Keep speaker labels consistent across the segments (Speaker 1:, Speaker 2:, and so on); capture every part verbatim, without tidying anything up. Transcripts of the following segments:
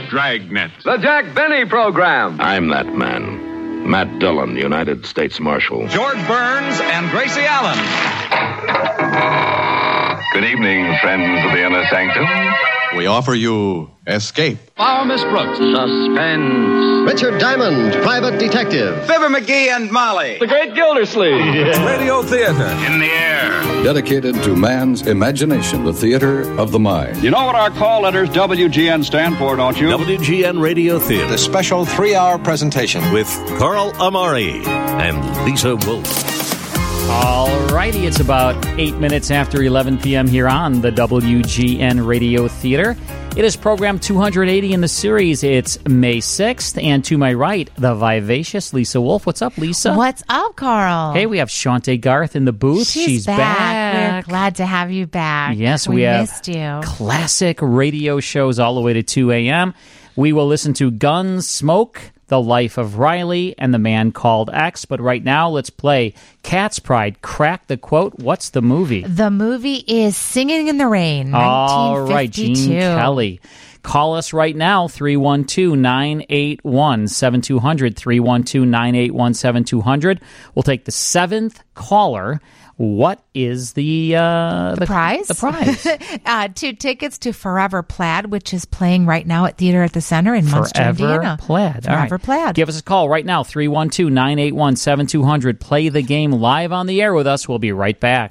Speaker 1: Dragnet.
Speaker 2: The Jack Benny Program.
Speaker 3: I'm that man. Matt Dillon, United States Marshal.
Speaker 4: George Burns and Gracie Allen.
Speaker 5: Good evening, friends of the Inner Sanctum.
Speaker 6: We offer you Escape.
Speaker 4: Follow Miss Brooks.
Speaker 2: Suspense.
Speaker 7: Richard Diamond, Private Detective.
Speaker 4: Fibber McGee and Molly.
Speaker 2: The Great Gildersleeve.
Speaker 4: Yeah. Radio Theater.
Speaker 5: In the air.
Speaker 8: Dedicated to man's imagination, the theater of the mind.
Speaker 9: You know what our call letters W G N stand for, don't you?
Speaker 10: W G N Radio Theater.
Speaker 6: The special three-hour presentation
Speaker 10: with Carl Amari and Lisa Wolf.
Speaker 11: All righty, it's about eight minutes after eleven p.m. here on the W G N Radio Theater. It is program two hundred eighty in the series. It's May sixth, and to my right, the vivacious Lisa Wolf. What's up, Lisa?
Speaker 12: What's up, Carl?
Speaker 11: Hey, we have Shante Garth in the booth.
Speaker 12: She's,
Speaker 11: She's
Speaker 12: back.
Speaker 11: back.
Speaker 12: We're glad to have you back.
Speaker 11: Yes, we,
Speaker 12: we
Speaker 11: have
Speaker 12: missed you.
Speaker 11: Classic radio shows all the way to two a.m. We will listen to Gunsmoke, The Life of Riley, and The Man Called X. But right now, let's play Cat's Pride. Crack the quote. What's the movie?
Speaker 12: The movie is Singing in the Rain,
Speaker 11: All right, Gene
Speaker 12: nineteen fifty-two.
Speaker 11: Kelly. Call us right now, three one two, nine eight one, seven two zero zero, three one two, nine eight one, seven two zero zero. We'll take the seventh caller. What is the uh,
Speaker 12: the,
Speaker 11: the
Speaker 12: prize?
Speaker 11: The prize.
Speaker 12: uh, two tickets to Forever Plaid, which is playing right now at Theater at the Center in Munster,
Speaker 11: Forever
Speaker 12: Indiana.
Speaker 11: Plaid. All
Speaker 12: Forever
Speaker 11: right.
Speaker 12: Plaid.
Speaker 11: Give us a call right now, three one two, nine eight one, seven two zero zero. Play the game live on the air with us. We'll be right back.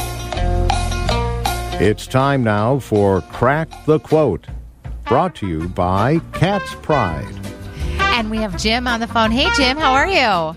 Speaker 13: It's time now for Crack the Quote, brought to you by Cat's Pride.
Speaker 12: And we have Jim on the phone. Hey, Jim, how are you?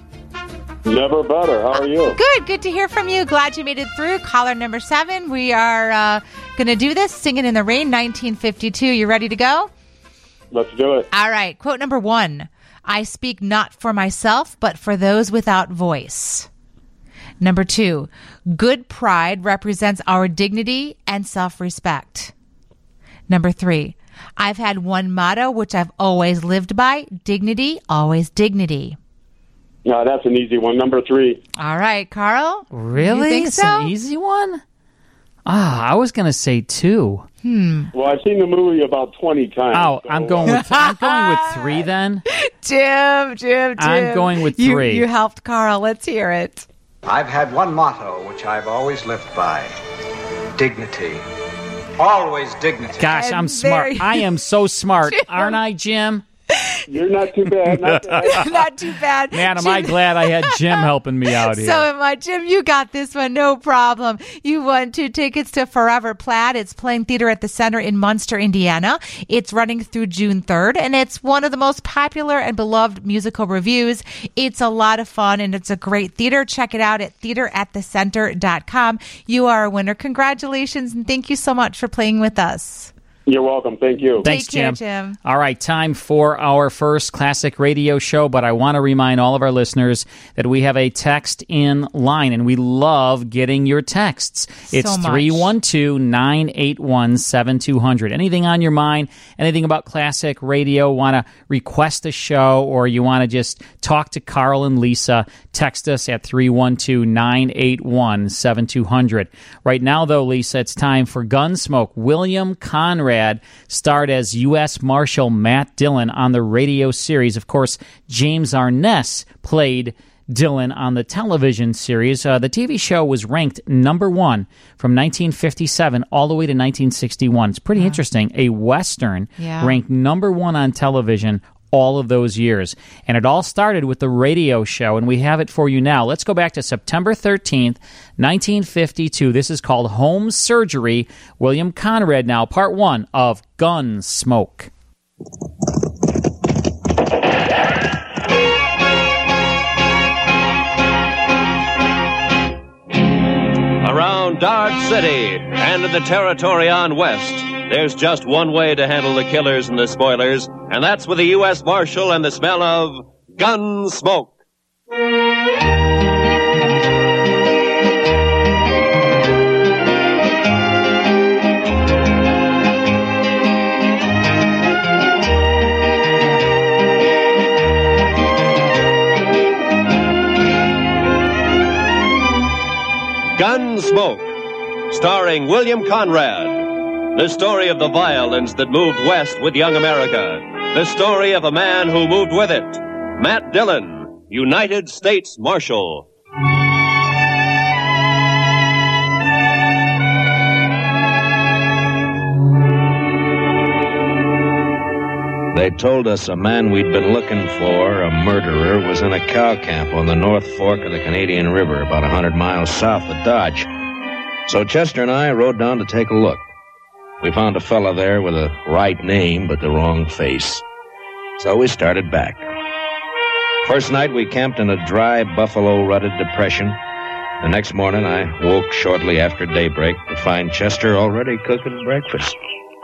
Speaker 14: Never better. How are you?
Speaker 12: Good. Good to hear from you. Glad you made it through. Caller number seven. We are uh, going to do this. Singing in the Rain, nineteen fifty-two. You ready to go?
Speaker 14: Let's do it.
Speaker 12: All right. Quote number one. I speak not for myself, but for those without voice. Number two. Good pride represents our dignity and self-respect. Number three. I've had one motto which I've always lived by. Dignity, always dignity.
Speaker 14: No, that's an easy one. Number three.
Speaker 12: All right, Carl.
Speaker 11: Really?
Speaker 12: You think
Speaker 11: it's
Speaker 12: so?
Speaker 11: an easy one? Ah, I was going to say two.
Speaker 12: Hmm.
Speaker 14: Well, I've seen the movie about twenty times.
Speaker 11: Oh,
Speaker 14: so,
Speaker 11: I'm going with I'm going with three then.
Speaker 12: Jim, Jim, Jim.
Speaker 11: I'm going with
Speaker 12: You,
Speaker 11: three.
Speaker 12: you helped Carl. Let's hear it.
Speaker 15: I've had one motto which I've always lived by. Dignity. Always dignity.
Speaker 11: Gosh, I'm smart. I am so smart, aren't I, Jim?
Speaker 14: You're not too bad. Not, bad.
Speaker 12: Not too bad.
Speaker 11: Man, am
Speaker 12: Jim.
Speaker 11: I glad I had Jim helping me out here.
Speaker 12: So am I. Jim, you got this one. No problem. You won two tickets to Forever Plaid. It's playing Theater at the Center in Munster, Indiana. It's running through June third, and it's one of the most popular and beloved musical reviews. It's a lot of fun, and it's a great theater. Check it out at theater at the center dot com. You are a winner. Congratulations, and thank you so much for playing with us.
Speaker 14: You're welcome. Thank you.
Speaker 11: Thanks,
Speaker 12: Take care,
Speaker 11: Jim.
Speaker 12: Jim.
Speaker 11: All right, time for our first classic radio show, but I want to remind all of our listeners that we have a text in line, and we love getting your texts.
Speaker 12: So
Speaker 11: it's
Speaker 12: much.
Speaker 11: three one two, nine eight one, seven two zero zero. Anything on your mind, anything about classic radio, want to request a show, or you want to just talk to Carl and Lisa, text us at three one two, nine eight one, seven two zero zero. Right now, though, Lisa, it's time for Gunsmoke. William Conrad starred as U S Marshal Matt Dillon on the radio series. Of course, James Arness played Dillon on the television series. Uh, the T V show was ranked number one from nineteen fifty-seven all the way to nineteen sixty-one. It's pretty yeah. interesting. A Western
Speaker 12: yeah.
Speaker 11: ranked number one on television all of those years. And it all started with the radio show, and we have it for you now. Let's go back to September thirteenth, nineteen fifty-two. This is called Home Surgery. William Conrad now, part one of Gunsmoke.
Speaker 16: Around Dodge City and in the territory on west, there's just one way to handle the killers and the spoilers, and that's with the U S Marshal and the smell of gun smoke. Gunsmoke, starring William Conrad. The story of the violence that moved west with young America. the story of a man who moved with it. Matt Dillon, United States Marshal.
Speaker 3: They told us a man we'd been looking for, a murderer, was in a cow camp on the North Fork of the Canadian River, about a hundred miles south of Dodge. So Chester and I rode down to take a look. We found a fella there with a right name but the wrong face. So we started back. First night we camped in a dry, buffalo-rutted depression. The next morning I woke shortly after daybreak to find Chester already cooking breakfast.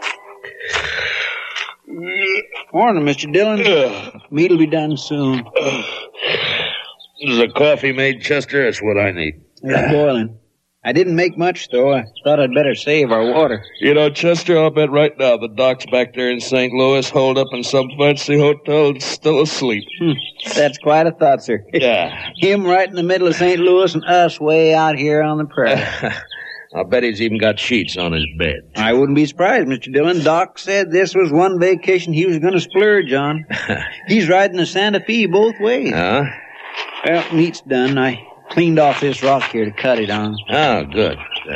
Speaker 1: Morning, Mister Dillon. Uh, Meat'll be done soon.
Speaker 3: Uh, Is the coffee made, Chester? That's what I need.
Speaker 1: It's boiling. I didn't make much, though. I thought I'd better save our water.
Speaker 17: You know, Chester, I'll bet right now the doc's back there in Saint Louis, holed up in some fancy hotel, still asleep.
Speaker 1: Hmm. That's quite a thought, sir.
Speaker 17: Yeah.
Speaker 1: Him right in the middle of Saint Louis and us way out here on the prairie.
Speaker 3: I'll bet he's even got sheets on his bed.
Speaker 1: I wouldn't be surprised, Mister Dillon. Doc said this was one vacation he was going to splurge on. He's riding the Santa Fe both ways.
Speaker 3: Huh?
Speaker 1: Well, meat's done. I cleaned off this rock here to cut it on.
Speaker 3: Oh, good. good.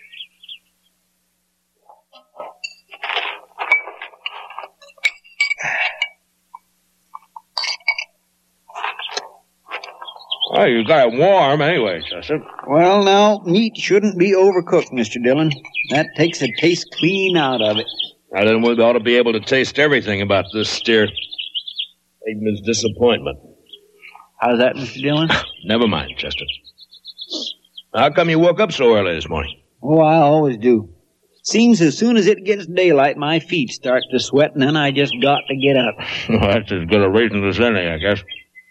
Speaker 3: Well, you got it warm anyway, Chester.
Speaker 1: Well, now, meat shouldn't be overcooked, Mister Dillon. That takes the taste clean out of it.
Speaker 3: Now, then we ought to be able to taste everything about this steer. Even his disappointment.
Speaker 1: How's that, Mister Dillon?
Speaker 3: Never mind, Chester. How come you woke up so early this morning?
Speaker 1: Oh, I always do. Seems as soon as it gets daylight, my feet start to sweat, and then I just got to get up.
Speaker 3: Well, that's as good a reason as any, I guess.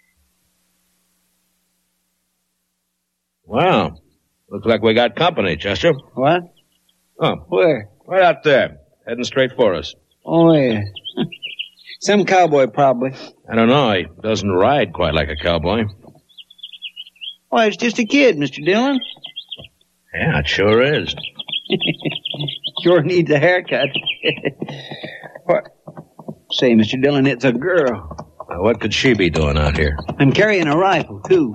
Speaker 3: Wow. Looks like we got company, Chester.
Speaker 1: What?
Speaker 3: Oh.
Speaker 1: Where?
Speaker 3: Right out there. Heading straight for us.
Speaker 1: Oh, yeah. Some cowboy, probably.
Speaker 3: I don't know. He doesn't ride quite like a cowboy.
Speaker 1: Why, it's just a kid, Mister Dillon.
Speaker 3: Yeah, it sure is.
Speaker 1: Sure needs a haircut. What? Say, Mister Dillon, it's a girl.
Speaker 3: Now, what could she be doing out here?
Speaker 1: I'm carrying a rifle, too.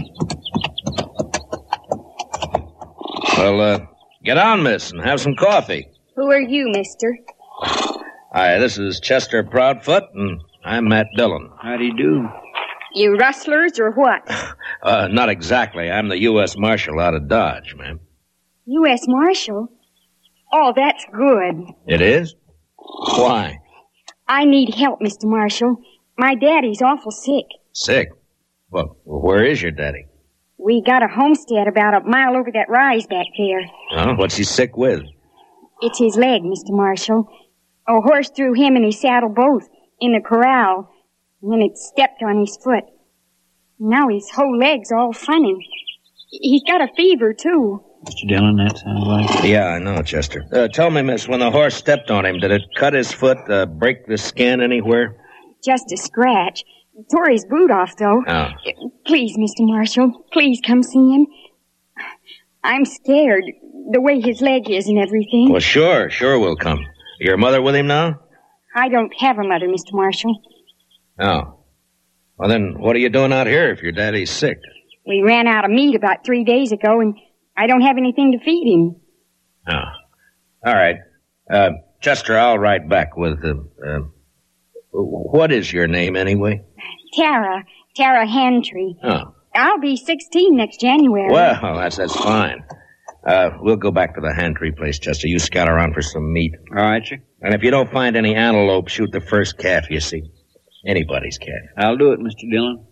Speaker 3: Well, uh, get on, miss, and have some coffee.
Speaker 18: Who are you, mister?
Speaker 3: Hi, this is Chester Proudfoot, and I'm Matt Dillon.
Speaker 1: How do you do?
Speaker 18: You rustlers or what?
Speaker 3: Uh, not exactly. I'm the U S Marshal out of Dodge, ma'am.
Speaker 18: U S Marshal? Oh, that's good.
Speaker 3: It is? Why?
Speaker 18: I need help, Mister Marshal. My daddy's awful sick.
Speaker 3: Sick? Well, where is your daddy?
Speaker 18: We got a homestead about a mile over that rise back there.
Speaker 3: Oh, what's he sick with?
Speaker 18: It's his leg, Mister Marshal. A horse threw him and his saddle both in the corral, and then it stepped on his foot. Now his whole leg's all funny. He's got a fever, too.
Speaker 1: Mister Dillon, that sounds like...
Speaker 3: Yeah, I know, Chester. Uh, tell me, miss, when the horse stepped on him, did it cut his foot, uh, break the skin anywhere?
Speaker 18: Just a scratch. Tore his boot off, though.
Speaker 3: Oh.
Speaker 18: Please, Mister Marshal, please come see him. I'm scared, the way his leg is and everything.
Speaker 3: Well, sure, sure we'll come. Your mother with him now?
Speaker 18: I don't have a mother, Mister Marshal.
Speaker 3: Oh. Well, then, what are you doing out here if your daddy's sick?
Speaker 18: We ran out of meat about three days ago, and I don't have anything to feed him.
Speaker 3: Oh. All right. Uh, Chester, I'll write back with, uh, uh, what is your name, anyway?
Speaker 18: Tara. Tara Hantry.
Speaker 3: Oh.
Speaker 18: I'll be sixteen next January.
Speaker 3: Well, that's, that's fine. Uh, we'll go back to the Hantry place, Chester. You scout around for some meat.
Speaker 1: All right, sir.
Speaker 3: And if you don't find any antelope, shoot the first calf you see. Anybody's calf.
Speaker 1: I'll do it, Mister Dillon.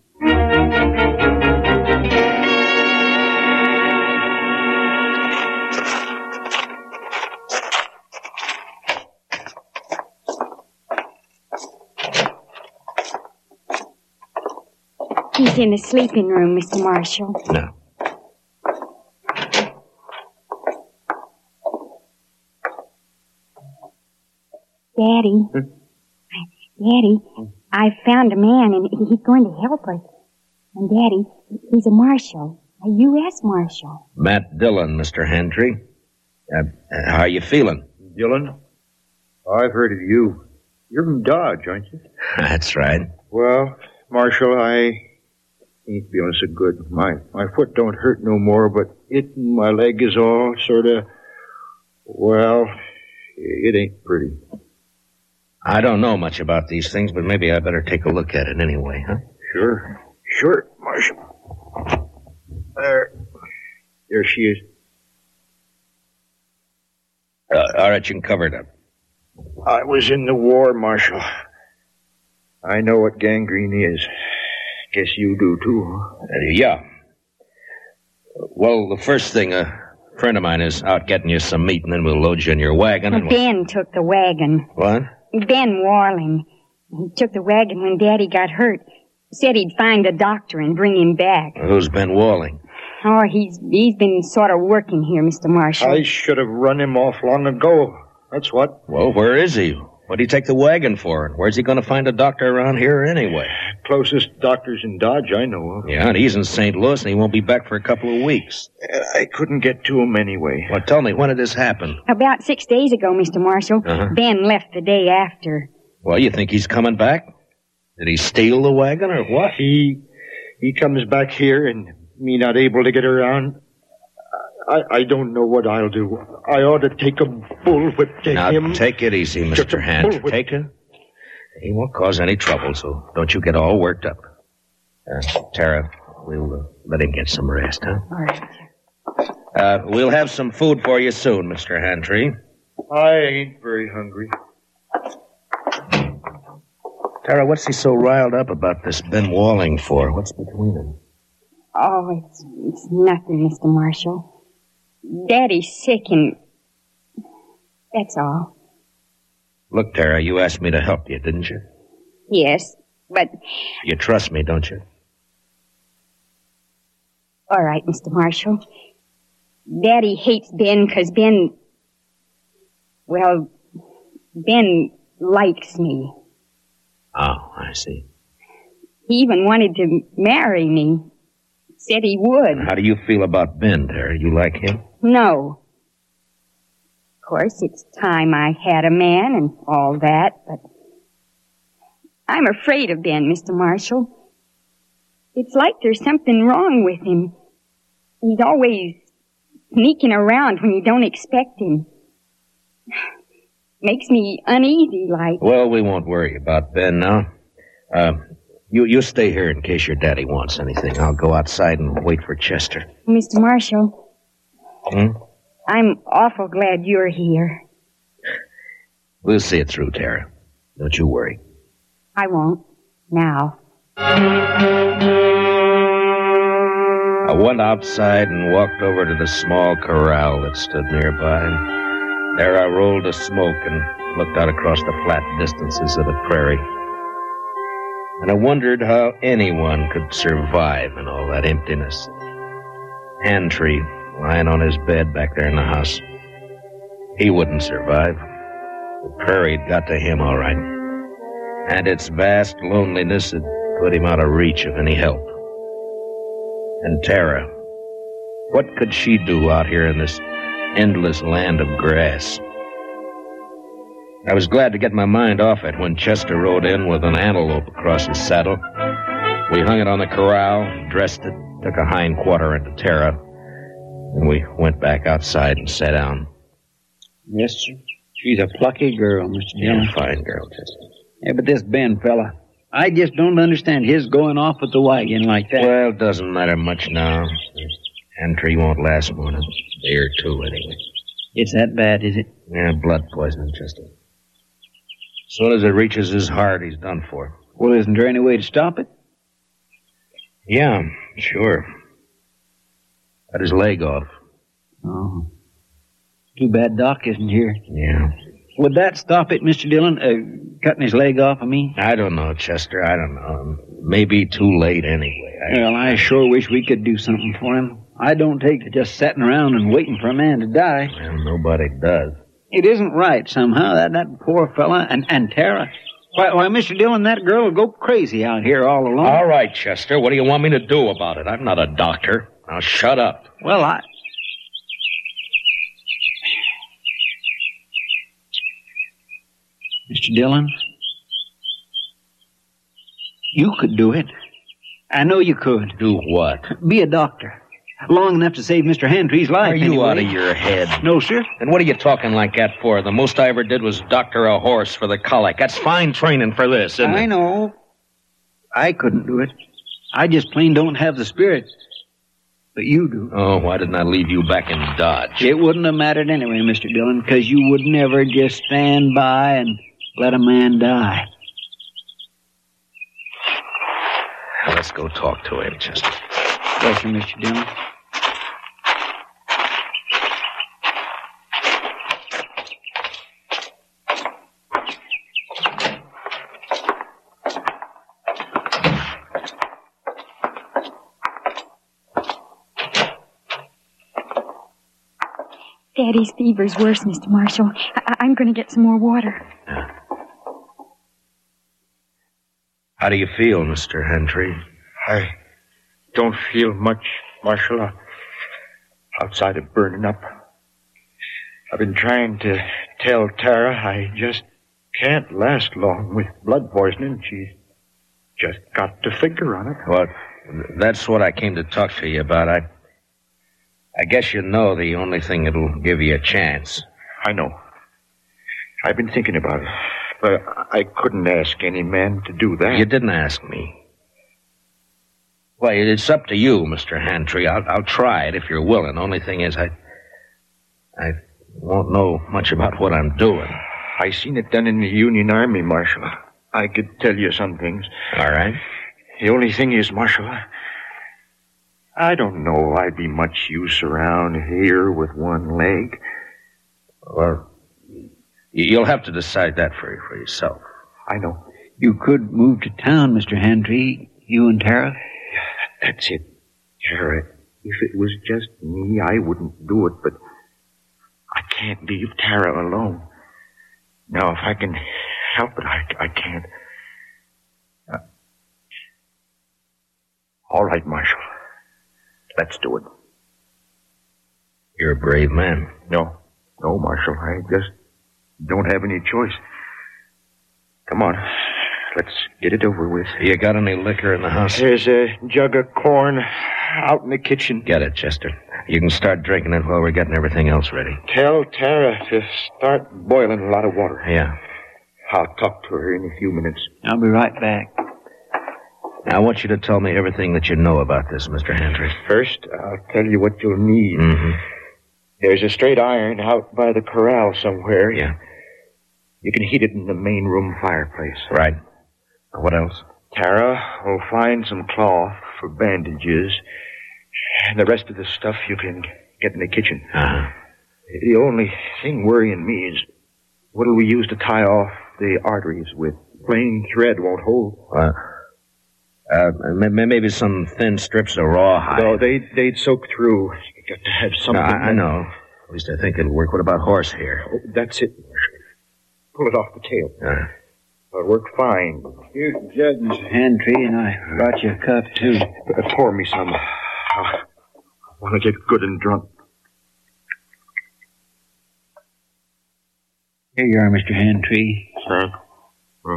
Speaker 18: He's in the sleeping room, Mister Marshal.
Speaker 3: No.
Speaker 18: Daddy.
Speaker 3: Hmm?
Speaker 18: Daddy, I found a man, and he's going to help us. And, Daddy, he's a marshal, a U S Marshal.
Speaker 3: Matt Dillon, Mister Hantry. Uh, how are you feeling?
Speaker 19: Dillon, I've heard of you. You're from Dodge, aren't you?
Speaker 3: That's right.
Speaker 19: Well, Marshal, I ain't feeling so good. My my foot don't hurt no more, but it my leg is all sort of, well, it ain't pretty.
Speaker 3: I don't know much about these things, but maybe I better take a look at it anyway, huh?
Speaker 19: Sure. Sure, Marshal. There. There she is.
Speaker 3: Uh, all right, you can cover it up.
Speaker 19: I was in the war, Marshal. I know what gangrene is. Guess you do, too.
Speaker 3: Uh, yeah. Well, the first thing, a friend of mine is out getting you some meat, and then we'll load you in your wagon. And
Speaker 18: Ben
Speaker 3: we'll...
Speaker 18: took the wagon.
Speaker 3: What?
Speaker 18: Ben Warling. He took the wagon when Daddy got hurt. Said he'd find a doctor and bring him back.
Speaker 3: Who's Ben Walling?
Speaker 18: Oh, he's he's been sort of working here, Mister Marshall.
Speaker 19: I should have run him off long ago. That's what.
Speaker 3: Well, where is he? What'd he take the wagon for? And where's he going to find a doctor around here anyway?
Speaker 19: Closest doctor's in Dodge I know of.
Speaker 3: Yeah, and he's in Saint Louis, and he won't be back for a couple of weeks.
Speaker 19: I couldn't get to him anyway.
Speaker 3: Well, tell me, when did this happen?
Speaker 18: About six days ago, Mister Marshall.
Speaker 3: Uh-huh.
Speaker 18: Ben left the day after.
Speaker 3: Well, you think he's coming back? Did he steal the wagon or what?
Speaker 19: He he comes back here and me not able to get around. I, I don't know what I'll do. I ought to take a bullwhip to
Speaker 3: now,
Speaker 19: him.
Speaker 3: Now, take it easy, Mister Hand. Take it. He won't cause any trouble, so don't you get all worked up. Uh, Tara, we'll uh, let him get some rest, huh?
Speaker 18: All right.
Speaker 3: Uh, we'll have some food for you soon, Mister Hantry.
Speaker 19: I ain't very hungry.
Speaker 3: Tara, what's he so riled up about this Ben Walling for? What's between them?
Speaker 18: Oh, it's, it's nothing, Mister Marshall. Daddy's sick and... that's all.
Speaker 3: Look, Tara, you asked me to help you, didn't you?
Speaker 18: Yes, but...
Speaker 3: You trust me, don't you?
Speaker 18: All right, Mister Marshall. Daddy hates Ben because Ben... well, Ben likes me.
Speaker 3: Oh, I see.
Speaker 18: He even wanted to marry me. Said he would.
Speaker 3: How do you feel about Ben, Tara? You like him?
Speaker 18: No. Of course, it's time I had a man and all that, but I'm afraid of Ben, Mister Marshall. It's like there's something wrong with him. He's always sneaking around when you don't expect him. Makes me uneasy, like.
Speaker 3: Well, we won't worry about Ben now. Uh, you you stay here in case your daddy wants anything. I'll go outside and wait for Chester.
Speaker 18: Mister Marshall.
Speaker 3: Hmm?
Speaker 18: I'm awful glad you're here.
Speaker 3: We'll see it through, Tara. Don't you worry.
Speaker 18: I won't. Now.
Speaker 3: I went outside and walked over to the small corral that stood nearby. There I rolled a smoke and looked out across the flat distances of the prairie. And I wondered how anyone could survive in all that emptiness. Hantry lying on his bed back there in the house. He wouldn't survive. The prairie had got to him all right. And its vast loneliness had put him out of reach of any help. And Tara, what could she do out here in this endless land of grass? I was glad to get my mind off it when Chester rode in with an antelope across his saddle. We hung it on the corral, dressed it, took a hind quarter into Tara, and we went back outside and sat down.
Speaker 1: Yes, sir. She's a plucky girl, Mister Dillon.
Speaker 3: Yeah, fine girl, Chester.
Speaker 1: Yeah, but this Ben fella, I just don't understand his going off with the wagon like that.
Speaker 3: Well, it doesn't matter much now. Hantry won't last more than a day or two, anyway.
Speaker 1: It's that bad, is it?
Speaker 3: Yeah, blood poisoning, Chester. As soon as it reaches his heart, he's done for.
Speaker 1: Well, isn't there any way to stop it?
Speaker 3: Yeah, sure. Cut his leg off.
Speaker 1: Oh. Too bad Doc isn't here.
Speaker 3: Yeah.
Speaker 1: Would that stop it, Mister Dillon? Uh, cutting his leg off, I mean?
Speaker 3: I don't know, Chester. I don't know. Maybe too late anyway. I...
Speaker 1: Well, I sure wish we could do something for him. I don't take to just sitting around and waiting for a man to die.
Speaker 3: Well, nobody does.
Speaker 1: It isn't right, somehow, that, that poor fella. And, and Tara. Why, why, Mister Dillon, that girl will go crazy out here all alone.
Speaker 3: All right, Chester. What do you want me to do about it? I'm not a doctor. Now, shut up.
Speaker 1: Well, I... Mister Dillon, You could do it. I know you could.
Speaker 3: Do what?
Speaker 1: Be a doctor. Long enough to save Mister Hantree's life.
Speaker 3: Are you
Speaker 1: anyway.
Speaker 3: out of your head?
Speaker 1: No, sir.
Speaker 3: And what are you talking like that for? The most I ever did was doctor a horse for the colic. That's fine training for this, isn't
Speaker 1: I
Speaker 3: it?
Speaker 1: know. I couldn't do it. I just plain don't have the spirit. But you do.
Speaker 3: Oh, why didn't I leave you back in Dodge?
Speaker 1: It wouldn't have mattered anyway, Mister Dillon, because you would never just stand by and let a man die.
Speaker 3: Now, let's go talk to him, Chester.
Speaker 1: Bless you, Mister Dillon.
Speaker 18: Daddy's fever's worse, Mister Marshall. I- I'm going to get some more water.
Speaker 3: Yeah. How do you feel, Mister Hantry?
Speaker 19: I don't feel much, Marshal. Outside of burning up. I've been trying to tell Tara I just can't last long with blood poisoning. She's just got to figure on it.
Speaker 3: Well, that's what I came to talk to you about. I... I guess you know the only thing that'll give you a chance.
Speaker 19: I know. I've been thinking about it. But I couldn't ask any man to do that.
Speaker 3: You didn't ask me. Well, it's up to you, Mister Hantry. I'll, I'll try it if you're willing. Only thing is, I... I won't know much about what I'm doing.
Speaker 19: I seen it done in the Union Army, Marshal. I could tell you some things.
Speaker 3: All right.
Speaker 19: The only thing is, Marshal... I don't know I'd be much use around here with one leg.
Speaker 3: Well, you'll have to decide that for, for yourself.
Speaker 19: I know.
Speaker 1: You could move to town, Mister Hantry, you and Tara.
Speaker 19: That's it. Tara, if it was just me, I wouldn't do it, but I can't leave Tara alone. Now, if I can help it, I, I can't. Uh, all right, Marshal. Let's do it.
Speaker 3: You're a brave man.
Speaker 19: No. No, Marshal. I just don't have any choice. Come on. Let's get it over with.
Speaker 3: You got any liquor in the house?
Speaker 19: There's a jug of corn out in the kitchen.
Speaker 3: Get it, Chester. You can start drinking it while we're getting everything else ready.
Speaker 19: Tell Tara to start boiling a lot of water.
Speaker 3: Yeah.
Speaker 19: I'll talk to her in a few minutes.
Speaker 1: I'll be right back.
Speaker 3: Now, I want you to tell me everything that you know about this, Mister Hantry.
Speaker 19: First, I'll tell you what you'll need.
Speaker 3: Mm-hmm.
Speaker 19: There's a straight iron out by the corral somewhere.
Speaker 3: Yeah.
Speaker 19: You can heat it in the main room fireplace.
Speaker 3: Right. What else?
Speaker 19: Tara will find some cloth for bandages. And the rest of the stuff you can get in the kitchen.
Speaker 3: Uh-huh.
Speaker 19: The only thing worrying me is what'll we use to tie off the arteries with? Plain thread won't hold.
Speaker 3: Uh, uh, maybe some thin strips of rawhide.
Speaker 19: No, they'd, they'd soak through. You got to have something.
Speaker 3: No, I, I know. At least I think it'll work. What about horsehair?
Speaker 19: Oh, that's it. Pull it off the tail.
Speaker 3: Uh,
Speaker 19: It'll work fine.
Speaker 1: Here's the jug, Mister Hantry, and I brought you a cup, too.
Speaker 19: Uh, pour me some. I want to get good and drunk.
Speaker 1: Here you are, Mister Hantry.
Speaker 19: Huh? Huh?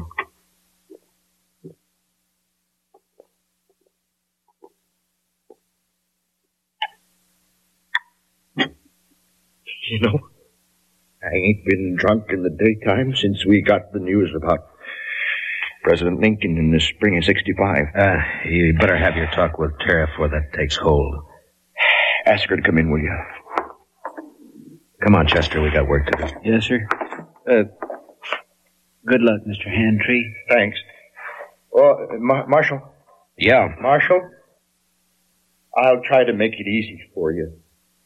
Speaker 19: You know, I ain't been drunk in the daytime since we got the news about President Lincoln in the spring of sixty-five.
Speaker 3: Uh, you better have your talk with Tara before that takes hold.
Speaker 19: Ask her to come in, will you?
Speaker 3: Come on, Chester, we got work to do.
Speaker 1: Yes, sir. Uh, good luck, Mister Hantry.
Speaker 19: Thanks. Well, uh, Mar- Marshal?
Speaker 3: Yeah?
Speaker 19: Marshal? I'll try to make it easy for you.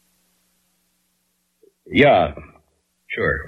Speaker 3: Yeah, sure.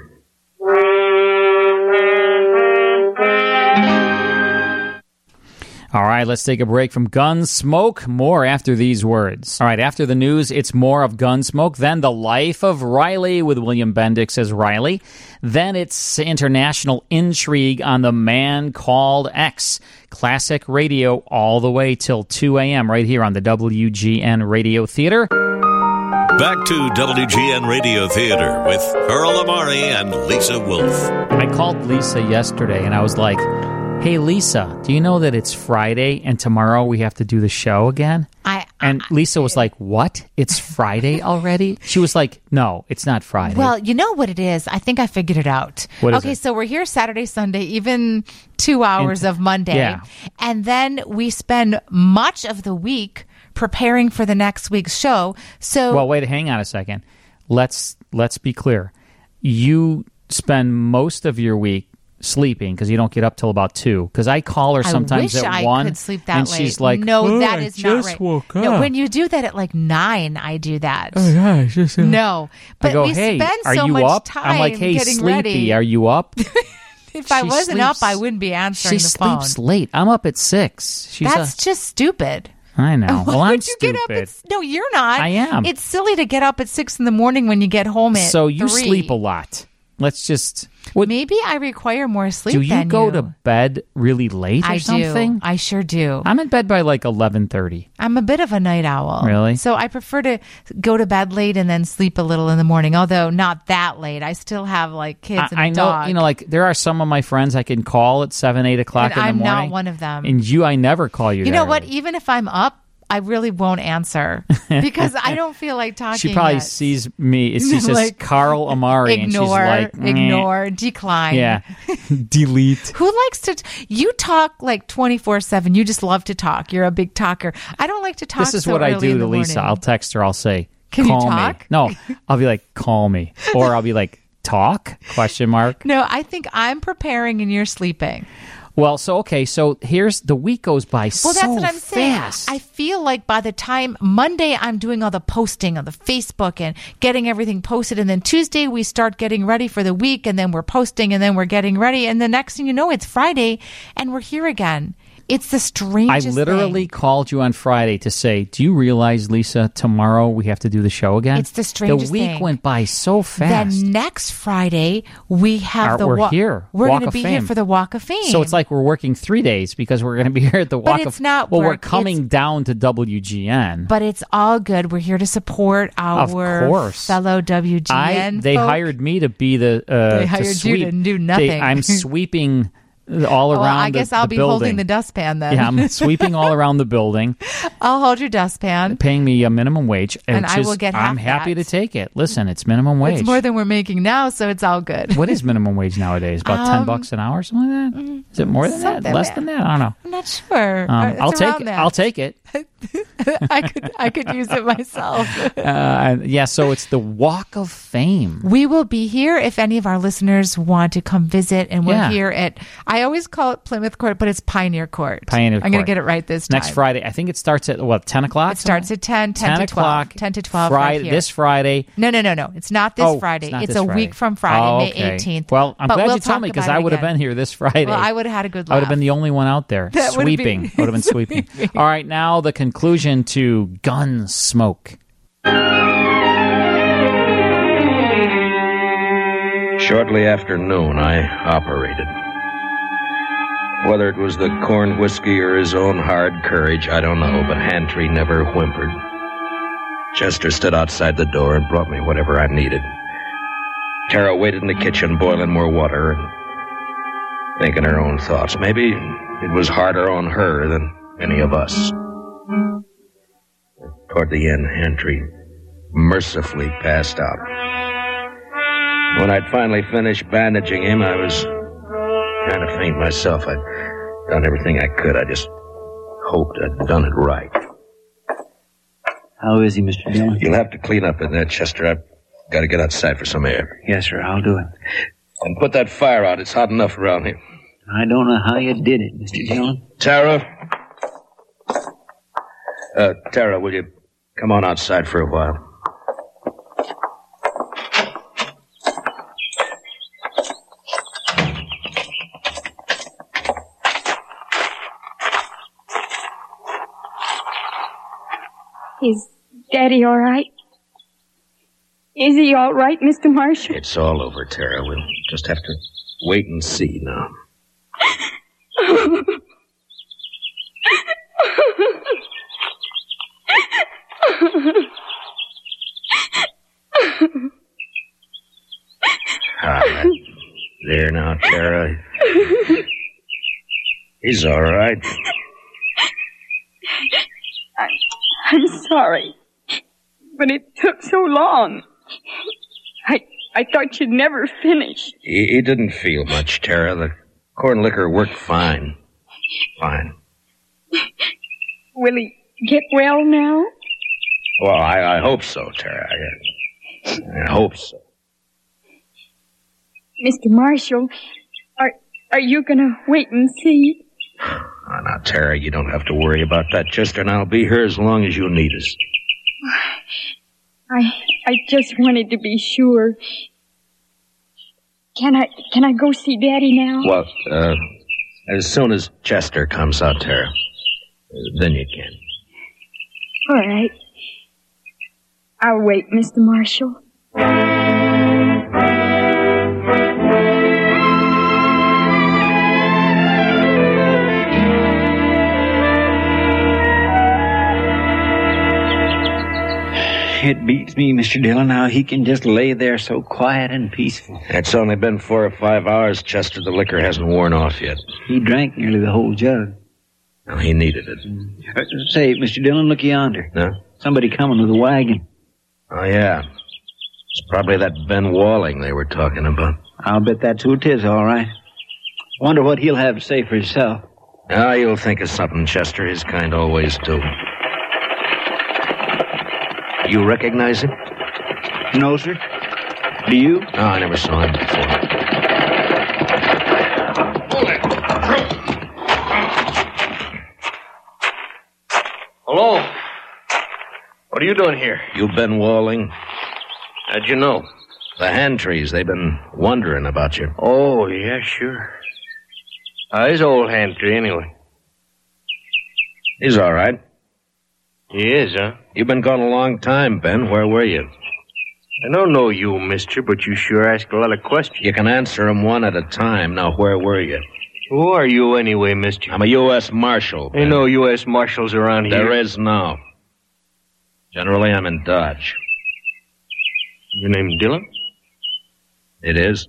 Speaker 11: All right, let's take a break from Gunsmoke. More after these words. All right, after the news, it's more of Gunsmoke. Then The Life of Riley with William Bendix as Riley. Then it's international intrigue on The Man Called X. Classic radio all the way till two a.m. right here on the W G N Radio Theater.
Speaker 10: Back to W G N Radio Theater with Earl Amari and Lisa Wolf.
Speaker 11: I called Lisa yesterday, and I was like, hey, Lisa, do you know that it's Friday and tomorrow we have to do the show again?
Speaker 12: I,
Speaker 11: and Lisa was like, what? It's Friday already? She was like, no, it's not Friday.
Speaker 12: Well, you know what it is? I think I figured it out.
Speaker 11: What is
Speaker 12: okay,
Speaker 11: it?
Speaker 12: so we're here Saturday, Sunday, even two hours
Speaker 11: And-
Speaker 12: of Monday.
Speaker 11: yeah.
Speaker 12: And then we spend much of the week preparing for the next week's show. So
Speaker 11: Well, wait, hang on a second. Let's let's be clear. You spend most of your week sleeping because you don't get up till about two. Because I call her sometimes
Speaker 12: I wish
Speaker 11: at
Speaker 12: I
Speaker 11: one,
Speaker 12: could sleep that
Speaker 11: and
Speaker 12: late.
Speaker 11: she's like,
Speaker 12: no,
Speaker 11: "Oh,
Speaker 12: that
Speaker 11: I
Speaker 12: is not
Speaker 11: just
Speaker 12: right.
Speaker 11: woke
Speaker 12: No,
Speaker 11: up."
Speaker 12: when you do that at like nine, I do that.
Speaker 11: Oh, yeah, it's just, uh,
Speaker 12: No, but
Speaker 11: I go,
Speaker 12: we
Speaker 11: hey,
Speaker 12: spend
Speaker 11: are
Speaker 12: so
Speaker 11: you
Speaker 12: much
Speaker 11: up?
Speaker 12: time
Speaker 11: I'm like, hey,
Speaker 12: getting
Speaker 11: sleepy,
Speaker 12: ready.
Speaker 11: are you up?
Speaker 12: If I
Speaker 11: She
Speaker 12: wasn't up,
Speaker 11: sleeps-
Speaker 12: I wouldn't be answering
Speaker 11: She
Speaker 12: the phone.
Speaker 11: sleeps late. I'm up at six. She's
Speaker 12: That's
Speaker 11: a,
Speaker 12: just stupid.
Speaker 11: I know.
Speaker 12: Why
Speaker 11: Well, I'm
Speaker 12: would you
Speaker 11: stupid.
Speaker 12: get up at, no, you're not.
Speaker 11: I am.
Speaker 12: It's silly to get up at six in the morning when you get home at
Speaker 11: so you
Speaker 12: three.
Speaker 11: sleep a lot. Let's just. What,
Speaker 12: Maybe I require more sleep
Speaker 11: do you
Speaker 12: than
Speaker 11: go
Speaker 12: you.
Speaker 11: to bed really late or
Speaker 12: I
Speaker 11: something?
Speaker 12: do. I sure do.
Speaker 11: I'm in bed by like eleven thirty.
Speaker 12: I'm a bit of a night owl.
Speaker 11: Really?
Speaker 12: So I prefer to go to bed late and then sleep a little in the morning, although not that late. I still have like kids and
Speaker 11: I,
Speaker 12: a
Speaker 11: I know,
Speaker 12: dog.
Speaker 11: you know, like there are some of my friends I can call at seven, eight o'clock
Speaker 12: And
Speaker 11: in the
Speaker 12: I'm
Speaker 11: morning.
Speaker 12: not one of them.
Speaker 11: And you, I never call you.
Speaker 12: You
Speaker 11: that
Speaker 12: know what?
Speaker 11: early.
Speaker 12: Even if I'm up, I really won't answer because I don't feel like talking.
Speaker 11: She probably
Speaker 12: yet.
Speaker 11: sees me. She says
Speaker 12: Like,
Speaker 11: Carl Amari, and she's
Speaker 12: Ignore,
Speaker 11: like, "Meh."
Speaker 12: ignore, decline.
Speaker 11: Yeah, delete.
Speaker 12: Who likes to? T- you talk like twenty-four seven. You just love to talk. You're a big talker. I don't like to talk.
Speaker 11: This is
Speaker 12: so
Speaker 11: what I
Speaker 12: early
Speaker 11: do
Speaker 12: in
Speaker 11: to
Speaker 12: the
Speaker 11: Lisa.
Speaker 12: morning.
Speaker 11: I'll text her. I'll say,
Speaker 12: Can you
Speaker 11: "Call
Speaker 12: talk?"
Speaker 11: me." No, I'll be like, "Call me," or I'll be like, "Talk?" Question mark.
Speaker 12: No, I think I'm preparing and you're sleeping.
Speaker 11: Well, so okay, so here's the week goes by
Speaker 12: Well,
Speaker 11: so
Speaker 12: that's what I'm
Speaker 11: fast.
Speaker 12: saying. I feel like by the time Monday, I'm doing all the posting on the Facebook and getting everything posted. And then Tuesday, we start getting ready for the week. And then we're posting and then we're getting ready. And the next thing you know, it's Friday and we're here again. It's the
Speaker 11: I
Speaker 12: strangest
Speaker 11: literally
Speaker 12: thing.
Speaker 11: called you on Friday to say, "Do you realize, Lisa, tomorrow we have to do the show again?"
Speaker 12: It's the strangest
Speaker 11: The week
Speaker 12: thing.
Speaker 11: went by so fast.
Speaker 12: Then next Friday, we have
Speaker 11: Our-
Speaker 12: the
Speaker 11: we're
Speaker 12: wa-
Speaker 11: here.
Speaker 12: We're
Speaker 11: Walk
Speaker 12: going to
Speaker 11: of
Speaker 12: be
Speaker 11: Fame.
Speaker 12: here for the Walk of Fame.
Speaker 11: So it's like we're working three days because we're going to be here at the
Speaker 12: But
Speaker 11: Walk
Speaker 12: it's
Speaker 11: of
Speaker 12: not
Speaker 11: Well, we're
Speaker 12: work.
Speaker 11: coming down to W G N.
Speaker 12: But it's all good. We're here to support our
Speaker 11: Of course.
Speaker 12: fellow W G N
Speaker 11: I, they
Speaker 12: folk.
Speaker 11: hired me to be the. Uh,
Speaker 12: They hired
Speaker 11: to
Speaker 12: you
Speaker 11: sweep.
Speaker 12: to do
Speaker 11: They-
Speaker 12: nothing.
Speaker 11: I'm sweeping all
Speaker 12: Well,
Speaker 11: around.
Speaker 12: I guess
Speaker 11: the,
Speaker 12: I'll
Speaker 11: the
Speaker 12: be
Speaker 11: building.
Speaker 12: holding the dustpan then.
Speaker 11: Yeah, I'm sweeping all around the building,
Speaker 12: I'll hold your dustpan.
Speaker 11: paying me a minimum wage,
Speaker 12: And
Speaker 11: which
Speaker 12: I
Speaker 11: is-
Speaker 12: will get half
Speaker 11: I'm happy
Speaker 12: that.
Speaker 11: to take it. Listen, it's minimum wage.
Speaker 12: It's more than we're making now, so it's all good.
Speaker 11: What is minimum wage nowadays? About ten
Speaker 12: Um,
Speaker 11: bucks an hour, something like that. Is it more than that?
Speaker 12: something
Speaker 11: Less
Speaker 12: like-
Speaker 11: than that? I don't know.
Speaker 12: I'm not sure.
Speaker 11: Um,
Speaker 12: It's
Speaker 11: I'll take
Speaker 12: around
Speaker 11: it.
Speaker 12: that.
Speaker 11: I'll take it.
Speaker 12: I could I could use it myself.
Speaker 11: Uh, yeah, so it's the Walk of Fame.
Speaker 12: We will be here if any of our listeners want to come visit, and we're
Speaker 11: Yeah.
Speaker 12: here at, I always call it Plymouth Court, but it's Pioneer Court.
Speaker 11: Pioneer
Speaker 12: I'm going
Speaker 11: Court.
Speaker 12: to get it right this time.
Speaker 11: Next Friday. I think it starts at, what, ten o'clock?
Speaker 12: It starts at ten, ten,
Speaker 11: ten
Speaker 12: to twelve.
Speaker 11: o'clock.
Speaker 12: ten to twelve
Speaker 11: Friday,
Speaker 12: right here.
Speaker 11: This Friday.
Speaker 12: No, no, no, no. It's not this
Speaker 11: Oh, it's
Speaker 12: Friday.
Speaker 11: not
Speaker 12: It's
Speaker 11: this
Speaker 12: a
Speaker 11: Friday.
Speaker 12: week from Friday,
Speaker 11: Oh,
Speaker 12: May
Speaker 11: okay.
Speaker 12: eighteenth.
Speaker 11: Well, I'm
Speaker 12: But
Speaker 11: glad
Speaker 12: we'll
Speaker 11: you told
Speaker 12: talk
Speaker 11: me because
Speaker 12: about
Speaker 11: I
Speaker 12: it
Speaker 11: would have
Speaker 12: again.
Speaker 11: been here this Friday.
Speaker 12: Well, I would have had a good
Speaker 11: I would have
Speaker 12: laugh.
Speaker 11: been the only one out there
Speaker 12: That would have
Speaker 11: sweeping.
Speaker 12: been-
Speaker 11: I would have been sweeping. All right, now the conclusion to Gunsmoke.
Speaker 3: Shortly after noon, I operated. Whether it was the corn whiskey or his own hard courage, I don't know, but Hantry never whimpered. Chester stood outside the door and brought me whatever I needed. Tara waited in the kitchen, boiling more water and thinking her own thoughts. Maybe it was harder on her than any of us. Toward the end, Hantry mercifully passed out. When I'd finally finished bandaging him, I was kind of faint myself. I'd done everything I could. I just hoped I'd done it right.
Speaker 1: How is he, Mister Dillon?
Speaker 3: You'll have to clean up in there, Chester. I've got to get outside for some air.
Speaker 1: Yes, sir, I'll do it.
Speaker 3: And put that fire out. It's hot enough around here.
Speaker 1: I don't know how you did it, Mister Dillon.
Speaker 3: Tara? Uh, Tara, will you come on outside for a while?
Speaker 18: Is Daddy all right? Is he all right, Mister Marshall?
Speaker 3: It's all over, Tara. We'll just have to wait and see now. All right. There now, Tara. He's all right.
Speaker 18: I'm, I'm sorry, but it took so long. I I thought you'd never finish.
Speaker 3: He, he didn't feel much, Tara. The corn liquor worked fine. Fine.
Speaker 18: Will he get well now?
Speaker 3: Well, I, I hope so, Tara. I, I hope so.
Speaker 18: Mister Marshall, are are you going to wait and see?
Speaker 3: Oh, now, Tara, you don't have to worry about that. Chester and I'll be here as long as you need us.
Speaker 18: I I just wanted to be sure. Can I can I go see Daddy now?
Speaker 3: Well, uh, as soon as Chester comes out, Tara, then you can.
Speaker 18: All right. I'll wait, Mister Marshall.
Speaker 1: It beats me, Mister Dillon, how he can just lay there so quiet and peaceful.
Speaker 3: It's only been four or five hours, Chester. The liquor hasn't worn off yet.
Speaker 1: He drank nearly the whole jug.
Speaker 3: Well, he needed it.
Speaker 1: Uh, say, Mister Dillon, look yonder.
Speaker 3: No?
Speaker 1: Somebody coming with a wagon.
Speaker 3: Oh, yeah. It's probably that Ben Walling they were talking about.
Speaker 1: I'll bet that's who it is, all right. Wonder what he'll have to say for himself.
Speaker 3: Ah, you'll think of something, Chester. His kind always do. You recognize him?
Speaker 1: No, sir. Do you?
Speaker 3: No, I never saw him before.
Speaker 17: Hello? What are you doing here?
Speaker 3: You Ben Walling?
Speaker 17: How'd you know?
Speaker 3: The Hantrees, they've been wondering about you.
Speaker 17: Oh, yeah, sure. Uh, he's old Hantry, anyway.
Speaker 3: He's all right.
Speaker 17: He is, huh?
Speaker 3: You've been gone a long time, Ben. Where were you?
Speaker 17: I don't know you, mister, but you sure ask a lot of questions.
Speaker 3: You can answer them one at a time. Now, where were you?
Speaker 17: Who are you anyway, mister?
Speaker 3: I'm a U S Marshal, Ben.
Speaker 17: Ain't no U S Marshals around here.
Speaker 3: There is now. Generally, I'm in Dodge.
Speaker 17: Your name Dillon?
Speaker 3: It is.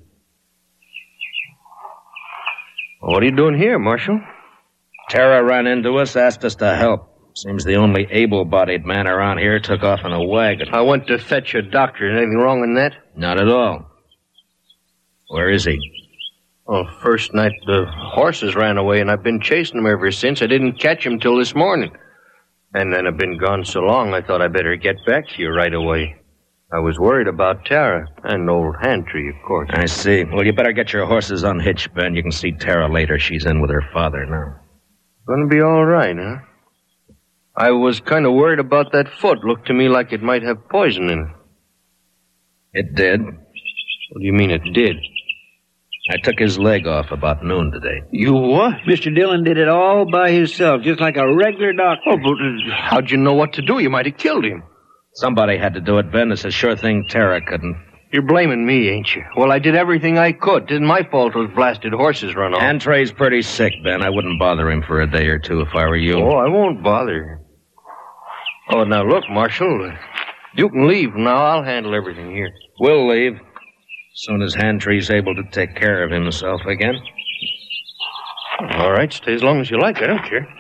Speaker 17: Well, what are you doing here, Marshal?
Speaker 3: Tara ran into us, asked us to help. Seems the only able-bodied man around here took off in a wagon.
Speaker 17: I went to fetch a doctor. Anything wrong in that?
Speaker 3: Not at all. Where is he?
Speaker 17: Well, first night the horses ran away, and I've been chasing them ever since. I didn't catch him till this morning. And then I've been gone so long, I thought I'd better get back to you right away. I was worried about Tara and old Hantry, of course.
Speaker 3: I see. Well, you better get your horses unhitched, Ben. You can see Tara later. She's in with her father now.
Speaker 17: Gonna be all right, huh? I was kind of worried about that foot. Looked to me like it might have poison in it.
Speaker 3: It did.
Speaker 17: What do you mean it did?
Speaker 3: I took his leg off about noon today.
Speaker 1: You what? Mister Dillon did it all by himself, just like a regular doctor.
Speaker 17: Oh, but uh, how'd you know what to do? You might have killed him.
Speaker 3: Somebody had to do it, Ben. It's a sure thing Tara couldn't.
Speaker 17: You're blaming me, ain't you? Well, I did everything I could. Didn't my fault those blasted horses run off.
Speaker 3: Hantry's pretty sick, Ben. I wouldn't bother him for a day or two if I were you.
Speaker 17: Oh, I won't bother. Oh, now look, Marshal. You can leave now. I'll handle everything here.
Speaker 3: We'll leave. As soon as Hantry's able to take care of himself again.
Speaker 17: All right, stay as long as you like. I don't care.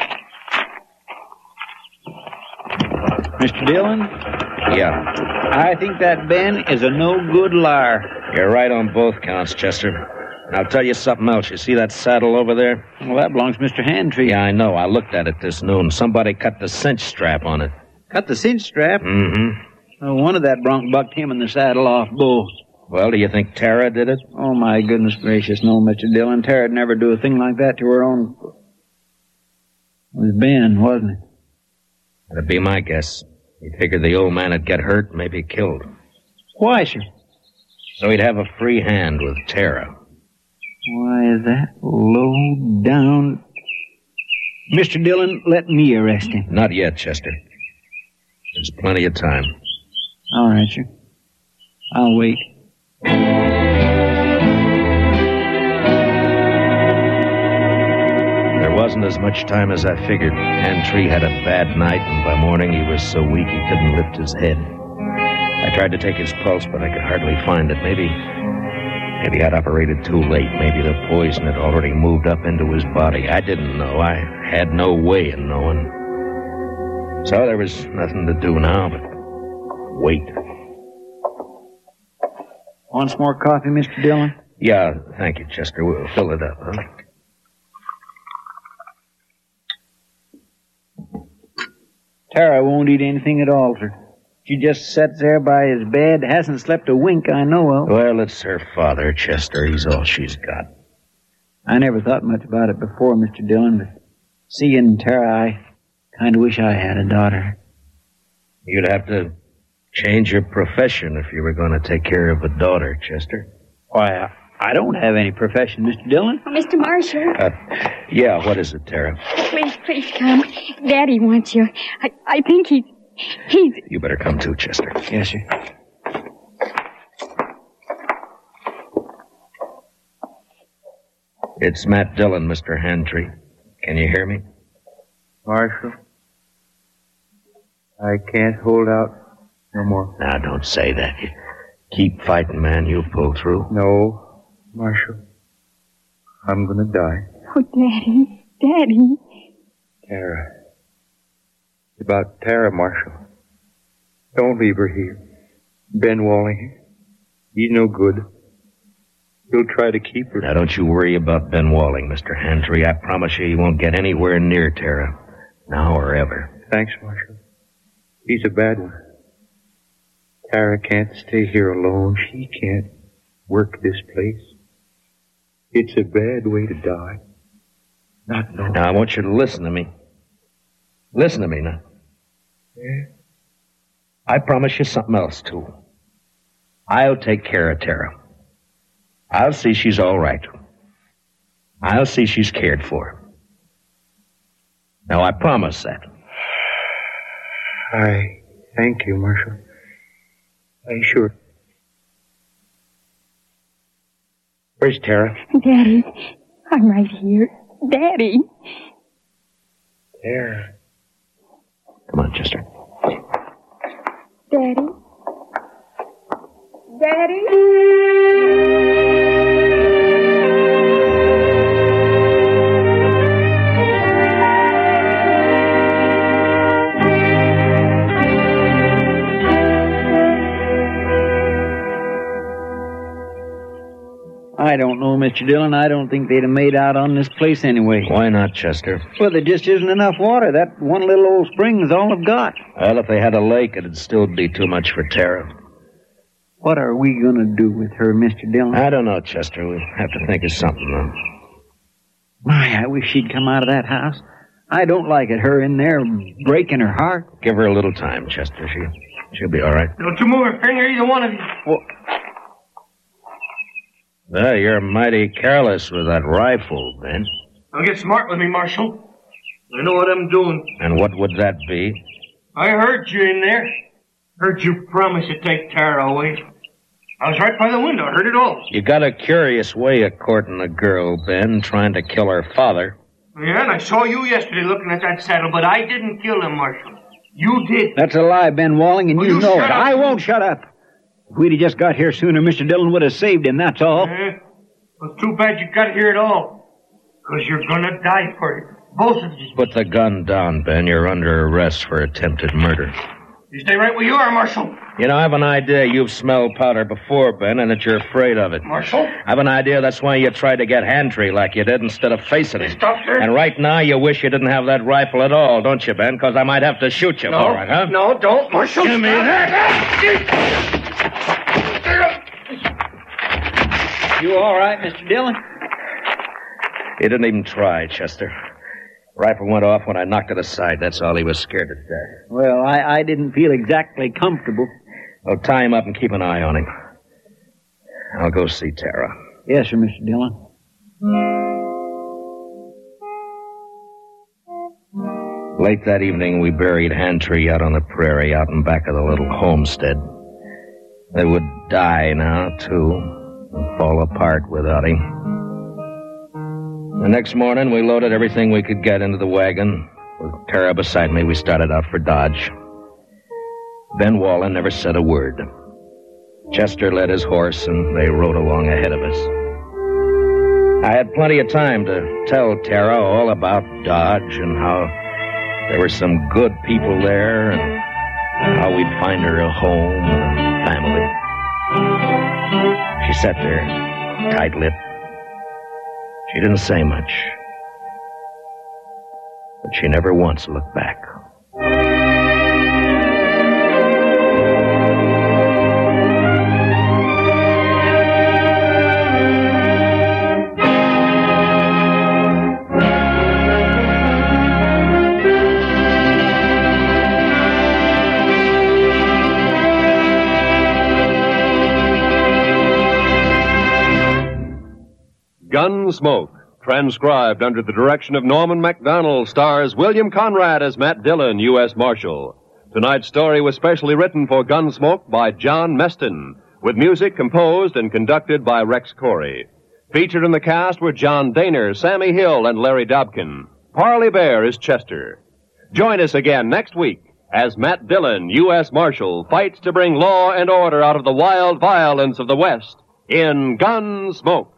Speaker 1: Mister Dillon?
Speaker 3: Yeah.
Speaker 1: I think that Ben is a no-good liar.
Speaker 3: You're right on both counts, Chester. And I'll tell you something else. You see that saddle over there?
Speaker 1: Well, that belongs to Mister Hantry.
Speaker 3: Yeah, I know. I looked at it this noon. Somebody cut the cinch strap on it.
Speaker 1: Cut the cinch strap?
Speaker 3: Mm-hmm.
Speaker 1: No wonder that bronc bucked him in the saddle off both.
Speaker 3: Well, do you think Tara did it?
Speaker 1: Oh, my goodness gracious, no, Mister Dillon. Tara'd never do a thing like that to her own... It was Ben, wasn't it?
Speaker 3: That'd be my guess. He figured the old man would get hurt, maybe killed.
Speaker 1: Why, sir?
Speaker 3: So he'd have a free hand with Tara.
Speaker 1: Why, that low down... Mister Dillon, let me arrest him.
Speaker 3: Not yet, Chester. There's plenty of time.
Speaker 1: All right, sir. I'll wait.
Speaker 3: There wasn't as much time as I figured. Hantry had a bad night, and by morning he was so weak he couldn't lift his head. I tried to take his pulse, but I could hardly find it. Maybe... Maybe I'd operated too late. Maybe the poison had already moved up into his body. I didn't know. I had no way of knowing. So there was nothing to do now but wait.
Speaker 1: Want some more coffee, Mister Dillon?
Speaker 3: Yeah, thank you, Chester. We'll fill it up, huh?
Speaker 1: Tara won't eat anything at all, sir. She just sits there by his bed, hasn't slept a wink I know of.
Speaker 3: Well, it's her father, Chester. He's all she's got.
Speaker 1: I never thought much about it before, Mister Dillon, but seeing Tara, I kind of wish I had a daughter.
Speaker 3: You'd have to change your profession if you were going to take care of a daughter, Chester.
Speaker 1: Why, I, I don't have any profession, Mister Dillon.
Speaker 18: Oh, Mister Marshall.
Speaker 3: Uh, yeah, what is it, Tara?
Speaker 18: Please, please come. Daddy wants you. I, I think he's... He's...
Speaker 3: You better come too, Chester.
Speaker 1: Yes, sir.
Speaker 3: It's Matt Dillon, Mister Hantry. Can you hear me?
Speaker 19: Marshal, I can't hold out no more.
Speaker 3: Now, don't say that. You keep fighting, man. You'll pull through.
Speaker 19: No, Marshal. I'm gonna die.
Speaker 18: Oh, Daddy. Daddy.
Speaker 19: Tara. It's about Tara, Marshal. Don't leave her here. Ben Walling, he's no good. He'll try to keep her.
Speaker 3: Now, don't you worry about Ben Walling, Mister Hantry. I promise you he won't get anywhere near Tara. Now or ever.
Speaker 19: Thanks, Marshal. He's a bad one. Tara can't stay here alone. She can't work this place. It's a bad way to die. Not knowing.
Speaker 3: Now, I want you to listen to me. Listen to me now.
Speaker 19: Yeah?
Speaker 3: I promise you something else, too. I'll take care of Tara. I'll see she's all right. I'll see she's cared for. Now, I promise that.
Speaker 19: I thank you, Marshal. I sure. Where's Tara?
Speaker 18: Daddy, I'm right here. Daddy.
Speaker 19: Tara.
Speaker 3: Come on, Chester.
Speaker 18: Daddy. Daddy.
Speaker 1: I don't know, Mister Dillon. I don't think they'd have made out on this place anyway.
Speaker 3: Why not, Chester?
Speaker 1: Well, there just isn't enough water. That one little old spring is all I've got.
Speaker 3: Well, if they had a lake, it'd still be too much for Tara.
Speaker 1: What are we going to do with her, Mister Dillon?
Speaker 3: I don't know, Chester. We'll have to think of something, though.
Speaker 1: My, I wish she'd come out of that house. I don't like it, her in there breaking her heart.
Speaker 3: Give her a little time, Chester. She, she'll be all right.
Speaker 20: Don't you move a finger, either one of you.
Speaker 1: Well,
Speaker 3: Well, you're mighty careless with that rifle, Ben.
Speaker 20: Don't get smart with me, Marshal. I know what I'm doing.
Speaker 3: And what would that be?
Speaker 20: I heard you in there. Heard you promise to take Tara away. I was right by the window. I heard it all.
Speaker 3: You got a curious way of courting a girl, Ben, trying to kill her father.
Speaker 20: Yeah, and I saw you yesterday looking at that saddle, but I didn't kill him, Marshal. You did.
Speaker 1: That's a lie, Ben Walling, and
Speaker 20: Well,
Speaker 1: you,
Speaker 20: you
Speaker 1: know
Speaker 20: shut
Speaker 1: it.
Speaker 20: up.
Speaker 1: I won't shut up. If we'd have just got here sooner, Mister Dillon would have saved him, that's all.
Speaker 20: Yeah. Well, too bad you got here at all. Because you're gonna die for it. Both of you.
Speaker 3: Put the gun down, Ben. You're under arrest for attempted murder.
Speaker 20: You stay right where you are, Marshal.
Speaker 3: You know, I have an idea you've smelled powder before, Ben, and that you're afraid of it.
Speaker 20: Marshal?
Speaker 3: I have an idea that's why you tried to get Hantry like you did instead of facing him.
Speaker 20: Stop, sir.
Speaker 3: And right now you wish you didn't have that rifle at all, don't you, Ben? Because I might have to shoot you
Speaker 20: No,
Speaker 3: for it, huh?
Speaker 20: no, don't, Marshal.
Speaker 3: Give me
Speaker 20: that.
Speaker 1: You all right, Mister Dillon?
Speaker 3: He didn't even try, Chester. Rifle went off when I knocked it aside. That's all he was scared to death.
Speaker 1: Well, I, I didn't feel exactly comfortable.
Speaker 3: Well, tie him up and keep an eye on him. I'll go see Tara.
Speaker 1: Yes, sir, Mister Dillon.
Speaker 3: Late that evening, we buried Hantry out on the prairie, out in back of the little homestead. They would die now, too, and fall apart without him. The next morning, we loaded everything we could get into the wagon. With Tara beside me, we started out for Dodge. Ben Wallen never said a word. Chester led his horse, and they rode along ahead of us. I had plenty of time to tell Tara all about Dodge and how there were some good people there and how we'd find her a home and family. She sat there, tight-lipped. She didn't say much, but she never once looked back.
Speaker 16: Gunsmoke, transcribed under the direction of Norman Macdonald, stars William Conrad as Matt Dillon, U S Marshal. Tonight's story was specially written for Gunsmoke by John Meston, with music composed and conducted by Rex Corey. Featured in the cast were John Daner, Sammy Hill, and Larry Dobkin. Parley Bear is Chester. Join us again next week as Matt Dillon, U S Marshal, fights to bring law and order out of the wild violence of the West in Gunsmoke.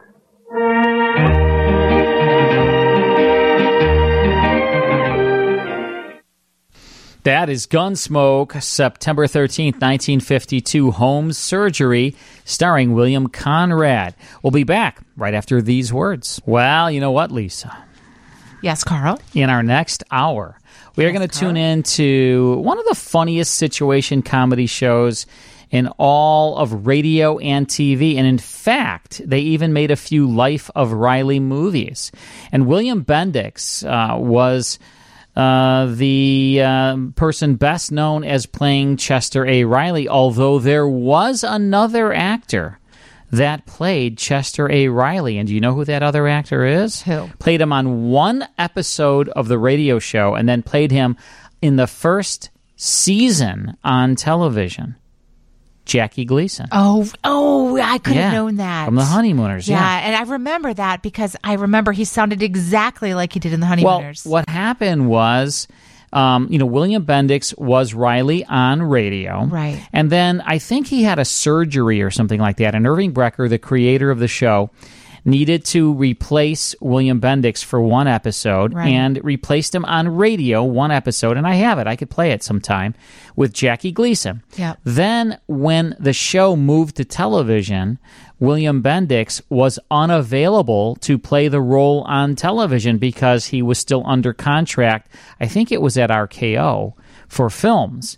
Speaker 11: That is Gunsmoke, September thirteenth, nineteen fifty-two, Home Surgery, starring William Conrad. We'll be back right after these words. Well, you know what, Lisa?
Speaker 12: Yes, Carl?
Speaker 11: In our next hour, we are yes, going to tune in to one of the funniest situation comedy shows in all of radio and T V. And in fact, they even made a few Life of Riley movies. And William Bendix uh, was uh, the uh, person best known as playing Chester A. Riley, although there was another actor that played Chester A. Riley. And do you know who that other actor is?
Speaker 12: Who?
Speaker 11: Played him on one episode of the radio show and then played him in the first season on television. Jackie Gleason.
Speaker 12: Oh, oh, I could
Speaker 11: yeah,
Speaker 12: have known that.
Speaker 11: From The Honeymooners, yeah.
Speaker 12: Yeah, and I remember that because I remember he sounded exactly like he did in The Honeymooners.
Speaker 11: Well, what happened was, um, you know, William Bendix was Riley on radio.
Speaker 12: Right.
Speaker 11: And then I think he had a surgery or something like that. And Irving Brecker, the creator of the show, needed to replace William Bendix for one episode
Speaker 12: right.
Speaker 11: and replaced him on radio one episode. And I have it. I could play it sometime with Jackie Gleason.
Speaker 12: Yep.
Speaker 11: Then when the show moved to television, William Bendix was unavailable to play the role on television because he was still under contract. I think it was at R K O for films.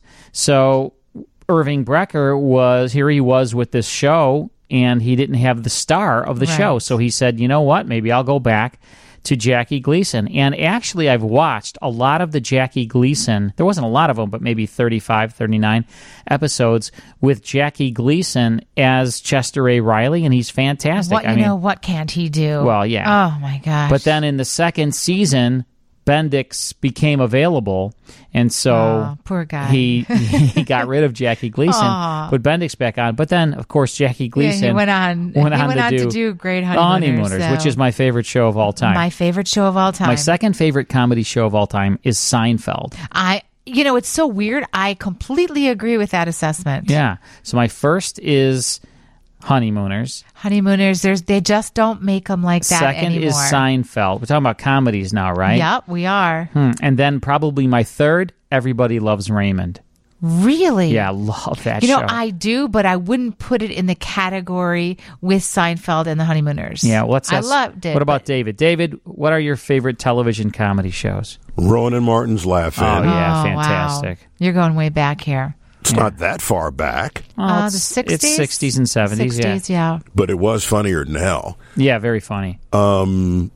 Speaker 11: So Irving Brecker was, here he was with this show, and he didn't have the star of the
Speaker 12: right.
Speaker 11: show. So he said, you know what, maybe I'll go back to Jackie Gleason. And actually, I've watched a lot of the Jackie Gleason, there wasn't a lot of them, but maybe thirty-five, thirty-nine episodes with Jackie Gleason as Chester A. Riley, and he's fantastic.
Speaker 12: What, you
Speaker 11: I mean,
Speaker 12: know, what can't he do?
Speaker 11: Well, yeah.
Speaker 12: Oh, my gosh.
Speaker 11: But then in the second season, Bendix became available, and so
Speaker 12: oh, poor guy.
Speaker 11: he he got rid of Jackie Gleason,
Speaker 12: Aww.
Speaker 11: put Bendix back on. But then, of course, Jackie Gleason
Speaker 12: yeah, he went on.
Speaker 11: went
Speaker 12: he
Speaker 11: on,
Speaker 12: went
Speaker 11: to,
Speaker 12: on
Speaker 11: do
Speaker 12: to do Great
Speaker 11: The
Speaker 12: Honeymooners,
Speaker 11: Honeymooners,
Speaker 12: so.
Speaker 11: which is my favorite show of all time.
Speaker 12: My favorite show of all time.
Speaker 11: My second favorite comedy show of all time is Seinfeld.
Speaker 12: I, you know, it's so weird. I completely agree with that assessment.
Speaker 11: Yeah. So my first is Honeymooners.
Speaker 12: Honeymooners, there's they just don't make them like that
Speaker 11: Second
Speaker 12: anymore.
Speaker 11: is Seinfeld. We're talking about comedies now, right?
Speaker 12: Yep, we are.
Speaker 11: Hmm. And then probably my third, Everybody Loves Raymond.
Speaker 12: Really?
Speaker 11: Yeah, I love that
Speaker 12: you
Speaker 11: show.
Speaker 12: know, I do, but I wouldn't put it in the category with Seinfeld and the Honeymooners.
Speaker 11: Yeah, what's
Speaker 12: I loved it.
Speaker 11: What about
Speaker 12: but...
Speaker 11: David? David, what are your favorite television comedy shows?
Speaker 21: Rowan and Martin's Laugh-In.
Speaker 11: Oh, yeah,
Speaker 12: oh,
Speaker 11: fantastic.
Speaker 12: Wow. You're going way back here.
Speaker 21: It's yeah. not that far back.
Speaker 11: Oh,
Speaker 12: uh,
Speaker 11: it's,
Speaker 12: the sixties?
Speaker 11: It's sixties and seventies,
Speaker 12: sixties,
Speaker 11: yeah.
Speaker 12: yeah.
Speaker 21: But it was funnier than hell.
Speaker 11: Yeah, very funny.
Speaker 21: Um,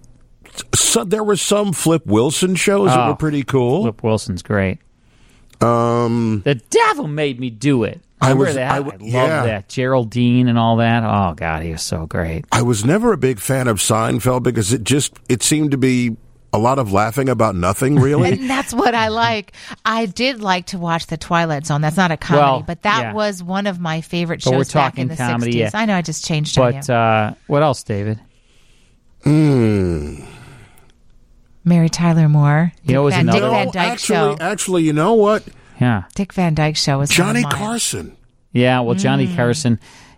Speaker 21: so there were some Flip Wilson shows oh, that were pretty cool.
Speaker 11: Flip Wilson's great.
Speaker 21: Um,
Speaker 11: The Devil Made Me Do It. Remember
Speaker 21: I was,
Speaker 11: that?
Speaker 21: I,
Speaker 11: I love
Speaker 21: yeah.
Speaker 11: that. Geraldine and all that. Oh, God, he was so great.
Speaker 21: I was never a big fan of Seinfeld because it just, it seemed to be a lot of laughing about nothing, really.
Speaker 12: And that's what I like. I did like to watch The Twilight Zone. That's not a comedy,
Speaker 11: well,
Speaker 12: but that
Speaker 11: yeah.
Speaker 12: was one of my favorite
Speaker 11: but
Speaker 12: shows
Speaker 11: we're
Speaker 12: back
Speaker 11: talking
Speaker 12: in the
Speaker 11: comedy,
Speaker 12: sixties.
Speaker 11: Yeah.
Speaker 12: I know I just changed
Speaker 11: but,
Speaker 12: on you.
Speaker 11: uh, what else, David?
Speaker 21: Hmm.
Speaker 12: Mary Tyler Moore.
Speaker 11: You know,
Speaker 12: Van,
Speaker 11: another
Speaker 12: Dick Van
Speaker 21: no,
Speaker 12: Dyke
Speaker 21: actually,
Speaker 12: Show.
Speaker 21: Actually, you know what?
Speaker 11: Yeah.
Speaker 12: Dick Van Dyke Show was
Speaker 21: Johnny
Speaker 12: one of mine.
Speaker 21: Carson.
Speaker 11: Yeah, well, Johnny
Speaker 12: Mm.
Speaker 11: Carson,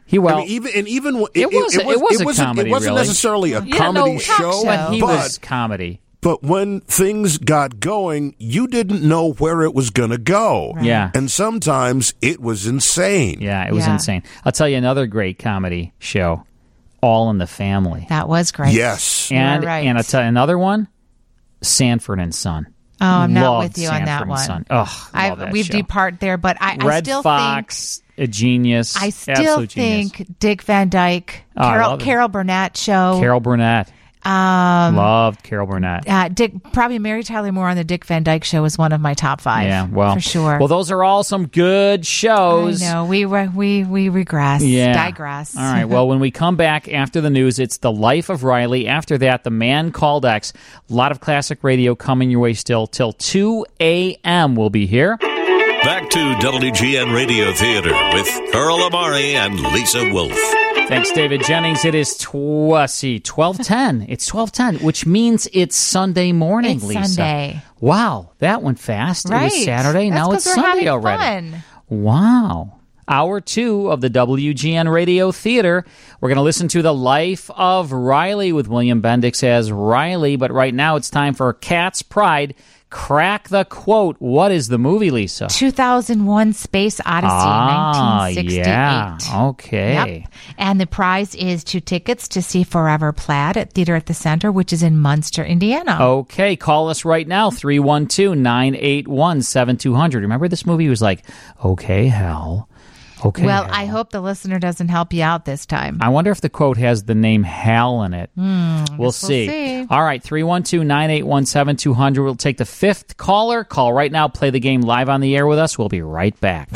Speaker 11: He well,
Speaker 21: I mean, even and even it,
Speaker 11: it was
Speaker 21: it,
Speaker 11: a, it was
Speaker 21: it
Speaker 11: a
Speaker 21: wasn't,
Speaker 11: comedy.
Speaker 21: It wasn't
Speaker 11: really.
Speaker 21: necessarily a
Speaker 11: yeah,
Speaker 21: comedy
Speaker 11: no,
Speaker 21: show,
Speaker 11: but he
Speaker 21: but,
Speaker 11: was comedy.
Speaker 21: But when things got going, you didn't know where it was going to go.
Speaker 11: Right. Yeah,
Speaker 21: and sometimes it was insane.
Speaker 11: Yeah, it was
Speaker 12: Yeah.
Speaker 11: insane. I'll tell you another great comedy show, All in the Family.
Speaker 12: That was great.
Speaker 21: Yes,
Speaker 11: and
Speaker 12: You're right.
Speaker 11: and I'll tell you another one, Sanford and Son.
Speaker 12: Oh, I'm not
Speaker 11: Loved
Speaker 12: with you on
Speaker 11: Sanford
Speaker 12: that
Speaker 11: and
Speaker 12: one.
Speaker 11: Son. Oh,
Speaker 12: I,
Speaker 11: love that
Speaker 12: we've
Speaker 11: show.
Speaker 12: depart there, but I, I
Speaker 11: Red
Speaker 12: still
Speaker 11: Fox,
Speaker 12: think
Speaker 11: a genius.
Speaker 12: I still
Speaker 11: absolute genius.
Speaker 12: think Dick Van Dyke,
Speaker 11: Oh, I
Speaker 12: Carol,
Speaker 11: love it.
Speaker 12: Carol Burnett show.
Speaker 11: Carol Burnett.
Speaker 12: Um,
Speaker 11: Loved Carol Burnett.
Speaker 12: uh, Dick, probably Mary Tyler Moore on the Dick Van Dyke Show is one of my top five.
Speaker 11: Yeah, well,
Speaker 12: for sure.
Speaker 11: Well, those are all some good shows.
Speaker 12: I know we re- we we regress,
Speaker 11: Yeah.
Speaker 12: digress.
Speaker 11: All right. Well, when we come back after the news, it's The Life of Riley. After that, The Man Called X. A lot of classic radio coming your way still till two a.m. We'll be here.
Speaker 10: Back to W G N Radio Theater with Carl Amari and Lisa Wolf.
Speaker 11: Thanks, David Jennings. It is tw- uh, see, twelve ten. It's twelve ten, which means it's Sunday morning,
Speaker 12: It's
Speaker 11: Lisa.
Speaker 12: Sunday.
Speaker 11: Wow, that went fast. It
Speaker 12: Right.
Speaker 11: was Saturday.
Speaker 12: That's
Speaker 11: now
Speaker 12: 'cause
Speaker 11: it's
Speaker 12: we're
Speaker 11: Sunday
Speaker 12: having
Speaker 11: already.
Speaker 12: fun.
Speaker 11: Wow. Hour two of the W G N Radio Theater. We're going to listen to The Life of Riley with William Bendix as Riley, but right now it's time for Cat's Pride. Crack the quote. What is the movie, Lisa?
Speaker 12: two thousand one Space Odyssey,
Speaker 11: ah,
Speaker 12: nineteen sixty-eight.
Speaker 11: yeah. Okay.
Speaker 12: Yep. And the prize is two tickets to see Forever Plaid at Theater at the Center, which is in Munster, Indiana.
Speaker 11: Okay, call us right now, three one two, nine eight one, seven two zero zero. Remember this movie was like, okay, Hal. Okay.
Speaker 12: well,
Speaker 11: Hal.
Speaker 12: I hope the listener doesn't help you out this time.
Speaker 11: I wonder if the quote has the name Hal in it.
Speaker 12: Mm,
Speaker 11: we'll,
Speaker 12: we'll
Speaker 11: see.
Speaker 12: see.
Speaker 11: All right, three one two, nine eight one, seven two zero zero. We'll take the fifth caller. Call right now. Play the game live on the air with us. We'll be right back.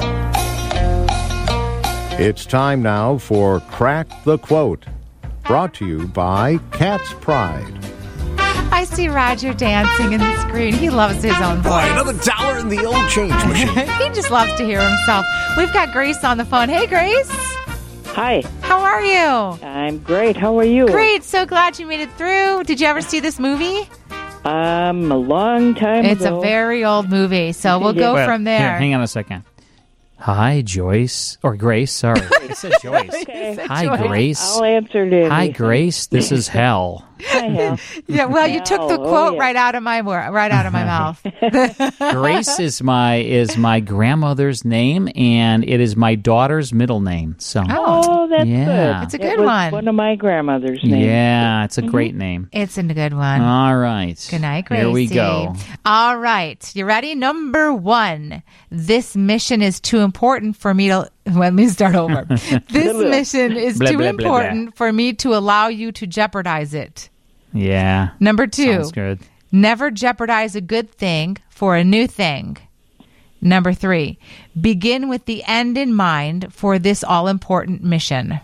Speaker 13: It's time now for Crack the Quote, brought to you by Cat's Pride.
Speaker 12: I see Roger dancing in the screen. He loves his own voice.
Speaker 6: Boy, another dollar in the old change machine.
Speaker 12: He just loves to hear himself. We've got Grace on the phone. Hey, Grace.
Speaker 7: Hi.
Speaker 12: How are you?
Speaker 7: I'm great. How are you?
Speaker 12: Great. So glad you made it through. Did you ever see this movie?
Speaker 7: Um, a long time
Speaker 12: It's
Speaker 7: ago.
Speaker 12: a very old movie, so we'll go
Speaker 11: Well,
Speaker 12: from there.
Speaker 11: Here, hang on a second. Hi, Joyce. Or Grace, sorry. I said Joyce.
Speaker 7: Okay.
Speaker 11: Hi,
Speaker 12: Joyce.
Speaker 11: Grace.
Speaker 7: I'll answer it.
Speaker 11: Hi, Grace. This is Hal.
Speaker 7: Hi, Hal.
Speaker 12: Yeah, well, you took the
Speaker 7: Oh,
Speaker 12: quote
Speaker 7: yeah.
Speaker 12: right out of my wor- right out of my mouth.
Speaker 11: Grace is my is my grandmother's name, and it is my daughter's middle name. So,
Speaker 7: Oh, that's
Speaker 11: Yeah.
Speaker 7: good.
Speaker 12: It's a
Speaker 7: That
Speaker 12: good
Speaker 7: was
Speaker 12: one.
Speaker 7: One of my grandmother's names.
Speaker 11: yeah, it's a great name.
Speaker 12: It's a good one.
Speaker 11: All right.
Speaker 12: Good night, Gracie.
Speaker 11: Here we go.
Speaker 12: All right. You ready? Number one. This mission is too important for me to... Let me start over. This mission is
Speaker 11: Blah,
Speaker 12: too
Speaker 11: blah, blah, blah.
Speaker 12: important for me to allow you to jeopardize it.
Speaker 11: Yeah.
Speaker 12: Number two.
Speaker 11: Sounds good.
Speaker 12: Never jeopardize a good thing for a new thing. Number three. Begin with the end in mind for this all-important mission.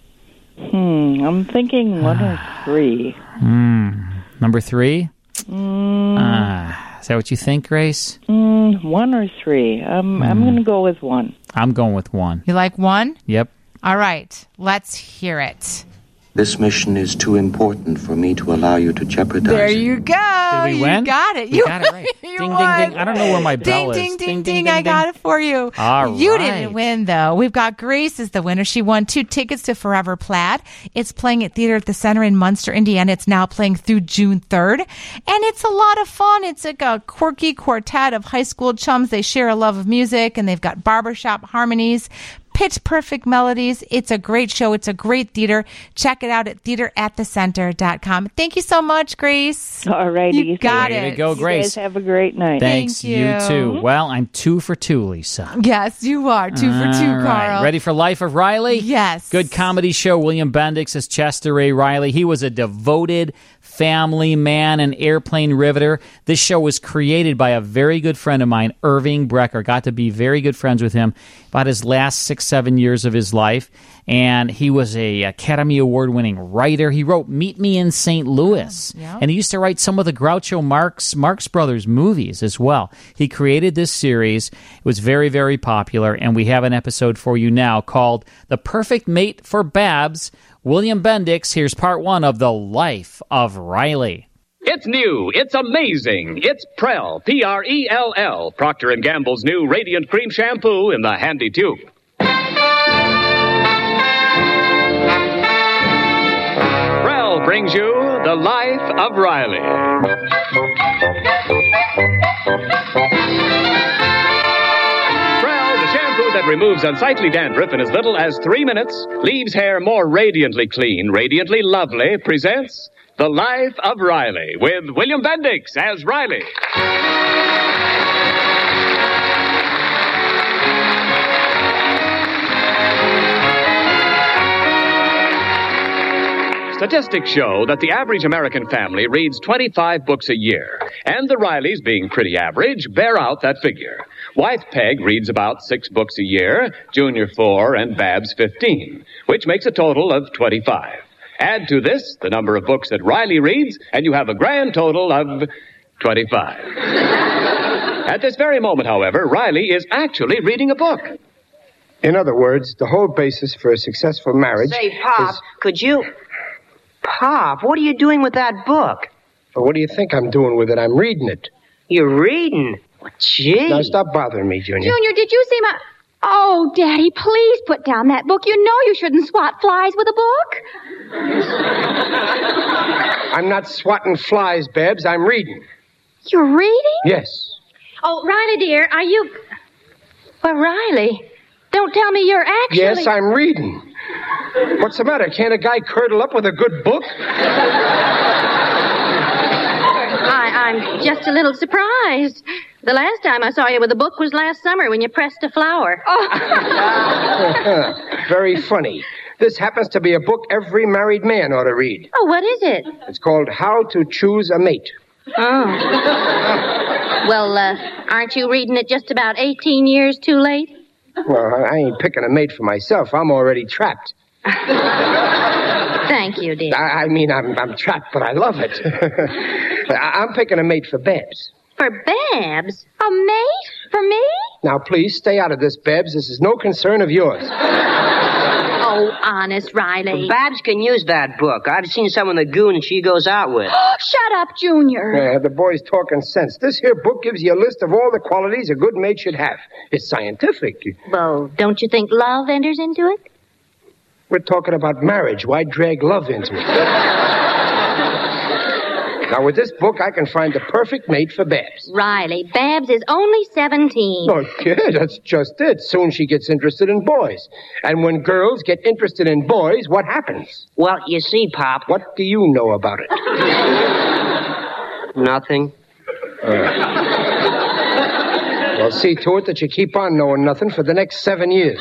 Speaker 7: Hmm. I'm thinking one or three.
Speaker 11: Hmm. Number three?
Speaker 7: Mm,
Speaker 11: Ah, is that what you think, Grace?
Speaker 7: mm, one or three. Um, I'm going to go with one.
Speaker 11: I'm going with one.
Speaker 12: You like one?
Speaker 11: Yep.
Speaker 12: All right. Let's hear it.
Speaker 22: This mission is too important for me to allow you to jeopardize
Speaker 12: There
Speaker 22: it.
Speaker 12: you go.
Speaker 11: Did we
Speaker 12: you
Speaker 11: win?
Speaker 12: got it.
Speaker 11: We
Speaker 12: You
Speaker 11: got it right.
Speaker 12: you
Speaker 11: Ding, ding,
Speaker 12: won.
Speaker 11: ding. I don't know where my bell
Speaker 12: ding,
Speaker 11: is.
Speaker 12: Ding, ding,
Speaker 11: Ding,
Speaker 12: ding,
Speaker 11: ding,
Speaker 12: I
Speaker 11: ding,
Speaker 12: got
Speaker 11: ding.
Speaker 12: it for you.
Speaker 11: All
Speaker 12: you
Speaker 11: right.
Speaker 12: didn't win, though. We've got Grace as the winner. She won two tickets to Forever Plaid. It's playing at Theater at the Center in Munster, Indiana. It's now playing through June third. And it's a lot of fun. It's like a quirky quartet of high school chums. They share a love of music, and they've got barbershop harmonies, pitch perfect melodies. It's a great show. It's a great theater. Check it out at theater at the center dot com. Thank you so much, Grace.
Speaker 7: All righty.
Speaker 12: You got
Speaker 11: Way
Speaker 12: it.
Speaker 11: to go,
Speaker 7: You
Speaker 11: Grace.
Speaker 7: guys have a great night.
Speaker 11: Thanks,
Speaker 12: Thank
Speaker 11: you.
Speaker 12: you.
Speaker 11: too. Well, I'm two for two, Lisa.
Speaker 12: Yes, you are. Two for two,
Speaker 11: All right.
Speaker 12: Carl.
Speaker 11: Ready for Life of Riley?
Speaker 12: Yes.
Speaker 11: Good comedy show. William Bendix as Chester Ray Riley. He was a devoted family man and airplane riveter. This show was created by a very good friend of mine, Irving Brecker. Got to be very good friends with him about his last six, seven years of his life. And he was a Academy Award-winning writer. He wrote Meet Me in Saint Louis.
Speaker 12: Yeah.
Speaker 11: And he used to write some of the Groucho Marx, Marx Brothers movies as well. He created this series. It was very, very popular. And we have an episode for you now called The Perfect Mate for Babs. William Bendix, here's part one of The Life of Riley.
Speaker 2: It's new. It's amazing. It's Prell, P R E L L, Procter and Gamble's new Radiant Cream Shampoo in the handy tube. brings you The Life of Riley. Prel, the shampoo that removes unsightly dandruff in as little as three minutes, leaves hair more radiantly clean, radiantly lovely, presents The Life of Riley with William Bendix as Riley. Statistics show that the average American family reads twenty-five books a year, and the Rileys, being pretty average, bear out that figure. Wife Peg reads about six books a year, Junior four, and Babs fifteen, which makes a total of twenty-five. Add to this the number of books that Riley reads, and you have a grand total of twenty-five. At this very moment, however, Riley is actually reading a book.
Speaker 4: In other words, the whole basis for a successful marriage
Speaker 5: Say, Pop,
Speaker 4: is...
Speaker 5: could you... Pop, what are you doing with that book?
Speaker 4: Well, what do you think I'm doing with it? I'm reading it.
Speaker 5: You're reading? Well, gee.
Speaker 4: Now, stop bothering me, Junior.
Speaker 23: Junior, did you see my... Oh, Daddy, please put down that book. You know you shouldn't swat flies with a book.
Speaker 4: I'm not swatting flies, Babs. I'm reading.
Speaker 23: You're reading?
Speaker 4: Yes.
Speaker 23: Oh, Riley, dear, are you... Well, Riley, don't tell me you're actually...
Speaker 4: Yes, I'm reading. What's the matter? Can't a guy curdle up with a good book?
Speaker 23: I, I'm just a little surprised. The last time I saw you with a book was last summer when you pressed a flower. Oh.
Speaker 4: Very funny. This happens to be a book every married man ought to read.
Speaker 23: Oh, what is it?
Speaker 4: It's called How to Choose a Mate.
Speaker 23: Oh. Well, uh, aren't you reading it just about eighteen years too late?
Speaker 4: Well, I ain't picking a mate for myself. I'm already trapped.
Speaker 23: Thank you, dear.
Speaker 4: I, I mean, I'm, I'm trapped, but I love it. I'm picking a mate for Babs.
Speaker 23: For Babs? A mate? For me?
Speaker 4: Now, please, stay out of this, Babs. This is no concern of yours.
Speaker 23: Oh, honest, Riley.
Speaker 5: Well, Babs can use that book. I've seen some of the goons she goes out with.
Speaker 23: Shut up, Junior.
Speaker 4: Yeah, the boy's talking sense. This here book gives you a list of all the qualities a good mate should have. It's scientific.
Speaker 23: Well, don't you think love enters into it?
Speaker 4: We're talking about marriage. Why drag love into it? Now, with this book, I can find the perfect mate for Babs.
Speaker 23: Riley, Babs is only seventeen.
Speaker 4: Oh, kid, that's just it. Soon she gets interested in boys. And when girls get interested in boys, what happens?
Speaker 5: Well, you see, Pop...
Speaker 4: What do you know about it?
Speaker 5: Nothing.
Speaker 4: Uh, well, see to it that you keep on knowing nothing for the next seven years.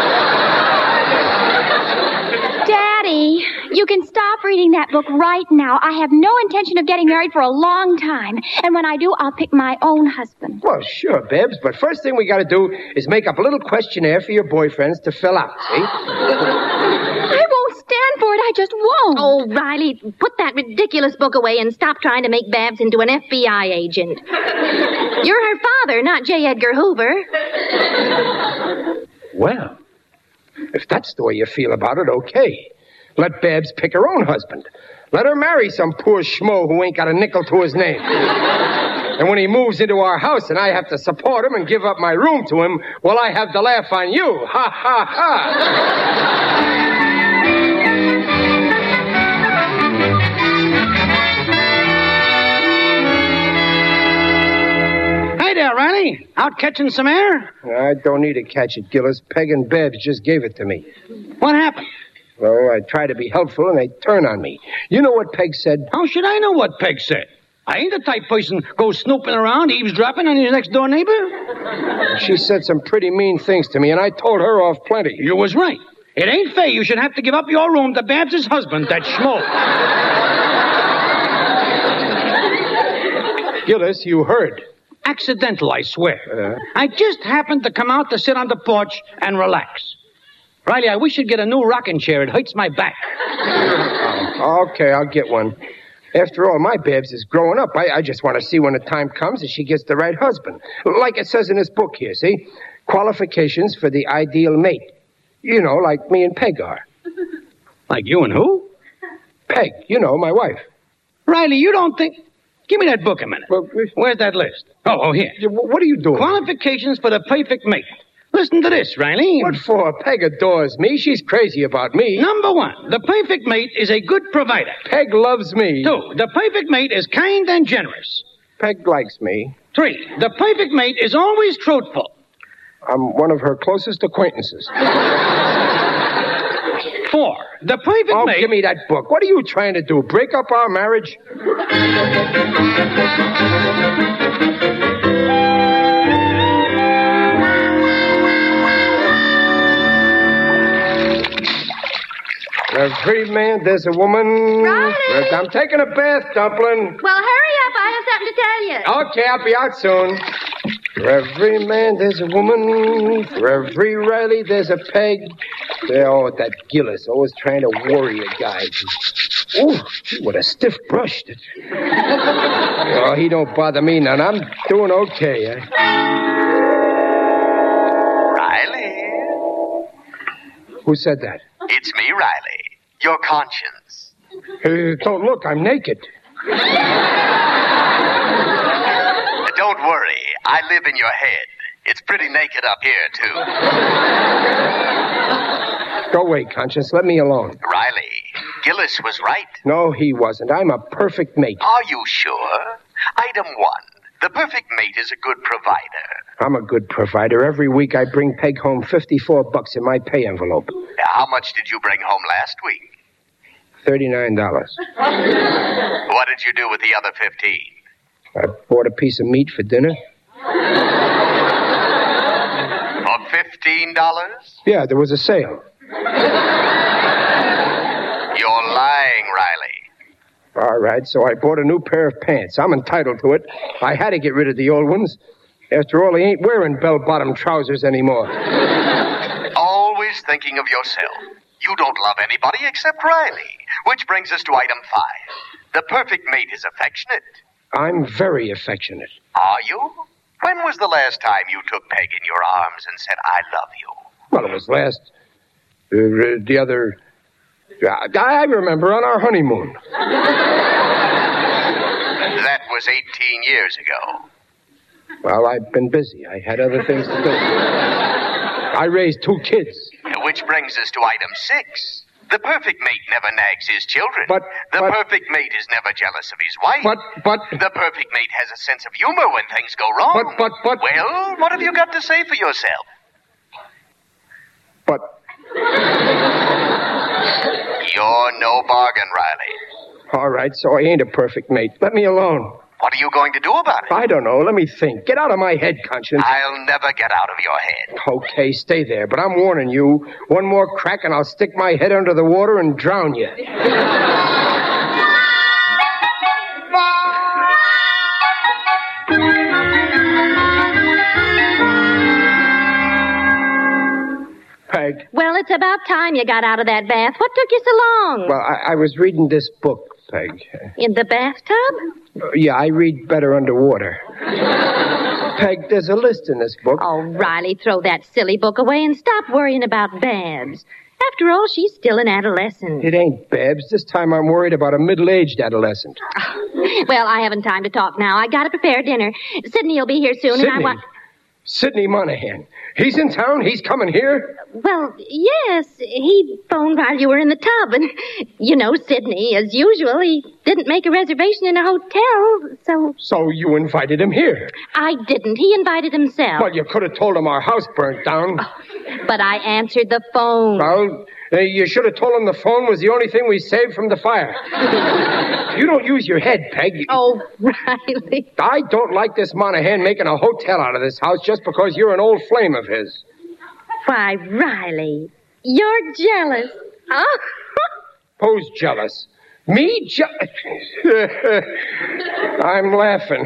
Speaker 23: Daddy, you can stop reading that book right now. I have no intention of getting married for a long time. And when I do, I'll pick my own husband.
Speaker 4: Well, sure, Babs, but first thing we got to do is make up a little questionnaire for your boyfriends to fill out, see?
Speaker 23: I won't stand for it. I just won't. Oh, Riley, put that ridiculous book away and stop trying to make Babs into an F B I agent. You're her father, not J. Edgar Hoover.
Speaker 4: Well, if that's the way you feel about it, okay. Let Babs pick her own husband. Let her marry some poor schmo who ain't got a nickel to his name. And when he moves into our house and I have to support him and give up my room to him, well, I have to laugh on you. Ha, ha, ha.
Speaker 24: Hey there, Riley. Out catching some air?
Speaker 4: I don't need to catch it, Gillis. Peg and Babs just gave it to me.
Speaker 24: What happened?
Speaker 4: Well, I try to be helpful, and they turn on me. You know what Peg said?
Speaker 24: How should I know what Peg said? I ain't the type person goes snooping around, eavesdropping on his next-door neighbor.
Speaker 4: She said some pretty mean things to me, and I told her off plenty.
Speaker 24: You was right. It ain't fair you should have to give up your room to Babs' husband, that schmo.
Speaker 4: Gillis, you heard.
Speaker 24: Accidental, I swear.
Speaker 4: Uh,
Speaker 24: I just happened to come out to sit on the porch and relax. Riley, I wish you'd get a new rocking chair. It hurts my back.
Speaker 4: Oh, okay, I'll get one. After all, my Babs is growing up. I, I just want to see when the time comes that she gets the right husband. Like it says in this book here, see? Qualifications for the ideal mate. You know, like me and Peg are.
Speaker 24: Like you and who?
Speaker 4: Peg, you know, my wife.
Speaker 24: Riley, you don't think... Give me that book a minute.
Speaker 4: Well,
Speaker 24: where's that list? Oh, oh, here.
Speaker 4: What are you doing?
Speaker 24: Qualifications for the perfect mate. Listen to this, Riley.
Speaker 4: What for? Peg adores me. She's crazy about me.
Speaker 24: Number one, the perfect mate is a good provider.
Speaker 4: Peg loves me.
Speaker 24: Two, the perfect mate is kind and generous.
Speaker 4: Peg likes me.
Speaker 24: Three, the perfect mate is always truthful.
Speaker 4: I'm one of her closest acquaintances.
Speaker 24: Four, the perfect
Speaker 4: oh,
Speaker 24: mate...
Speaker 4: give me that book. What are you trying to do? Break up our marriage? Every man, there's a woman.
Speaker 23: Riley!
Speaker 4: I'm taking a bath, Dumpling.
Speaker 23: Well, hurry up. I have something to tell you.
Speaker 4: Okay, I'll be out soon. For every man, there's a woman. For every Riley, there's a Peg. Oh, that Gillis, always trying to worry a guy. Ooh, what a stiff brush. Oh, he don't bother me none. I'm doing okay. Eh?
Speaker 8: Riley?
Speaker 4: Who said that?
Speaker 8: It's me, Riley. Your conscience.
Speaker 4: Uh, don't look, I'm naked.
Speaker 8: Don't worry. I live in your head. It's pretty naked up here, too.
Speaker 4: Go away, conscience. Let me alone.
Speaker 8: Riley, Gillis was right.
Speaker 4: No, he wasn't. I'm a perfect mate.
Speaker 8: Are you sure? Item one. The perfect mate is a good provider.
Speaker 4: I'm a good provider. Every week I bring Peg home fifty-four bucks in my pay envelope.
Speaker 8: How much did you bring home last week?
Speaker 4: thirty-nine dollars.
Speaker 8: What did you do with the other fifteen?
Speaker 4: I bought a piece of meat for dinner.
Speaker 8: For fifteen dollars?
Speaker 4: Yeah, there was a sale.
Speaker 8: You're lying, Riley.
Speaker 4: All right, so I bought a new pair of pants. I'm entitled to it. I had to get rid of the old ones. After all, he ain't wearing bell-bottom trousers anymore.
Speaker 8: Always thinking of yourself. You don't love anybody except Riley. Which brings us to item five. The perfect mate is affectionate.
Speaker 4: I'm very affectionate.
Speaker 8: Are you? When was the last time you took Peg in your arms and said, I love you?
Speaker 4: Well, it was last... Uh, the other... Uh, I remember, on our honeymoon.
Speaker 8: That was eighteen years ago.
Speaker 4: Well, I've been busy. I had other things to do. I raised two kids.
Speaker 8: Which brings us to item six. The perfect mate never nags his children.
Speaker 4: But
Speaker 8: the
Speaker 4: but,
Speaker 8: perfect mate is never jealous of his wife.
Speaker 4: But but
Speaker 8: the perfect mate has a sense of humor when things go wrong.
Speaker 4: But but but
Speaker 8: Well, what have you got to say for yourself?
Speaker 4: But
Speaker 8: you're no bargain, Riley.
Speaker 4: All right, so I ain't a perfect mate. Let me alone.
Speaker 8: What are you going to do about it?
Speaker 4: I don't know. Let me think. Get out of my head, conscience.
Speaker 8: I'll never get out of your head.
Speaker 4: Okay, stay there. But I'm warning you. One more crack and I'll stick my head under the water and drown you. Peg.
Speaker 23: Well, it's about time you got out of that bath. What took you so long?
Speaker 4: Well, I, I was reading this book, Peg.
Speaker 23: In the bathtub?
Speaker 4: Uh, yeah, I read better underwater. Peg, there's a list in this book.
Speaker 23: Oh, Riley, throw that silly book away and stop worrying about Babs. After all, she's still an adolescent.
Speaker 4: It ain't Babs. This time I'm worried about a middle-aged adolescent.
Speaker 23: Well, I haven't time to talk now. I gotta prepare dinner. Sydney will be here soon,
Speaker 4: Sydney?
Speaker 23: and I want...
Speaker 4: Sidney Monahan. He's in town? He's coming here?
Speaker 23: Well, yes. He phoned while you were in the tub. And, you know, Sidney, as usual, he didn't make a reservation in a hotel, so...
Speaker 4: So you invited him here?
Speaker 23: I didn't. He invited himself.
Speaker 4: Well, you could have told him our house burnt down.
Speaker 23: Oh, but I answered the phone.
Speaker 4: Well, uh, you should have told him the phone was the only thing we saved from the fire. You don't use your head, Peg.
Speaker 23: Oh, Riley.
Speaker 4: I don't like this Monahan making a hotel out of this house just because you're an old flame of his.
Speaker 23: Why, Riley, you're jealous. Oh.
Speaker 4: Who's jealous? Me? Je- I'm laughing.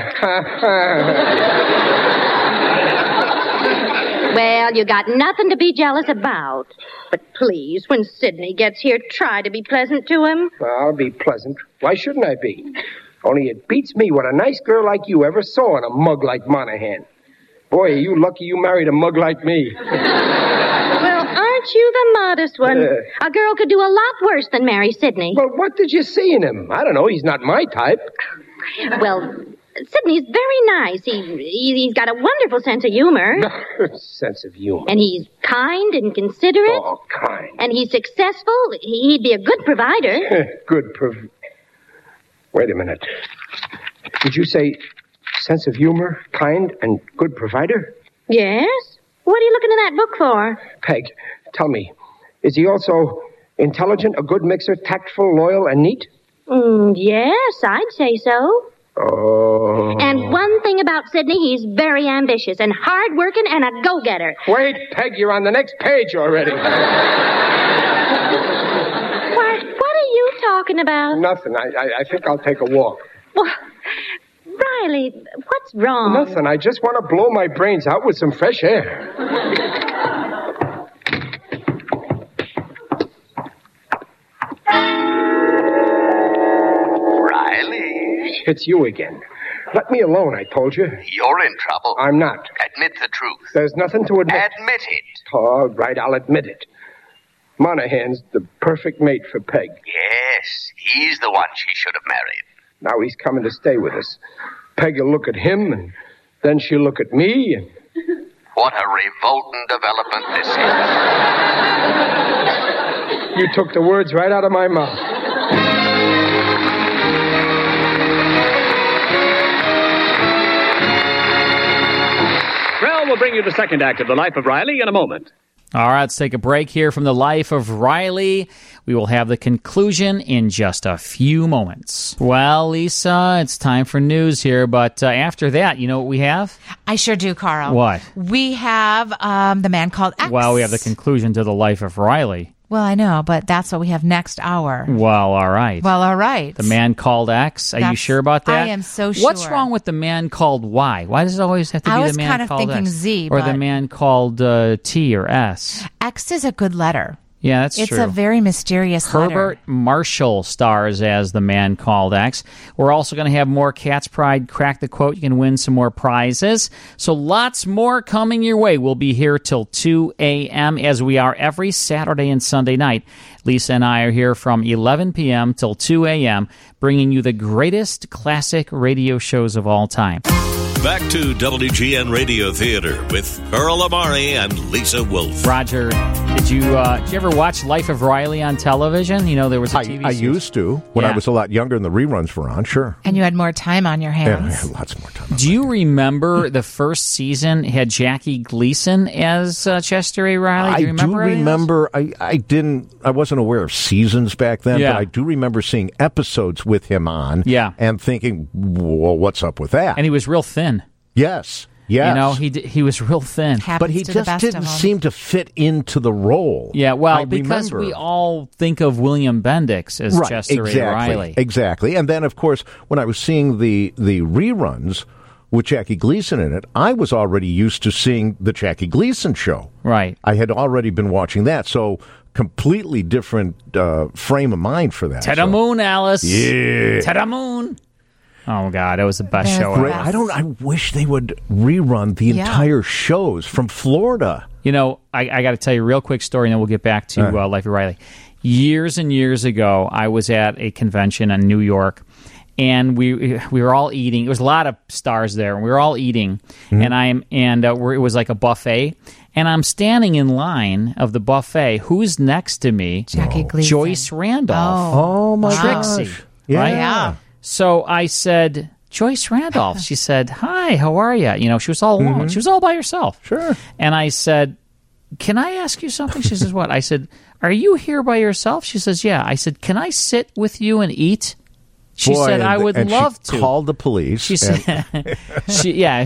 Speaker 23: Well, you got nothing to be jealous about. But please, when Sidney gets here, try to be pleasant to him.
Speaker 4: Well, I'll be pleasant. Why shouldn't I be? Only it beats me what a nice girl like you ever saw in a mug like Monahan. Boy, are you lucky you married a mug like me.
Speaker 23: Well, aren't you the modest one?
Speaker 4: Uh,
Speaker 23: a girl could do a lot worse than marry Sidney.
Speaker 4: Well, what did you see in him? I don't know. He's not my type.
Speaker 23: Well, Sidney's very nice. He, he, he's got a wonderful sense of humor.
Speaker 4: Sense of humor.
Speaker 23: And he's kind and considerate.
Speaker 4: Oh, kind.
Speaker 23: And he's successful. He'd be a good provider.
Speaker 4: Good prov... Wait a minute. Did you say sense of humor, kind, and good provider?
Speaker 23: Yes? What are you looking in that book for?
Speaker 4: Peg, tell me, is he also intelligent, a good mixer, tactful, loyal, and neat?
Speaker 23: Mm, yes, I'd say so.
Speaker 4: Oh.
Speaker 23: And one thing about Sidney, he's very ambitious and hard-working and a go-getter.
Speaker 4: Wait, Peg, you're on the next page already.
Speaker 23: What, what are you talking about?
Speaker 4: Nothing. I, I, I think I'll take a walk.
Speaker 23: Well, Riley, what's wrong?
Speaker 4: Nothing. I just want to blow my brains out with some fresh air.
Speaker 8: Riley?
Speaker 4: It's you again. Let me alone, I told you.
Speaker 8: You're in trouble.
Speaker 4: I'm not.
Speaker 8: Admit the truth.
Speaker 4: There's nothing to admit.
Speaker 8: Admit it.
Speaker 4: All right, I'll admit it. Monahan's the perfect mate for Peg.
Speaker 8: Yes, he's the one she should have married.
Speaker 4: Now he's coming to stay with us. Peg will look at him, and then she'll look at me, and...
Speaker 8: What a revolting development this is.
Speaker 4: You took the words right out of my mouth.
Speaker 2: Well, we'll bring you the second act of The Life of Riley in a moment.
Speaker 11: All right, let's take a break here from The Life of Riley. We will have the conclusion in just a few moments. Well, Lisa, it's time for news here, but uh, after that, you know what we have?
Speaker 12: I sure do, Carl.
Speaker 11: What?
Speaker 12: We have um, The Man Called X.
Speaker 11: Well, we have the conclusion to The Life of Riley.
Speaker 12: Well, I know, but that's what we have next hour.
Speaker 11: Well, all right.
Speaker 12: Well, all right.
Speaker 11: The Man Called X. Are
Speaker 12: That's,
Speaker 11: you sure about that?
Speaker 12: I am so sure.
Speaker 11: What's wrong with The Man Called Y? Why does it always have to
Speaker 12: I
Speaker 11: be
Speaker 12: was
Speaker 11: The Man
Speaker 12: kind of
Speaker 11: Called
Speaker 12: thinking
Speaker 11: X?
Speaker 12: Z,
Speaker 11: Or
Speaker 12: but-
Speaker 11: The Man Called uh, T or S?
Speaker 12: X is a good letter.
Speaker 11: Yeah, that's
Speaker 12: it's
Speaker 11: true.
Speaker 12: a very mysterious
Speaker 11: Herbert
Speaker 12: letter.
Speaker 11: Marshall stars as The Man Called X. We're also going to have more Cat's Pride Crack the Quote. You can win some more prizes. So lots more coming your way. We'll be here till two a.m. as we are every Saturday and Sunday night. Lisa and I are here from eleven p.m. till two a.m. bringing you the greatest classic radio shows of all time.
Speaker 10: Back to W G N Radio Theater with Earl Amari and Lisa Wolf.
Speaker 11: Roger, did you uh, did you ever watch Life of Riley on television? You know, there was a T V
Speaker 13: I, I
Speaker 11: series.
Speaker 13: used to when
Speaker 11: Yeah.
Speaker 13: I was a lot younger and the reruns were on, sure.
Speaker 12: And you had more time on your
Speaker 13: Yeah, I
Speaker 12: hands.
Speaker 13: had lots more time.
Speaker 11: Do you remember the first season had Jackie Gleason as uh, Chester A. Riley? Do you
Speaker 13: I
Speaker 11: remember
Speaker 13: do
Speaker 11: any of those?
Speaker 13: remember, I, I didn't, I wasn't aware of seasons back then,
Speaker 11: Yeah.
Speaker 13: but I do remember seeing episodes with him on
Speaker 11: Yeah.
Speaker 13: and thinking, well, what's up with that?
Speaker 11: And he was real thin.
Speaker 13: Yes, yes.
Speaker 11: You know, he d- he was real thin.
Speaker 13: but he just didn't seem to fit into the role.
Speaker 11: Yeah, well,
Speaker 13: I
Speaker 11: because
Speaker 13: remember.
Speaker 11: we all think of William Bendix as
Speaker 13: right,
Speaker 11: Chester
Speaker 13: exactly,
Speaker 11: A. Riley.
Speaker 13: Exactly. And then, of course, when I was seeing the, the reruns with Jackie Gleason in it, I was already used to seeing the Jackie Gleason show.
Speaker 11: Right.
Speaker 13: I had already been watching that, so completely different uh, frame of mind for that.
Speaker 11: Ted
Speaker 13: so.
Speaker 11: Moon, Alice.
Speaker 13: Yeah.
Speaker 11: Ted Moon. Oh, God, that was the best show
Speaker 13: Great.
Speaker 11: ever.
Speaker 13: I don't. I wish they would rerun the
Speaker 11: Yeah.
Speaker 13: entire shows from Florida.
Speaker 11: You know, I, I got to tell you a real quick story, and then we'll get back to
Speaker 13: Uh.
Speaker 11: uh, Life of Riley. Years and years ago, I was at a convention in New York, and we we were all eating. There was a lot of stars there, and we were all eating.
Speaker 13: Mm-hmm.
Speaker 11: And I'm and uh, we're, it was like a buffet, and I'm standing in line of the buffet. Who's next to me?
Speaker 12: Jackie Gleason.
Speaker 11: Joyce Randolph.
Speaker 13: Oh, my
Speaker 11: Trixie.
Speaker 13: gosh. Yeah.
Speaker 11: Right?
Speaker 12: Yeah.
Speaker 11: So I said, Joyce Randolph. She said, "Hi, how are you?" You know, she was all alone.
Speaker 13: Mhm.
Speaker 11: She was all by herself.
Speaker 13: Sure.
Speaker 11: And I said, "Can I ask you something?" She says, "What?" I said, "Are you here by yourself?" She says, "Yeah." I said, "Can I sit with you and eat?" She
Speaker 13: Boy,
Speaker 11: said,
Speaker 13: and-
Speaker 11: "I would
Speaker 13: and
Speaker 11: love
Speaker 13: she
Speaker 11: to."
Speaker 13: Called the police.
Speaker 11: She
Speaker 13: and-
Speaker 11: said, "She yeah."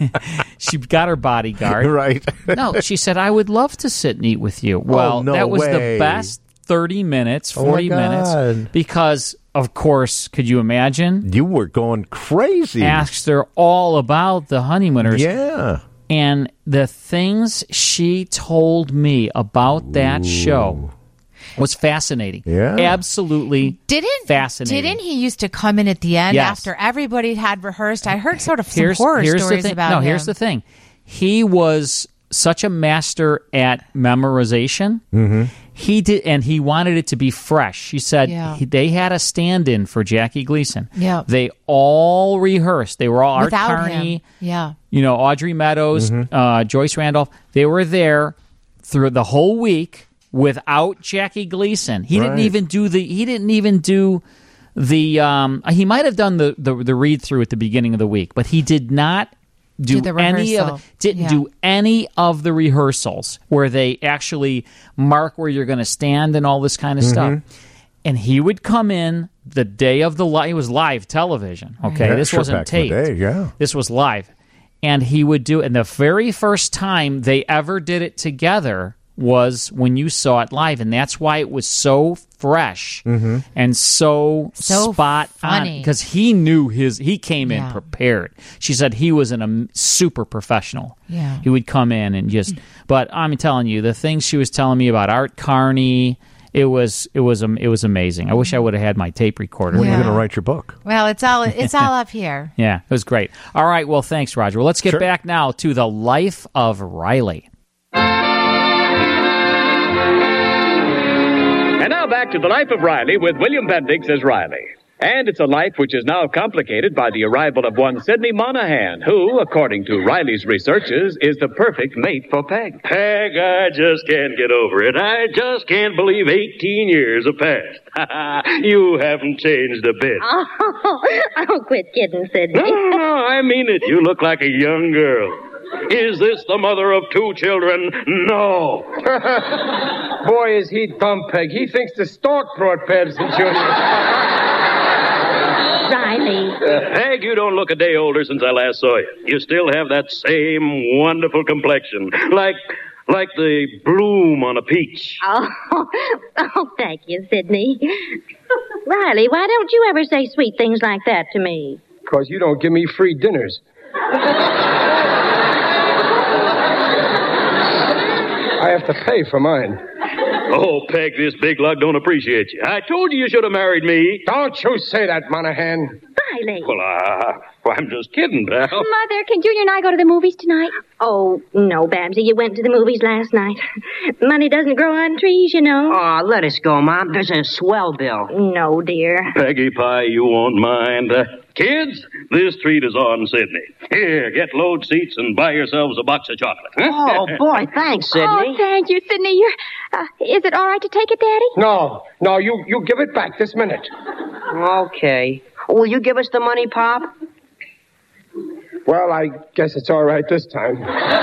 Speaker 11: She got her bodyguard.
Speaker 13: Right.
Speaker 11: No, she said, "I would love to sit and eat with you." Well,
Speaker 13: Oh, no
Speaker 11: that was
Speaker 13: way.
Speaker 11: the best thirty minutes,
Speaker 13: Oh, my
Speaker 11: forty minutes,
Speaker 13: God.
Speaker 11: because of course, could you imagine?
Speaker 13: You were going crazy.
Speaker 11: Asked her all about the honeymooners.
Speaker 13: Yeah.
Speaker 11: And the things she told me about that show was fascinating.
Speaker 13: Yeah.
Speaker 11: Absolutely
Speaker 12: Didn't
Speaker 11: fascinating.
Speaker 12: Didn't he used to come in at the end
Speaker 11: Yes.
Speaker 12: after everybody had rehearsed? I heard sort of some
Speaker 11: here's,
Speaker 12: horror
Speaker 11: here's
Speaker 12: stories
Speaker 11: the thing.
Speaker 12: about
Speaker 11: no,
Speaker 12: him.
Speaker 11: here's the thing. He was such a master at memorization.
Speaker 13: Mm-hmm.
Speaker 11: He did, and he wanted it to be fresh. She said
Speaker 12: Yeah.
Speaker 11: he, they had a stand-in for Jackie Gleason.
Speaker 12: Yeah.
Speaker 11: They all rehearsed. They were all
Speaker 12: Without
Speaker 11: Art Carney,
Speaker 12: him. Yeah.
Speaker 11: you know, Audrey Meadows, uh, Joyce Randolph. They were there through the whole week without Jackie Gleason. He didn't
Speaker 13: Right.
Speaker 11: even do the. He didn't even do the. Um, he might have done the the, the read through at the beginning of the week, but he did not do
Speaker 12: Do the
Speaker 11: any
Speaker 12: rehearsal.
Speaker 11: of didn't
Speaker 12: Yeah.
Speaker 11: do any of the rehearsals where they actually mark where you're going to stand and all this kind of stuff. And he would come in the day of the live. It was live television. Okay,
Speaker 13: Yeah,
Speaker 11: this
Speaker 13: sure,
Speaker 11: wasn't
Speaker 13: back in the
Speaker 11: taped.
Speaker 13: day, yeah.
Speaker 11: This was live, and he would do. And the very first time they ever did it together was when you saw it live, and that's why it was so fresh and so,
Speaker 12: So
Speaker 11: spot on
Speaker 12: funny.
Speaker 11: because he knew his. He came in
Speaker 12: Yeah.
Speaker 11: prepared. She said he was an, a super professional.
Speaker 12: Yeah.
Speaker 11: He would come in and just. But I'm telling you, the things she was telling me about Art Carney. It was it was am- it was amazing. I wish I would have had my tape recorder.
Speaker 13: When are you
Speaker 12: Yeah.
Speaker 13: going to write your book?
Speaker 12: Well, it's all it's all up here.
Speaker 11: Yeah, it was great. All right, well, thanks, Roger. Well, let's get
Speaker 13: Sure.
Speaker 11: back now to the life of Riley.
Speaker 2: And now back to the life of Riley with William Bendix as Riley. And it's a life which is now complicated by the arrival of one Sidney Monahan, who, according to Riley's researches, is the perfect mate for Peg.
Speaker 9: Peg, I just can't get over it. I just can't believe eighteen years have passed. You haven't changed a bit.
Speaker 23: Oh, oh, quit kidding, Sidney.
Speaker 9: No, no, no, I mean it. You look like a young girl. Is this the mother of two children? No.
Speaker 4: Boy, is he dumb, Peg. He thinks the stork brought Babs and Junior.
Speaker 23: Riley.
Speaker 9: Uh, Peg, you don't look a day older since I last saw you. You still have that same wonderful complexion. Like, like the bloom on a peach.
Speaker 23: Oh, oh, thank you, Sidney. Riley, why don't you ever say sweet things like that to me?
Speaker 4: Because you don't give me free dinners. I have to pay for mine.
Speaker 9: Oh, Peg, this big lug don't appreciate you. I told you you should have married me.
Speaker 4: Don't you say that, Monahan.
Speaker 23: Riley.
Speaker 9: Well, uh, well, I'm just kidding, pal.
Speaker 23: Mother, can Junior and I go to the movies tonight? Oh, no, Babsy. You went to the movies last night. Money doesn't grow on trees, you know.
Speaker 5: Oh, let us go, Mom. There's a swell bill.
Speaker 23: No, dear.
Speaker 9: Peggy Pie, you won't mind. Uh, kids, this treat is on Sydney. Here, get load seats and buy yourselves a box of chocolate.
Speaker 5: Oh, boy, thanks, Sidney.
Speaker 23: Oh, thank you, Sidney. You're, uh, is it all right to take it, Daddy?
Speaker 4: No, no, you, you give it back this minute.
Speaker 5: Okay. Will you give us the money, Pop?
Speaker 4: Well, I guess it's all right this time.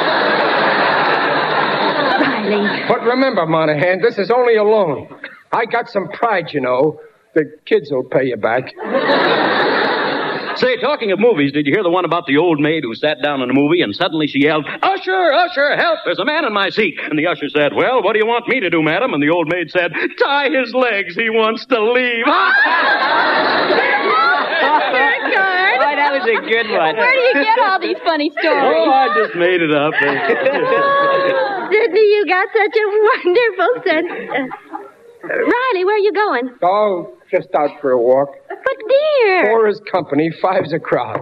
Speaker 23: Riley.
Speaker 4: But remember, Monahan, this is only a loan. I got some pride, you know. The kids will pay you back.
Speaker 9: Say, talking of movies, did you hear the one about the old maid who sat down in a movie and suddenly she yelled, "Usher, usher, help, there's a man in my seat." And the usher said, "Well, what do you want me to do, madam?" And the old maid said, "Tie his legs, he wants to leave."
Speaker 5: Oh, that was a good one.
Speaker 23: Where do you get all these funny stories?
Speaker 9: Oh, I just made it up.
Speaker 23: Sidney, you got such a wonderful sense. Uh, Riley, where are you going?
Speaker 4: Oh, just out for a walk.
Speaker 23: But, dear.
Speaker 4: Four is company, five's a crowd.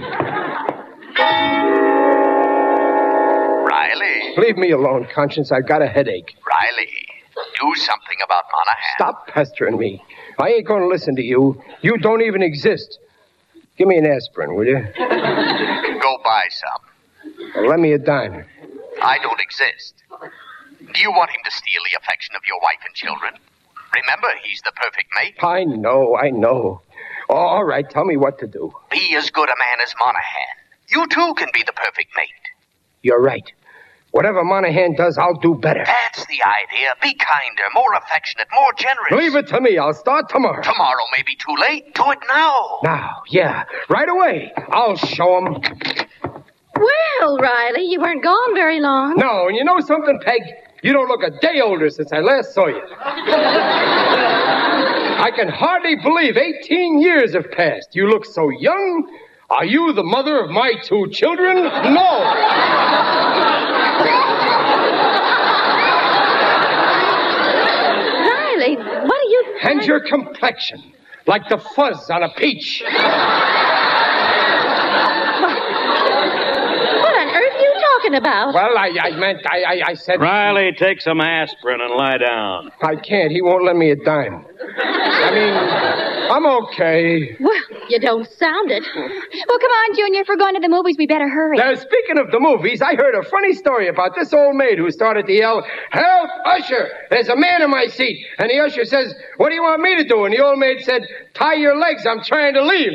Speaker 8: Riley.
Speaker 4: Leave me alone, Conscience. I've got a headache.
Speaker 8: Riley, do something about Monahan.
Speaker 4: Stop pestering me. I ain't going to listen to you. You don't even exist. Give me an aspirin, will you?
Speaker 8: Go buy some.
Speaker 4: Or lend me a dime.
Speaker 8: I don't exist. Do you want him to steal the affection of your wife and children? Remember, he's the perfect mate.
Speaker 4: I know, I know. Oh, all right, tell me what to do.
Speaker 8: Be as good a man as Monahan. You too can be the perfect mate.
Speaker 4: You're right. Whatever Monahan does, I'll do better.
Speaker 8: That's the idea. Be kinder, more affectionate, more generous.
Speaker 4: Leave it to me. I'll start tomorrow.
Speaker 8: Tomorrow may be too late. Do it now.
Speaker 4: Now, yeah. Right away. I'll show him.
Speaker 23: Well, Riley, you weren't gone very long.
Speaker 4: No, and you know something, Peg? You don't look a day older since I last saw you. I can hardly believe eighteen years have passed. You look so young. Are you the mother of my two children? No.
Speaker 23: Riley, what are you...
Speaker 4: And your complexion, like the fuzz on a peach.
Speaker 23: What on earth are you talking talking about?
Speaker 4: Well, I, I meant, I, I, I said...
Speaker 9: Riley, take some aspirin and lie down.
Speaker 4: I can't. He won't lend me a dime. I mean, I'm okay.
Speaker 23: Well, you don't sound it.
Speaker 14: Well, come on, Junior. If we're going to the movies, we better hurry.
Speaker 4: Now, speaking of the movies, I heard a funny story about this old maid who started to yell, "Help, usher! There's a man in my seat." And the usher says, "What do you want me to do?" And the old maid said, "Tie your legs. I'm trying to leave."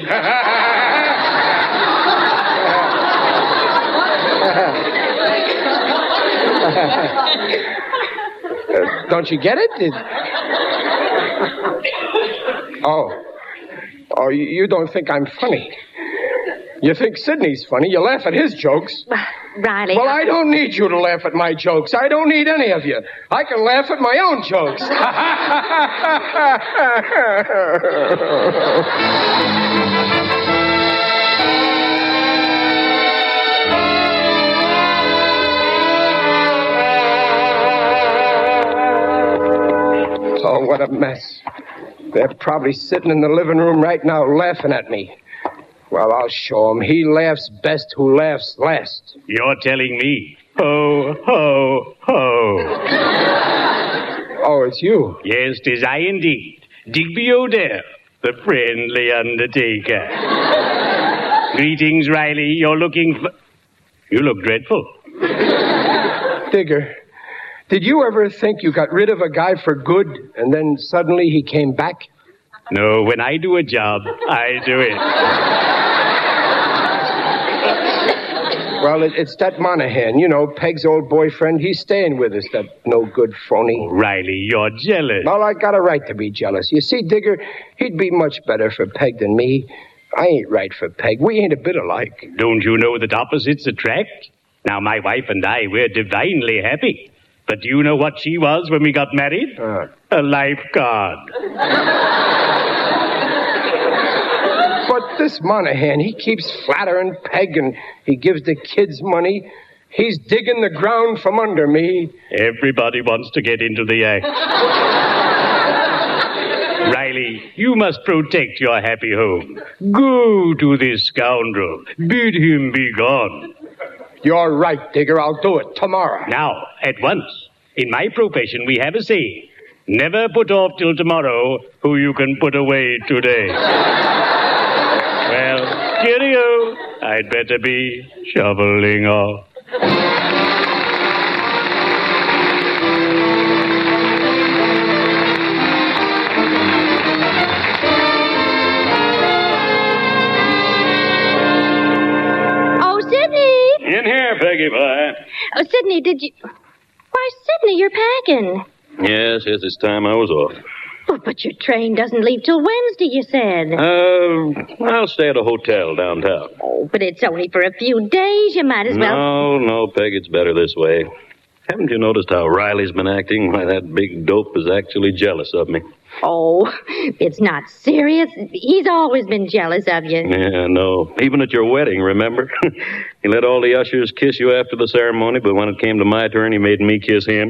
Speaker 4: uh, don't you get it? it... Oh. Oh, you, you don't think I'm funny. You think Sidney's funny. You laugh at his jokes.
Speaker 23: Riley.
Speaker 4: Well, I don't need you to laugh at my jokes. I don't need any of you. I can laugh at my own jokes. Oh, what a mess. They're probably sitting in the living room right now laughing at me. Well, I'll show 'em. He laughs best who laughs last.
Speaker 9: You're telling me. Ho, ho, ho.
Speaker 4: Oh, it's you.
Speaker 9: Yes, 'tis I indeed. Digby Odell, the friendly undertaker. Greetings, Riley. You're looking for... You look dreadful.
Speaker 4: Digger, did you ever think you got rid of a guy for good, and then suddenly he came back?
Speaker 9: No, when I do a job, I do it.
Speaker 4: Well, it, it's that Monahan, you know, Peg's old boyfriend. He's staying with us, that no-good phony.
Speaker 9: Oh, Riley, you're jealous.
Speaker 4: Well, I got a right to be jealous. You see, Digger, he'd be much better for Peg than me. I ain't right for Peg. We ain't a bit alike.
Speaker 9: Don't you know that opposites attract? Now, my wife and I, we're divinely happy. But do you know what she was when we got married?
Speaker 4: Uh.
Speaker 9: A lifeguard.
Speaker 4: But this Monahan, he keeps flattering Peg and he gives the kids money. He's digging the ground from under me.
Speaker 9: Everybody wants to get into the act. Riley, you must protect your happy home. Go to this scoundrel. Bid him be gone.
Speaker 4: You're right, Digger. I'll do it tomorrow.
Speaker 9: Now, at once. In my profession, we have a saying. Never put off till tomorrow who you can put away today. Well, cheerio. I'd better be shoveling off.
Speaker 23: Oh, Sidney!
Speaker 9: In here, Peggy Pie.
Speaker 23: Oh, Sidney, did you... Why, Sidney, you're packing.
Speaker 9: Yes, yes, it's time I was off.
Speaker 23: Oh, but your train doesn't leave till Wednesday, you said.
Speaker 9: Uh, I'll stay at a hotel downtown.
Speaker 23: Oh, but it's only for a few days. You might as well...
Speaker 9: No, no, Peg, it's better this way. Haven't you noticed how Riley's been acting? Why, that big dope is actually jealous of me.
Speaker 23: Oh, it's not serious. He's always been jealous of you.
Speaker 9: Yeah, no. Even at your wedding, remember? He let all the ushers kiss you after the ceremony, but when it came to my turn, he made me kiss him.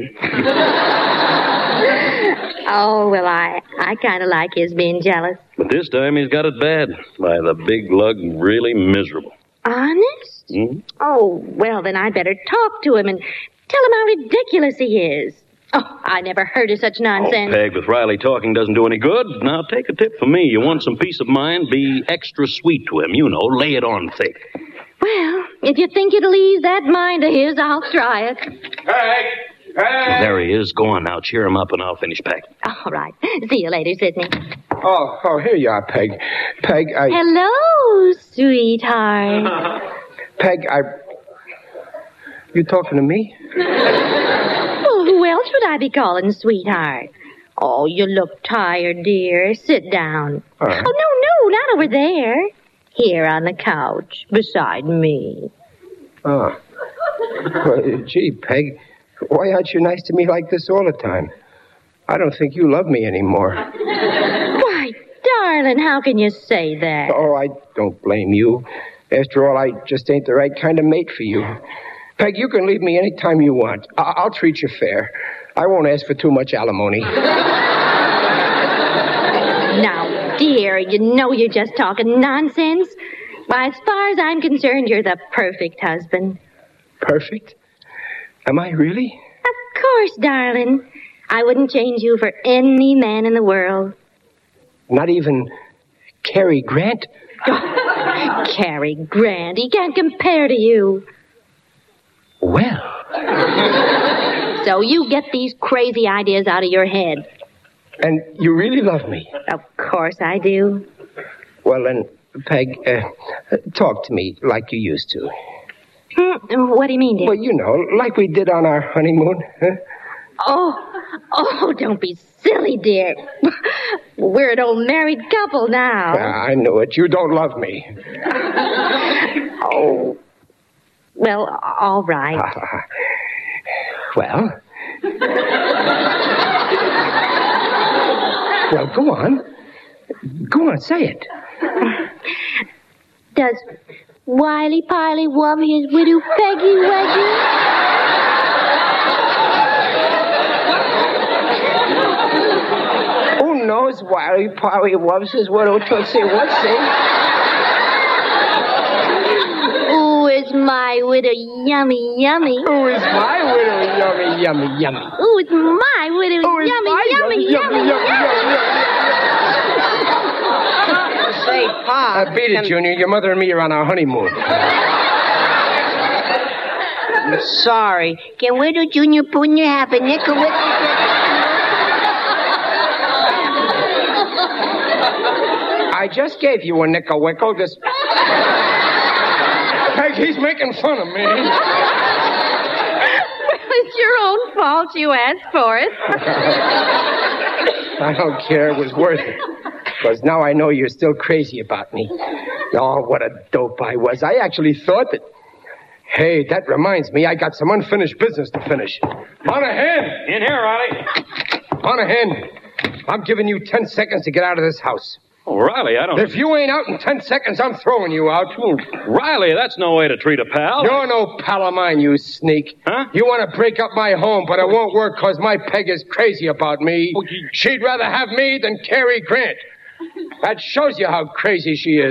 Speaker 23: Oh, well, I, I kind of like his being jealous.
Speaker 9: But this time he's got it bad. By the big lug, really miserable.
Speaker 23: Honest?
Speaker 9: Hmm?
Speaker 23: Oh, well, then I'd better talk to him and tell him how ridiculous he is. Oh, I never heard of such nonsense.
Speaker 9: Oh, Peg, with Riley talking doesn't do any good. Now, take a tip from me. You want some peace of mind? Be extra sweet to him. You know, lay it on thick.
Speaker 23: Well, if you think it'll ease that mind of his, I'll try it.
Speaker 4: Peg! Peg!
Speaker 9: There he is. Go on now. Cheer him up and I'll finish packing.
Speaker 23: All right. See you later, Sidney.
Speaker 4: Oh, oh, here you are, Peg. Peg, I...
Speaker 23: Hello, sweetheart.
Speaker 4: Peg, I... You talking to me?
Speaker 23: Well, who else would I be calling sweetheart? Oh, you look tired, dear. Sit down.
Speaker 4: All right.
Speaker 23: Oh, no, no, not over there. Here on the couch, beside me.
Speaker 4: Oh. Well, gee, Peg, why aren't you nice to me like this all the time? I don't think you love me anymore.
Speaker 23: Why, darling, how can you say that?
Speaker 4: Oh, I don't blame you. After all, I just ain't the right kind of mate for you. Peg, you can leave me any time you want. I- I'll treat you fair. I won't ask for too much alimony.
Speaker 23: Now, dear, you know you're just talking nonsense. Why, as far as I'm concerned, you're the perfect husband.
Speaker 4: Perfect? Am I really?
Speaker 23: Of course, darling. I wouldn't change you for any man in the world.
Speaker 4: Not even Cary Grant?
Speaker 23: Cary Grant, he can't compare to you.
Speaker 4: Well.
Speaker 23: So you get these crazy ideas out of your head.
Speaker 4: And you really love me?
Speaker 23: Of course I do.
Speaker 4: Well, then, Peg, uh, talk to me like you used to.
Speaker 23: Hmm, what do you mean, dear?
Speaker 4: Well, you know, like we did on our honeymoon. Huh?
Speaker 23: Oh, oh, don't be silly, dear. We're an old married couple now.
Speaker 4: Uh, I knew it. You don't love me.
Speaker 23: Oh, well, all right.
Speaker 4: Uh, well? Well, go on. Go on, say it.
Speaker 23: Does Wiley Piley love his widow Peggy Weggy?
Speaker 4: Who knows Wiley Piley loves his widow Tootsie Wootsie?
Speaker 23: Ooh, is my widow yummy, yummy?
Speaker 4: Who is my widow yummy, yummy, yummy?
Speaker 23: Ooh, is my widow
Speaker 4: Who is
Speaker 23: yummy,
Speaker 4: my
Speaker 23: yummy,
Speaker 4: yummy,
Speaker 23: yummy,
Speaker 4: yummy, yummy, yummy?
Speaker 5: Say, Pa.
Speaker 4: Uh, beat it, Junior. Your mother and me are on our honeymoon.
Speaker 5: I'm sorry.
Speaker 23: Can Widow Junior Junior have a nickel with
Speaker 4: I just gave you a nickel wickle. Just. Peg, he's making fun of me.
Speaker 23: Well, it's your own fault you asked for it.
Speaker 4: I don't care. It was worth it. Because now I know you're still crazy about me. Oh, what a dope I was. I actually thought that... Hey, that reminds me. I got some unfinished business to finish. Monahan!
Speaker 9: In here, Riley.
Speaker 4: Monahan, I'm giving you ten seconds to get out of this house.
Speaker 9: Oh, Riley, I don't...
Speaker 4: If you ain't out in ten seconds, I'm throwing you out.
Speaker 9: Oh, Riley, that's no way to treat a pal.
Speaker 4: You're no pal of mine, you sneak.
Speaker 9: Huh?
Speaker 4: You want to break up my home, but it won't work because my Peg is crazy about me. She'd rather have me than Cary Grant. That shows you how crazy she is.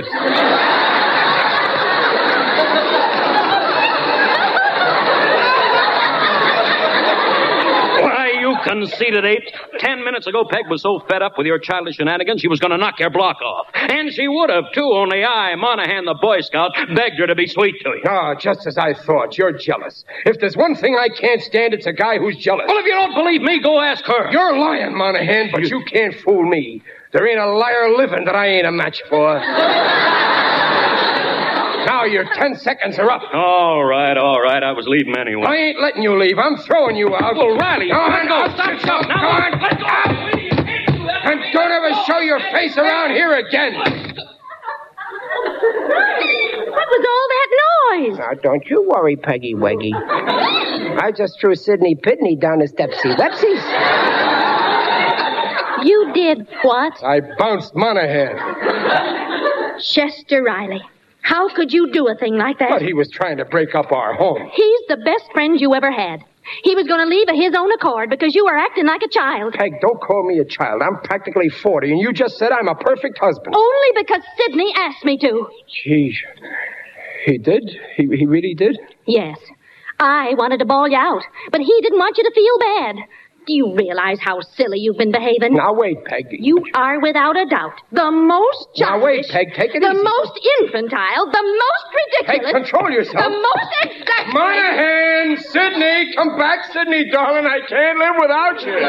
Speaker 9: Why, you conceited ape. Ten minutes ago, Peg was so fed up with your childish shenanigans, she was going to knock your block off. And she would have, too, only I, Monahan, the Boy Scout, begged her to be sweet to you.
Speaker 4: Ah, just as I thought. You're jealous. If there's one thing I can't stand, it's a guy who's jealous.
Speaker 9: Well, if you don't believe me, go ask her.
Speaker 4: You're lying, Monahan, but you can't fool me. There ain't a liar living that I ain't a match for. Now your ten seconds are up.
Speaker 9: All right, all right. I was leaving anyway.
Speaker 4: I ain't letting you leave. I'm throwing you out.
Speaker 9: Well, Riley,
Speaker 4: go on,
Speaker 9: go.
Speaker 4: Go. Stop, stop. Go on. Let go. And don't ever show your face around here again.
Speaker 23: What was all that noise?
Speaker 5: Now, don't you worry, Peggy Weggy. I just threw Sidney Pitney down the stepsy wepsies.
Speaker 23: You did what?
Speaker 4: I bounced Monahan.
Speaker 23: Chester Riley. How could you do a thing like that?
Speaker 4: But he was trying to break up our home.
Speaker 23: He's the best friend you ever had. He was going to leave of his own accord because you were acting like a child.
Speaker 4: Peg, don't call me a child. I'm practically forty, and you just said I'm a perfect husband.
Speaker 23: Only because Sidney asked me to.
Speaker 4: Gee, he did? He, he really did?
Speaker 23: Yes. I wanted to bawl you out, but he didn't want you to feel bad. Do you realize how silly you've been behaving?
Speaker 4: Now, wait, Peg.
Speaker 23: You are, without a doubt, the most childish...
Speaker 4: Now, wait, Peg, take it
Speaker 23: the
Speaker 4: easy.
Speaker 23: The most infantile, the most ridiculous...
Speaker 4: Peg, control yourself.
Speaker 23: The most exact...
Speaker 4: Monahan! Sidney! Come back, Sidney, darling. I can't live without you.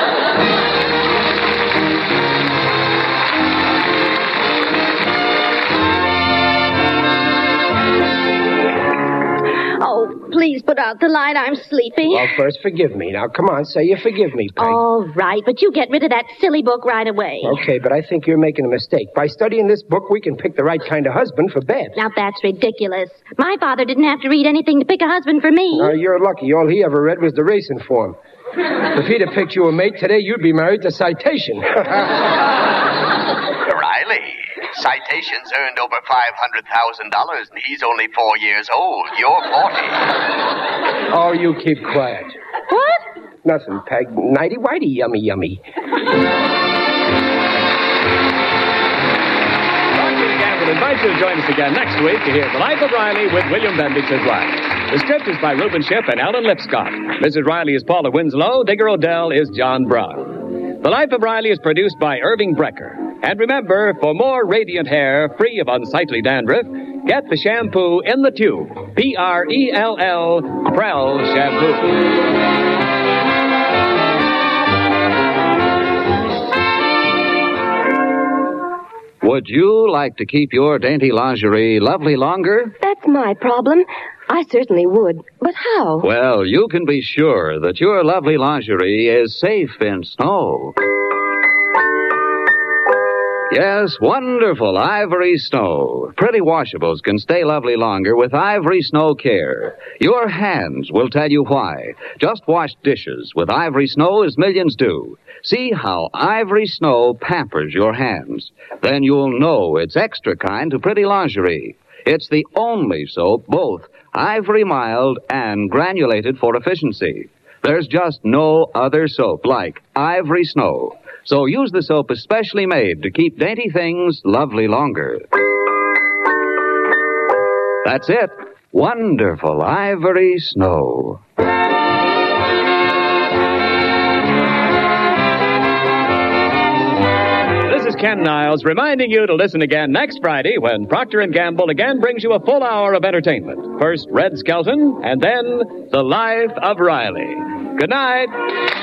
Speaker 23: Oh, please put out the light. I'm sleepy.
Speaker 4: Well, first, forgive me. Now, come on, say you forgive me, Peg.
Speaker 23: All right, but you get rid of that silly book right away.
Speaker 4: Okay, but I think you're making a mistake. By studying this book, we can pick the right kind of husband for Babs.
Speaker 23: Now, that's ridiculous. My father didn't have to read anything to pick a husband for me.
Speaker 4: Now, you're lucky. All he ever read was the racing form. If he'd have picked you a mate today, you'd be married to Citation.
Speaker 8: Riley, Citation's earned over five hundred thousand dollars, and he's only four years old. You're forty.
Speaker 4: Oh, you keep quiet.
Speaker 23: What?
Speaker 4: Nothing, Peg. Nighty-whitey, yummy, yummy.
Speaker 2: Roger the Gang will invite you to join us again next week to hear The Life of Riley with William Bendix as Riley. The script is by Reuben Ship and Alan Lipscott. Missus Riley is Paula Winslow. Digger Odell is John Brown. The Life of Riley is produced by Irving Brecker. And remember, for more radiant hair free of unsightly dandruff, get the shampoo in the tube. P R E L L, Prell Shampoo.
Speaker 15: Would you like to keep your dainty lingerie lovely longer?
Speaker 17: That's my problem. I certainly would. But how?
Speaker 15: Well, you can be sure that your lovely lingerie is safe in snow. Yes, wonderful Ivory Snow. Pretty washables can stay lovely longer with Ivory Snow Care. Your hands will tell you why. Just wash dishes with Ivory Snow as millions do. See how Ivory Snow pampers your hands. Then you'll know it's extra kind to pretty lingerie. It's the only soap both ivory mild and granulated for efficiency. There's just no other soap like Ivory Snow. So use the soap especially made to keep dainty things lovely longer. That's it. Wonderful Ivory Snow.
Speaker 2: This is Ken Niles reminding you to listen again next Friday when Procter and Gamble again brings you a full hour of entertainment. First, Red Skelton, and then The Life of Riley. Good night.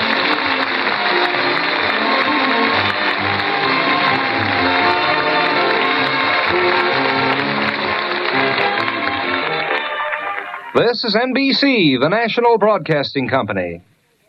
Speaker 18: This is N B C, the National Broadcasting Company.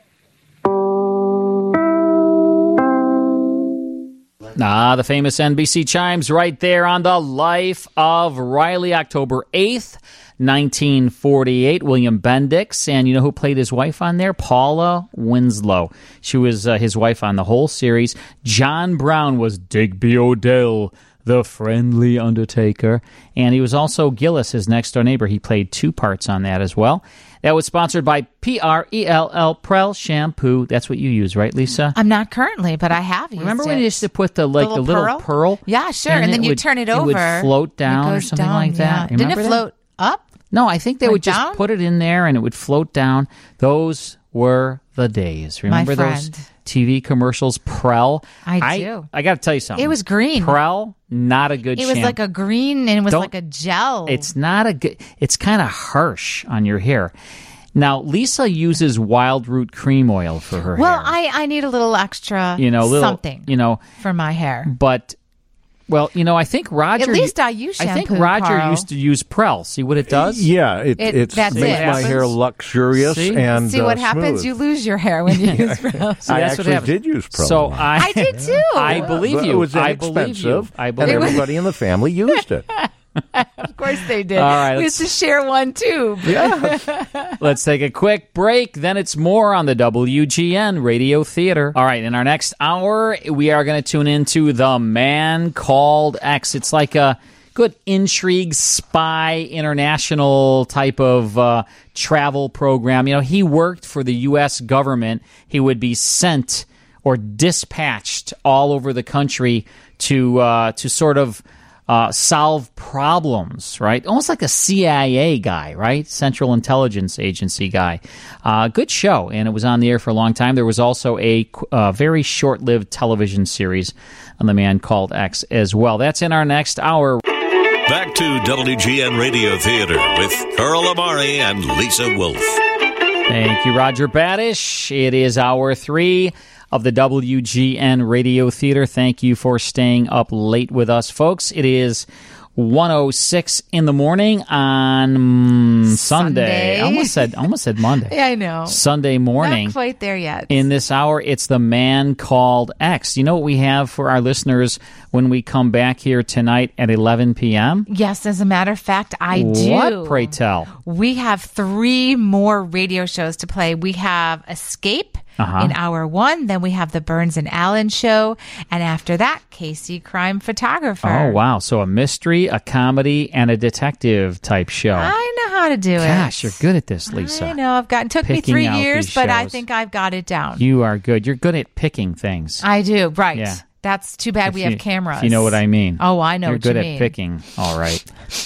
Speaker 11: Ah, the famous N B C chimes right there on The Life of Riley, October eighth, nineteen forty-eight. William Bendix, and you know who played his wife on there? Paula Winslow. She was uh, his wife on the whole series. John Brown was Digby Odell, the friendly Undertaker. And he was also Gillis, his next-door neighbor. He played two parts on that as well. That was sponsored by P R E L L, Prell Shampoo. That's what you use, right, Lisa?
Speaker 12: I'm not currently, but I have used
Speaker 11: Remember
Speaker 12: it.
Speaker 11: when you used to put the, like,
Speaker 12: the little,
Speaker 11: the little
Speaker 12: pearl?
Speaker 11: pearl?
Speaker 12: Yeah, sure. And,
Speaker 11: And
Speaker 12: then
Speaker 11: it
Speaker 12: you
Speaker 11: would-
Speaker 12: turn it
Speaker 11: it
Speaker 12: over.
Speaker 11: would float down
Speaker 12: and it
Speaker 11: or
Speaker 12: goes
Speaker 11: something
Speaker 12: down,
Speaker 11: like that.
Speaker 12: yeah. Didn't it
Speaker 11: Remember that?
Speaker 12: float up?
Speaker 11: No, I think they
Speaker 12: Went
Speaker 11: would just
Speaker 12: down?
Speaker 11: put it in there and it would float down. Those were the days. Remember those
Speaker 12: friend.
Speaker 11: T V commercials? Prell.
Speaker 12: I do.
Speaker 11: I, got to tell you something.
Speaker 12: It was green.
Speaker 11: Prell, not a good
Speaker 12: It was
Speaker 11: shampoo.
Speaker 12: like a green, and it was
Speaker 11: Don't-
Speaker 12: like a gel.
Speaker 11: It's not a good. It's kind of harsh on your hair. Now, Lisa uses wild root cream oil for her
Speaker 12: well,
Speaker 11: hair.
Speaker 12: I, I need a little extra
Speaker 11: You know, little,
Speaker 12: something
Speaker 11: You know,
Speaker 12: for my hair.
Speaker 11: but well, you know, I think Roger.
Speaker 12: At least I use
Speaker 11: I think
Speaker 12: shampoo,
Speaker 11: Roger
Speaker 12: Carl.
Speaker 11: used to use Prell. See what it does?
Speaker 13: Yeah, it,
Speaker 12: It-
Speaker 13: it
Speaker 12: that's
Speaker 13: makes
Speaker 12: it.
Speaker 13: my hair luxurious
Speaker 11: See?
Speaker 13: and
Speaker 12: See what
Speaker 13: uh,
Speaker 12: happens?
Speaker 13: smooth.
Speaker 12: You lose your hair when you use Prell.
Speaker 11: See,
Speaker 13: I
Speaker 11: that's what
Speaker 13: actually
Speaker 11: happens.
Speaker 13: did use Prell.
Speaker 11: So
Speaker 13: a lot.
Speaker 11: I,
Speaker 12: I did too.
Speaker 11: I believe
Speaker 13: But
Speaker 11: you.
Speaker 13: It was
Speaker 11: I believe you.
Speaker 13: inexpensive,
Speaker 11: I
Speaker 13: and
Speaker 11: believe you.
Speaker 13: everybody in the family used it.
Speaker 12: Of course they did.
Speaker 11: All right,
Speaker 12: we used to share one tube.
Speaker 11: Let's take a quick break. Then it's more on the W G N Radio Theater. All right, in our next hour, we are going to tune into The Man Called X. It's like a good intrigue, spy, international type of uh, travel program. You know, he worked for the U S government. He would be sent or dispatched all over the country to uh, to sort of Uh, solve problems, right? Almost like a C I A guy, right? Central Intelligence Agency guy. Uh, good show, and it was on the air for a long time. There was also a uh, very short-lived television series on The Man Called X as well. That's in our next hour.
Speaker 10: Back to W G N Radio Theater with Carl Amari and Lisa Wolf.
Speaker 11: Thank you, Roger Badish. It is hour three of the W G N Radio Theater. Thank you for staying up late with us, folks. It is one oh six in the morning on mm, Sunday.
Speaker 12: Sunday.
Speaker 11: I almost said, I almost said Monday.
Speaker 12: Yeah, I know.
Speaker 11: Sunday morning.
Speaker 12: Not quite there yet.
Speaker 11: In this hour, it's The Man Called X. You know what we have for our listeners when we come back here tonight at eleven p.m.?
Speaker 12: Yes, as a matter of fact, I do.
Speaker 11: What, pray tell?
Speaker 12: We have three more radio shows to play. We have Escape
Speaker 11: Uh-huh.
Speaker 12: in hour one. Then we have the Burns and Allen show. And after that, Casey Crime Photographer.
Speaker 11: Oh, wow. So a mystery, a comedy, and a detective type show.
Speaker 12: I know how to do it.
Speaker 11: Gosh, you're good at this, Lisa.
Speaker 12: I know. I've gotten, it took me
Speaker 11: Picking
Speaker 12: three
Speaker 11: out
Speaker 12: years,
Speaker 11: these
Speaker 12: but I
Speaker 11: shows.
Speaker 12: think I've got it down.
Speaker 11: You are good. You're good at picking things.
Speaker 12: I do, right.
Speaker 11: Yeah.
Speaker 12: That's too bad
Speaker 11: If
Speaker 12: we
Speaker 11: you-
Speaker 12: have cameras.
Speaker 11: if you know what I mean.
Speaker 12: Oh, I know
Speaker 11: You're
Speaker 12: what
Speaker 11: good
Speaker 12: you
Speaker 11: at
Speaker 12: mean.
Speaker 11: picking. All right.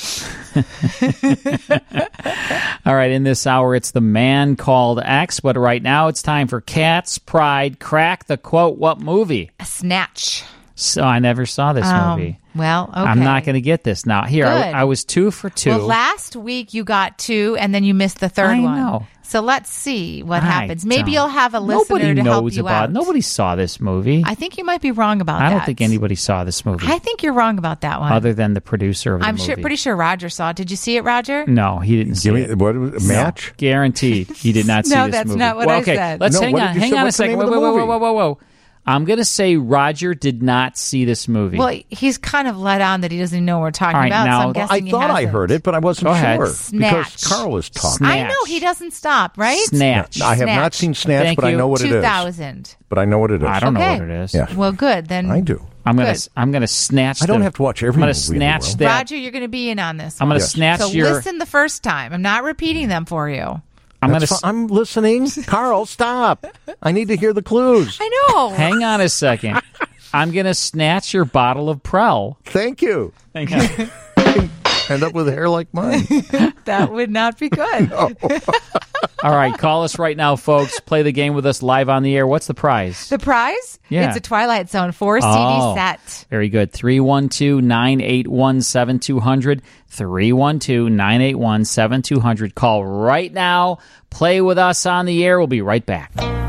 Speaker 11: All right, in this hour, it's The Man Called X, but right now it's time for Cat's Pride. Crack the quote, what movie?
Speaker 12: Snatch.
Speaker 11: So I never saw this
Speaker 12: Um,
Speaker 11: movie.
Speaker 12: Well, okay.
Speaker 11: I'm not going to get this now. Here, I,
Speaker 12: Good.
Speaker 11: I was two for two.
Speaker 12: Well, last week you got two, and then you missed the third
Speaker 11: I
Speaker 12: one.
Speaker 11: know.
Speaker 12: So let's see what
Speaker 11: I
Speaker 12: happens. Maybe
Speaker 11: don't-
Speaker 12: you'll have a listener
Speaker 11: Nobody
Speaker 12: to help
Speaker 11: knows
Speaker 12: you
Speaker 11: about
Speaker 12: out.
Speaker 11: Nobody saw this movie.
Speaker 12: I think you might be wrong about
Speaker 11: I
Speaker 12: that.
Speaker 11: don't think anybody saw this movie
Speaker 12: I think you're wrong about that one.
Speaker 11: other than the producer of the
Speaker 12: I'm
Speaker 11: movie.
Speaker 12: sure, pretty sure Roger saw it. Did you see it, Roger?
Speaker 11: No, he didn't see
Speaker 13: Give me
Speaker 11: it.
Speaker 13: what was- a match?
Speaker 11: No, guaranteed, he did not see
Speaker 12: No,
Speaker 11: this
Speaker 12: that's
Speaker 11: movie.
Speaker 12: not what
Speaker 11: well,
Speaker 12: I
Speaker 11: okay,
Speaker 12: said.
Speaker 11: let's
Speaker 13: No,
Speaker 11: hang
Speaker 13: what
Speaker 11: on.
Speaker 13: did you
Speaker 11: Hang
Speaker 13: say?
Speaker 11: on a
Speaker 13: What's the
Speaker 11: second.
Speaker 13: name
Speaker 11: Whoa,
Speaker 13: of the
Speaker 11: whoa, whoa,
Speaker 13: movie?
Speaker 11: whoa, whoa, whoa. I'm going to say Roger did not see this movie.
Speaker 12: Well, he's kind of let on that he doesn't know what we're talking
Speaker 11: All right,
Speaker 12: about.
Speaker 11: now-
Speaker 12: so I'm
Speaker 11: Well,
Speaker 12: guessing
Speaker 13: I
Speaker 12: he
Speaker 13: thought I
Speaker 12: hasn't.
Speaker 13: heard it, but I wasn't
Speaker 11: Go ahead.
Speaker 13: sure
Speaker 12: Snatch.
Speaker 13: because Carl was talking.
Speaker 12: I know he doesn't stop, right?
Speaker 11: Snatch.
Speaker 13: I have not seen Snatch,
Speaker 11: Thank
Speaker 13: but I
Speaker 11: you.
Speaker 13: know what it is.
Speaker 12: two thousand.
Speaker 13: But I know what it is.
Speaker 11: I don't
Speaker 12: Okay.
Speaker 11: know what it is.
Speaker 13: Yeah.
Speaker 12: Well, good. Then
Speaker 13: I do.
Speaker 11: I'm gonna
Speaker 12: Good.
Speaker 11: I'm gonna snatch.
Speaker 13: I don't
Speaker 11: the-
Speaker 13: have to watch every
Speaker 11: I'm gonna
Speaker 13: movie in the
Speaker 11: snatch
Speaker 13: world.
Speaker 11: that.
Speaker 12: Roger, you're going to be in on this.
Speaker 11: I'm
Speaker 12: one.
Speaker 11: gonna
Speaker 13: Yes.
Speaker 11: snatch
Speaker 12: So
Speaker 11: your.
Speaker 12: listen the first time. I'm not repeating them for you.
Speaker 11: I'm gonna.
Speaker 13: That's
Speaker 11: s-
Speaker 13: fi- I'm listening. Carl, stop. I need to hear the clues.
Speaker 12: I know.
Speaker 11: Hang on a second. I'm gonna snatch your bottle of Prel.
Speaker 13: Thank you.
Speaker 11: Hang on.
Speaker 13: End up with hair like mine.
Speaker 12: That would not be good.
Speaker 11: All right, call us right now, folks. Play the game with us live on the air. What's the prize?
Speaker 12: The prize?
Speaker 11: Yeah.
Speaker 12: It's a Twilight Zone four C D
Speaker 11: Oh,
Speaker 12: set.
Speaker 11: Very good. three one two, nine eight one, seven two zero zero. three one two, nine eight one, seven two zero zero. Call right now. Play with us on the air. We'll be right back.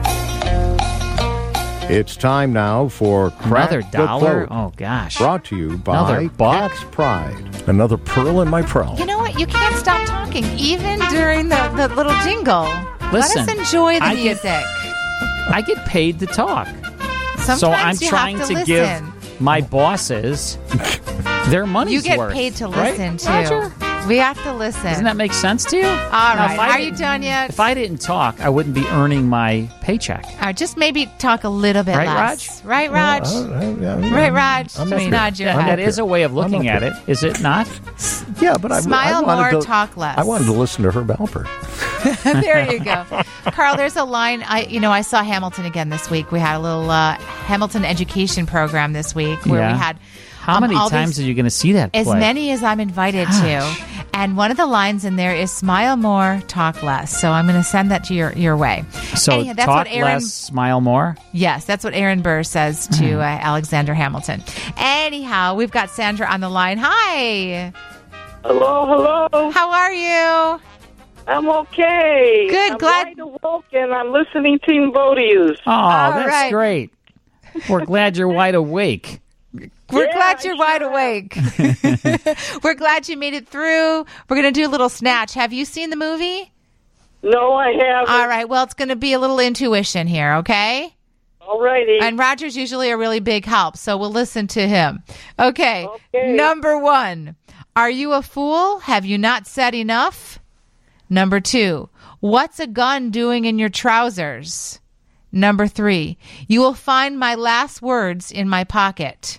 Speaker 13: It's time now for Crack
Speaker 11: Another
Speaker 13: the
Speaker 11: dollar?
Speaker 13: Quote.
Speaker 11: Oh, gosh.
Speaker 13: Brought to you by
Speaker 11: Another buck?
Speaker 13: Cat's Pride. Another pearl in my pearl.
Speaker 12: You know what? You can't stop talking, even during the, the little jingle.
Speaker 11: Listen,
Speaker 12: Let us enjoy the
Speaker 11: I get-
Speaker 12: music.
Speaker 11: I get paid to talk.
Speaker 12: Sometimes
Speaker 11: so I'm
Speaker 12: you
Speaker 11: trying
Speaker 12: have to,
Speaker 11: to
Speaker 12: listen.
Speaker 11: give my bosses their money's
Speaker 12: You get
Speaker 11: worth.
Speaker 12: paid to
Speaker 11: right,
Speaker 12: listen, too.
Speaker 11: Roger?
Speaker 12: We have to listen.
Speaker 11: Doesn't that make sense to you?
Speaker 12: All
Speaker 11: Now,
Speaker 12: right.
Speaker 11: if I
Speaker 12: Are you
Speaker 11: didn't-
Speaker 12: done yet?
Speaker 11: If I didn't talk, I wouldn't be earning my paycheck.
Speaker 12: All right, just maybe talk a little bit
Speaker 11: Right,
Speaker 12: less. Right, Raj?
Speaker 13: Well, I- I- I-
Speaker 12: right, Raj?
Speaker 13: I'm
Speaker 12: Just
Speaker 13: up here.
Speaker 12: nod your
Speaker 13: I'm
Speaker 12: head.
Speaker 11: That
Speaker 13: up
Speaker 11: is
Speaker 13: here.
Speaker 11: a way of looking
Speaker 13: I'm
Speaker 11: at
Speaker 13: up
Speaker 11: it, is it not?
Speaker 13: Yeah, but I,
Speaker 12: Smile
Speaker 13: I wanted
Speaker 12: more,
Speaker 13: to,
Speaker 12: talk less.
Speaker 13: I wanted to listen to Herb Alpert.
Speaker 12: There you go. Carl, there's a line. I, you know, I saw Hamilton again this week. We had a little uh, Hamilton education program this week where
Speaker 11: Yeah.
Speaker 12: we had.
Speaker 11: How
Speaker 12: um,
Speaker 11: many
Speaker 12: all
Speaker 11: times
Speaker 12: these-
Speaker 11: are you going to see that
Speaker 12: As
Speaker 11: play?
Speaker 12: many as I'm invited
Speaker 11: Gosh.
Speaker 12: to. And one of the lines in there is smile more, talk less. So I'm going to send that to your, your way.
Speaker 11: So
Speaker 12: Anyhow, that's
Speaker 11: talk
Speaker 12: what Aaron,
Speaker 11: less, smile more.
Speaker 12: Yes, that's what Aaron Burr says to
Speaker 11: Hmm.
Speaker 12: uh, Alexander Hamilton. Anyhow, we've got Sandra on the line. Hi.
Speaker 1: Hello, hello.
Speaker 12: How are you?
Speaker 1: I'm okay.
Speaker 12: Good,
Speaker 1: I'm
Speaker 12: glad-
Speaker 1: wide awoke and I'm listening to both of you.
Speaker 11: Oh, that's
Speaker 12: right.
Speaker 11: great. We're glad you're wide awake.
Speaker 12: We're
Speaker 1: Yeah,
Speaker 12: glad
Speaker 1: I
Speaker 12: you're wide awake. We're glad you made it through. We're going to do a little snatch. Have you seen the movie?
Speaker 1: No, I haven't.
Speaker 12: All right. Well, it's going to be a little intuition here, okay?
Speaker 1: All righty.
Speaker 12: And Roger's usually a really big help, so we'll listen to him. Okay.
Speaker 1: Okay.
Speaker 12: Number one, are you a fool? Have you not said enough? Number two, what's a gun doing in your trousers? Number three, you will find my last words in my pocket.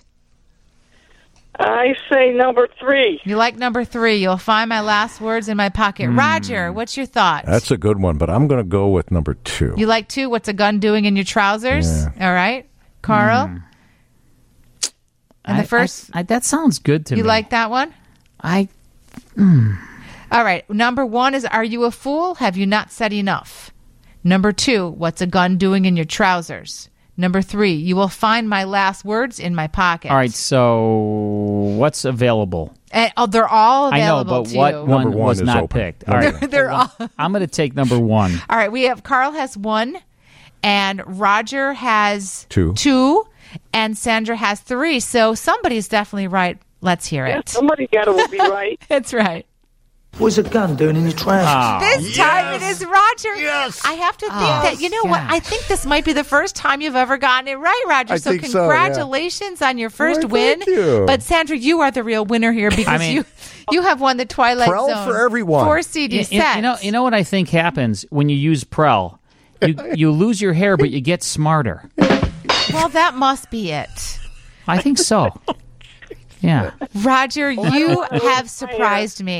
Speaker 1: I say number three.
Speaker 12: You like number three, you'll find my last words in my pocket.
Speaker 11: Hmm.
Speaker 12: Roger, what's your thought?
Speaker 13: That's a good one, but I'm going to go with number two.
Speaker 12: You like two, what's a gun doing in your trousers? All right. Carl?
Speaker 11: Hmm.
Speaker 12: And
Speaker 11: I-
Speaker 12: the first,
Speaker 11: I- I- that sounds good to
Speaker 12: you
Speaker 11: me.
Speaker 12: like that one?
Speaker 11: I.
Speaker 12: All right. Number one is, are you a fool? Have you not said enough? Number two, what's a gun doing in your trousers? Number three, you will find my last words in my pocket.
Speaker 11: All right. So what's available?
Speaker 12: And, oh, they're all
Speaker 11: I know,
Speaker 12: available
Speaker 11: but
Speaker 12: to
Speaker 11: what
Speaker 12: you.
Speaker 11: one,
Speaker 13: Number one
Speaker 11: was
Speaker 13: is
Speaker 11: not
Speaker 13: open.
Speaker 11: picked? All
Speaker 13: Number
Speaker 11: right.
Speaker 12: They're, they're all.
Speaker 11: I'm going to take number one.
Speaker 12: All right. We have Carl has one, and Roger has
Speaker 13: Two.
Speaker 12: two, and Sandra has three. So somebody's definitely right. Let's hear
Speaker 1: Yeah,
Speaker 12: it.
Speaker 1: somebody got to be right.
Speaker 12: That's right.
Speaker 3: What's a gun doing in your trousers?
Speaker 11: Ah.
Speaker 12: This time it is Roger.
Speaker 3: Yes.
Speaker 12: I have to think
Speaker 11: Oh,
Speaker 12: that, you know what?
Speaker 11: gosh.
Speaker 12: I think this might be the first time you've ever gotten it right, Roger.
Speaker 13: I
Speaker 12: so
Speaker 13: think so, yeah.
Speaker 12: congratulations on your first
Speaker 13: Why,
Speaker 12: win.
Speaker 13: thank you.
Speaker 12: But Sandra, you are the real winner here because
Speaker 11: I mean-
Speaker 12: you you have won the Twilight
Speaker 13: Prel
Speaker 12: Zone
Speaker 13: for everyone.
Speaker 12: four C D
Speaker 11: You, you-
Speaker 12: set.
Speaker 11: you know, you know what I think happens when you use Prel? You, you lose your hair, but you get smarter.
Speaker 12: Well, that must be it.
Speaker 11: I think so. Yeah.
Speaker 12: Roger, you have surprised me.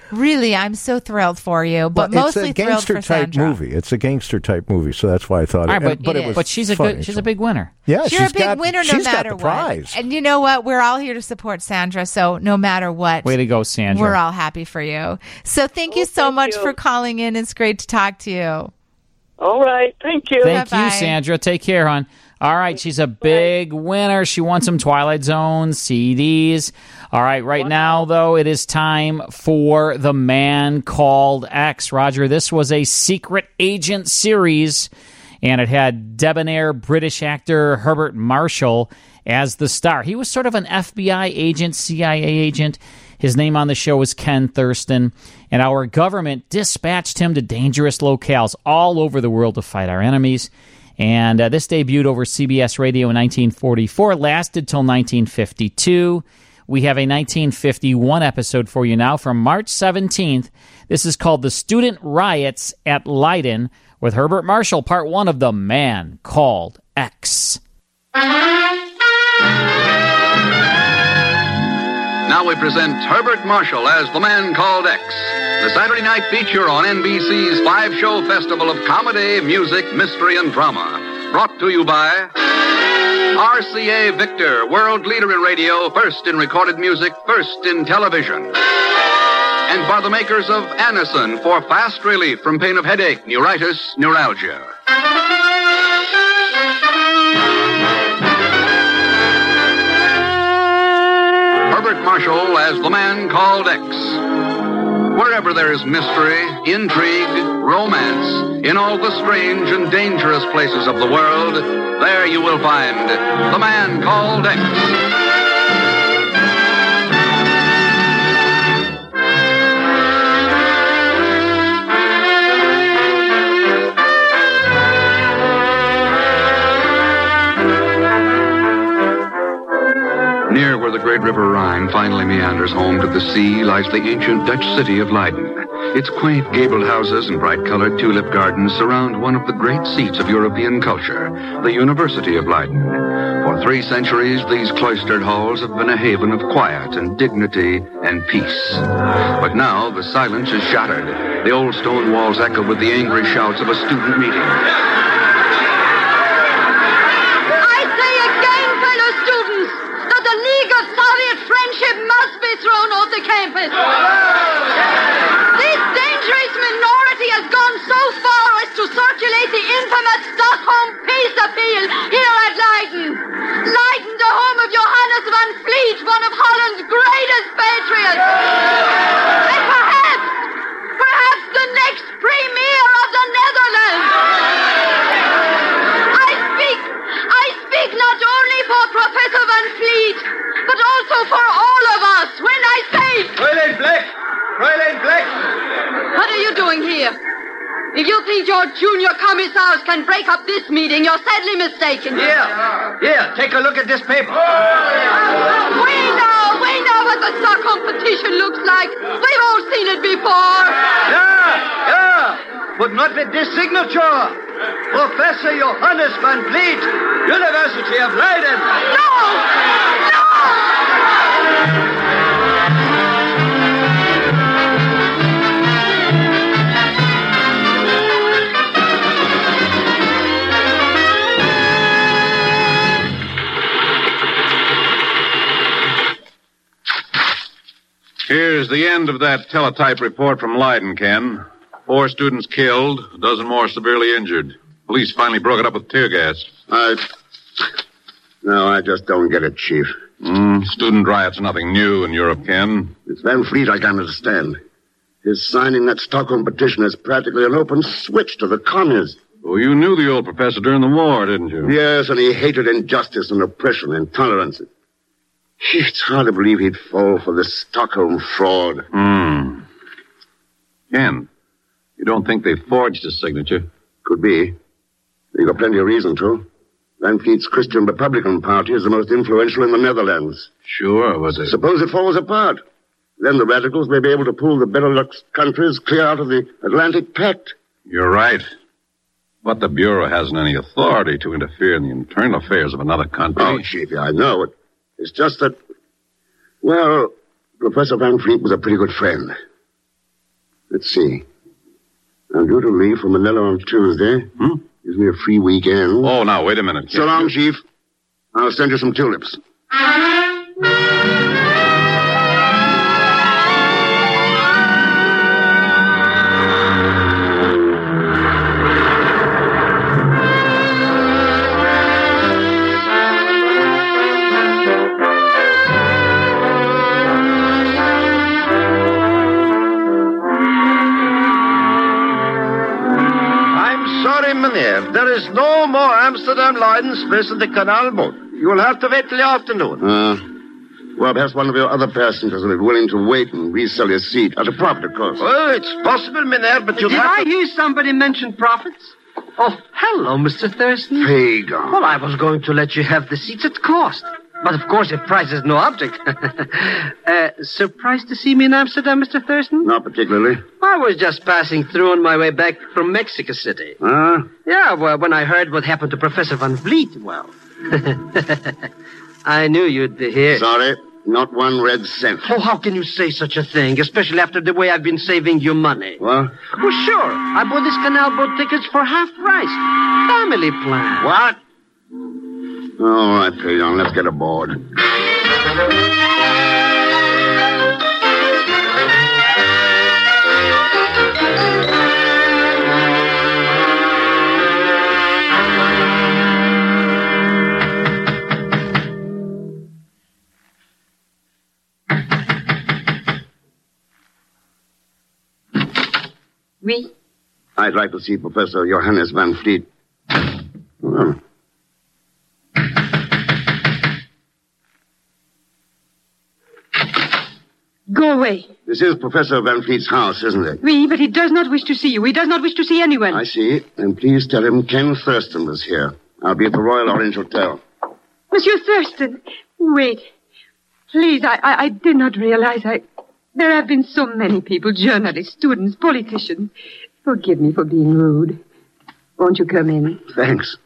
Speaker 12: Really, I'm so thrilled for you, but
Speaker 13: Well,
Speaker 12: mostly
Speaker 13: it's a
Speaker 12: thrilled for
Speaker 13: gangster-type
Speaker 12: Sandra.
Speaker 13: movie. It's a gangster-type movie, so that's why I thought
Speaker 11: All right,
Speaker 13: it.
Speaker 11: but,
Speaker 13: and- but it,
Speaker 12: It
Speaker 13: was
Speaker 12: is.
Speaker 11: but she's a
Speaker 13: funny,
Speaker 11: good, she's
Speaker 13: so-
Speaker 11: a big winner.
Speaker 13: Yeah,
Speaker 12: You're
Speaker 13: she's
Speaker 12: a big
Speaker 13: got,
Speaker 12: winner no
Speaker 13: she's got
Speaker 12: matter
Speaker 13: the
Speaker 12: what.
Speaker 13: prize.
Speaker 12: And you know what? We're all here to support Sandra, so no matter what.
Speaker 11: Way to go, Sandra.
Speaker 12: We're all happy for you. So thank you so much for calling in. It's great to talk to you.
Speaker 1: All right. Thank you.
Speaker 11: Thank
Speaker 12: Bye-bye.
Speaker 11: you, Sandra. Take care, hon. All right, she's a big winner. She won some Twilight Zone C Ds. All right, right now, though, it is time for The Man Called X. Roger, this was a secret agent series, and it had debonair British actor Herbert Marshall as the star. He was sort of an F B I agent, C I A agent. His name on the show was Ken Thurston, and our government dispatched him to dangerous locales all over the world to fight our enemies. And uh, this debuted over C B S Radio in nineteen forty-four, lasted till nineteen fifty-two. We have a nineteen fifty-one episode for you now from March seventeenth. This is called The Student Riots at Leiden with Herbert Marshall, part one of The Man Called X.
Speaker 16: Now we present Herbert Marshall as The Man Called X, the Saturday night feature on N B C's five-show festival of comedy, music, mystery, and drama. Brought to you by R C A Victor, world leader in radio, first in recorded music, first in television. And by the makers of Anacin for fast relief from pain of headache, neuritis, neuralgia. Herbert Marshall as The Man Called X. Wherever there is mystery, intrigue, romance, in all the strange and dangerous places of the world, there you will find The Man Called X. Near where the great river Rhine finally meanders home to the sea lies the ancient Dutch city of Leiden. Its quaint gabled houses and bright-colored tulip gardens surround one of the great seats of European culture, the University of Leiden. For three centuries, these cloistered halls have been a haven of quiet and dignity and peace. But now the silence is shattered. The old stone walls echo with the angry shouts of a student meeting.
Speaker 19: Friendship must be thrown off the campus. This dangerous minority has gone so far as to circulate the infamous Stockholm peace appeal here at Leiden. Leiden, the home of Johannes van Vliet, one of Holland's greatest patriots. And perhaps, perhaps the next premier of the Netherlands. I speak, I speak not only for Professor van Vliet, but also for all of us when I say...
Speaker 20: Fräulein Black! Fräulein Black!
Speaker 19: What are you doing here? If you think your junior commissars can break up this meeting, you're sadly mistaken.
Speaker 20: Here, here, take a look at this paper.
Speaker 19: We know, we know what the stock competition looks like. We've all seen it before.
Speaker 20: Yeah, yeah, but not with this signature. Professor Johannes van Vliet, University of Leiden.
Speaker 19: No! No!
Speaker 21: Here's the end of that teletype report from Leiden, Ken. Four students killed, a dozen more severely injured. Police finally broke it up with tear gas.
Speaker 25: I... No, I just don't get it, Chief.
Speaker 21: Mm, student riots are nothing new in Europe, Ken.
Speaker 25: It's Van Fleet I can't understand. His signing that Stockholm petition is practically an open switch to the communists.
Speaker 21: Oh, you knew the old professor during the war, didn't you?
Speaker 25: Yes, and he hated injustice and oppression and intolerance. It's hard to believe he'd fall for this Stockholm fraud.
Speaker 21: Hmm. Ken, you don't think they forged his signature?
Speaker 25: Could be. You've got plenty of reason to. Van Fleet's Christian Republican Party is the most influential in the Netherlands.
Speaker 21: Sure, was it?
Speaker 25: Suppose it falls apart. Then the radicals may be able to pull the Benelux countries clear out of the Atlantic Pact.
Speaker 21: You're right. But the Bureau hasn't any authority to interfere in the internal affairs of another country.
Speaker 25: Oh, Chief, I know it. It's just that, well, Professor Van Fleet was a pretty good friend. Let's see. I'm due to leave for Manila on Tuesday. Hmm? Gives me a free weekend.
Speaker 21: Oh, now, wait a minute.
Speaker 25: So long, Chief. I'll send you some tulips.
Speaker 20: There is no more Amsterdam Leiden space in the canal boat. You will have to wait till the afternoon.
Speaker 25: Uh, well, perhaps one of your other passengers will be willing to wait and resell his seat at a profit, of course.
Speaker 20: Oh, it's possible, Mynheer, but you
Speaker 5: Did
Speaker 20: have
Speaker 5: I
Speaker 20: to...
Speaker 5: hear somebody mention profits? Oh, hello, Mister Thurston.
Speaker 25: Pagan.
Speaker 5: Well, I was going to let you have the seats at cost. But, of course, if price is no object. uh, surprised to see me in Amsterdam, Mister Thurston?
Speaker 25: Not particularly.
Speaker 5: I was just passing through on my way back from Mexico City.
Speaker 25: Huh?
Speaker 5: Yeah, well, when I heard what happened to Professor Van Vliet, well... I knew you'd be here.
Speaker 25: Sorry, not one red cent.
Speaker 5: Oh, how can you say such a thing, especially after the way I've been saving you money?
Speaker 25: What?
Speaker 5: Well, sure. I bought these canal boat tickets for half price. Family plan.
Speaker 25: What? All right, Pagan, let's get aboard.
Speaker 17: Oui?
Speaker 25: I'd like to see Professor Johannes Van Vliet. Well,
Speaker 17: Go away.
Speaker 25: this is Professor Van Vliet's house, isn't it?
Speaker 17: Oui, but he does not wish to see you. He does not wish to see anyone.
Speaker 25: I see. And please tell him Ken Thurston was here. I'll be at the Royal Orange Hotel.
Speaker 17: Monsieur Thurston, wait. Please, I, I, I did not realize I... There have been so many people, journalists, students, politicians. Forgive me for being rude. Won't you come in?
Speaker 25: Thanks.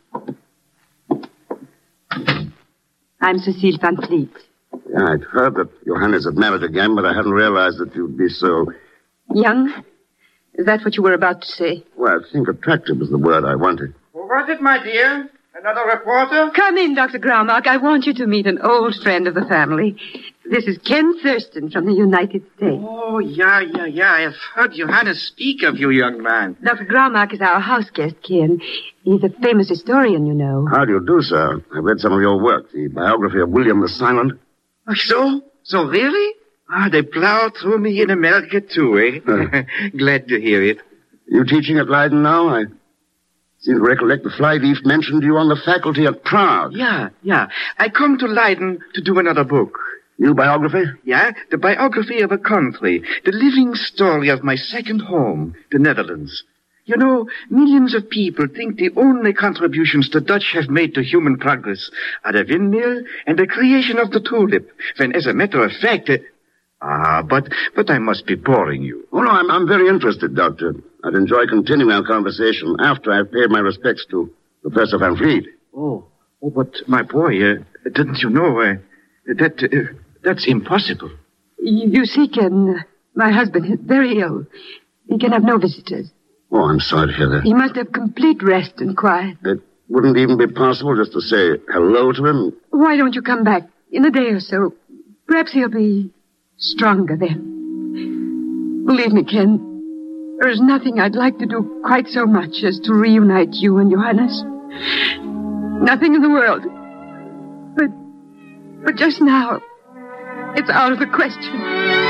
Speaker 17: I'm Cecile Van Vliet.
Speaker 25: Yeah, I'd heard that Johannes had married again, but I hadn't realized that you'd be so...
Speaker 17: Young? Is that what you were about to say?
Speaker 25: Well, I think attractive is the word I wanted.
Speaker 20: Who was it, my dear? Another reporter?
Speaker 17: Come in, Doctor Graumark. I want you to meet an old friend of the family. This is Ken Thurston from the United States.
Speaker 20: Oh, yeah, yeah, yeah. I have heard Johannes speak of you, young man.
Speaker 17: Doctor Graumark is our house guest, Ken. He's a famous historian, you know.
Speaker 25: How do you do, sir? I've read some of your work, the biography of William the Silent.
Speaker 20: Oh, so? So really? Ah, they plowed through me in America, too, eh? Uh, Glad to hear it.
Speaker 25: You teaching at Leiden now? I seem to recollect the fly-leaf mentioned you on the faculty at Prague.
Speaker 20: Yeah, yeah. I come to Leiden to do another book.
Speaker 25: New biography?
Speaker 20: Yeah, the biography of a country. The living story of my second home, the Netherlands. You know, millions of people think the only contributions the Dutch have made to human progress are the windmill and the creation of the tulip, when as a matter of fact... Uh, ah, but but I must be boring you.
Speaker 25: Oh, no, I'm, I'm very interested, Doctor. I'd enjoy continuing our conversation after I've paid my respects to Professor Van Vliet.
Speaker 20: Oh, oh but my boy, uh, didn't you know uh, that uh, that's impossible?
Speaker 17: You, you see, Ken, my husband is very ill. He can have no visitors.
Speaker 25: Oh, I'm sorry to hear that.
Speaker 17: He must have complete rest and quiet.
Speaker 25: It wouldn't even be possible just to say hello to him?
Speaker 17: Why don't you come back in a day or so? Perhaps he'll be stronger then. Believe me, Ken, there's nothing I'd like to do quite so much as to reunite you and Johannes. Nothing in the world. But, but just now, it's out of the question.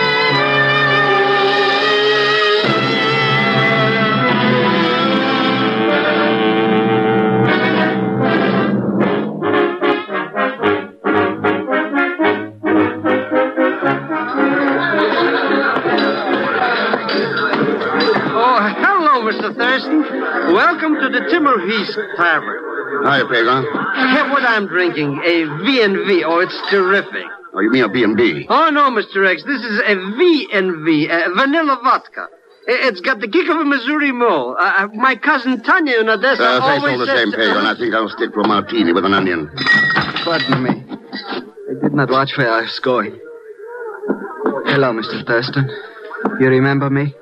Speaker 5: Mister Thurston, welcome to the Timmerheast Tavern.
Speaker 25: Hi, Pagan.
Speaker 5: Have what I'm drinking, a V and V. Oh, it's terrific.
Speaker 25: Oh, you mean a B and B?
Speaker 5: Oh, no, Mister X. This is a V and V, uh, vanilla vodka. It's got the kick of a Missouri mule. Uh, my cousin Tanya in Odessa
Speaker 25: uh,
Speaker 5: always
Speaker 25: all the
Speaker 5: says...
Speaker 25: same, Pagan. I think I'll stick to a martini with an onion.
Speaker 5: Pardon me. I did not watch where I was going. Hello, Mister Thurston. You remember me?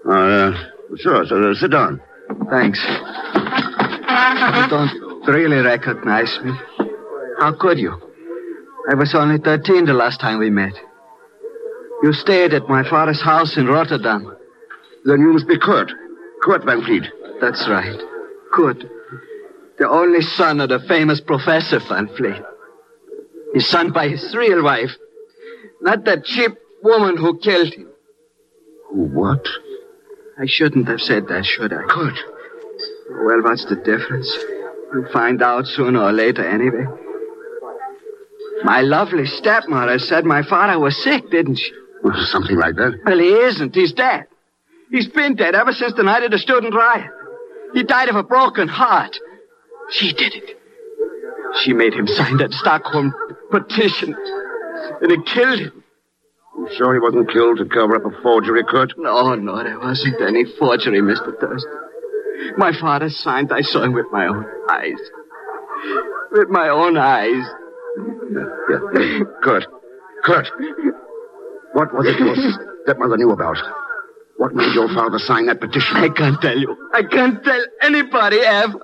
Speaker 25: Uh, sure, so sit down.
Speaker 6: Thanks. You don't really recognize me. How could you? I was only thirteen the last time we met. You stayed at my father's house in Rotterdam.
Speaker 25: Then you must be Kurt. Kurt Van Fleet.
Speaker 6: That's right. Kurt. The only son of the famous Professor Van Fleet. His son by his real wife. Not that cheap woman who killed him.
Speaker 25: Who, what?
Speaker 6: I shouldn't have said that, should I?
Speaker 25: Kurt.
Speaker 6: Well, what's the difference? You'll find out sooner or later anyway. My lovely stepmother said my father was sick, didn't she?
Speaker 25: Well, something like that.
Speaker 6: Well, he isn't. He's dead. He's been dead ever since the night of the student riot. He died of a broken heart. She did it. She made him sign that Stockholm petition. And it killed him.
Speaker 25: You sure he wasn't killed to cover up a forgery, Kurt?
Speaker 6: No, no, there wasn't any forgery, Mister Thurston. My father signed, I saw him with my own eyes. With my own eyes.
Speaker 25: Yeah, yeah. Kurt. Kurt. What was it your stepmother knew about? What made your father sign that petition?
Speaker 6: I can't tell you. I can't tell anybody ever.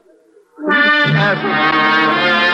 Speaker 6: Ever.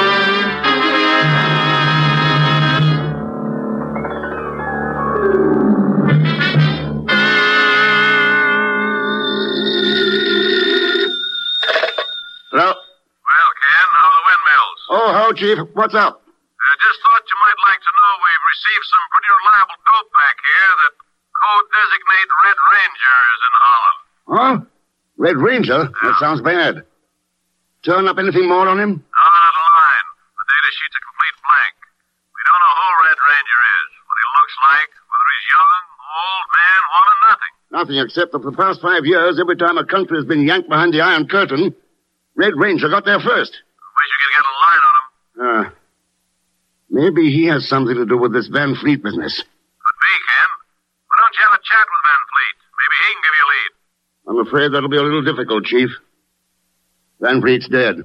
Speaker 25: Hello?
Speaker 21: Well, Ken, how are the windmills?
Speaker 25: Oh, how, Chief? What's up?
Speaker 21: I just thought you might like to know we've received some pretty reliable dope back here that code designate Red Ranger is in Holland.
Speaker 25: Huh? Red Ranger? Yeah. That sounds bad. Turn up anything more on him?
Speaker 21: Not another line. The data sheet's a complete blank. We don't know who Red Ranger is, what he looks like, whether he's young, old, man, woman, nothing.
Speaker 25: Nothing except that for the past five years, every time a country has been yanked behind the Iron Curtain, Red Ranger got there first.
Speaker 21: I wish you could get a line on him.
Speaker 25: Ah. Uh, maybe he has something to do with this Van Fleet business.
Speaker 21: Could be, Ken. Why don't you have a chat with Van Fleet? Maybe he can give you a lead.
Speaker 25: I'm afraid that'll be a little difficult, Chief. Van Fleet's dead.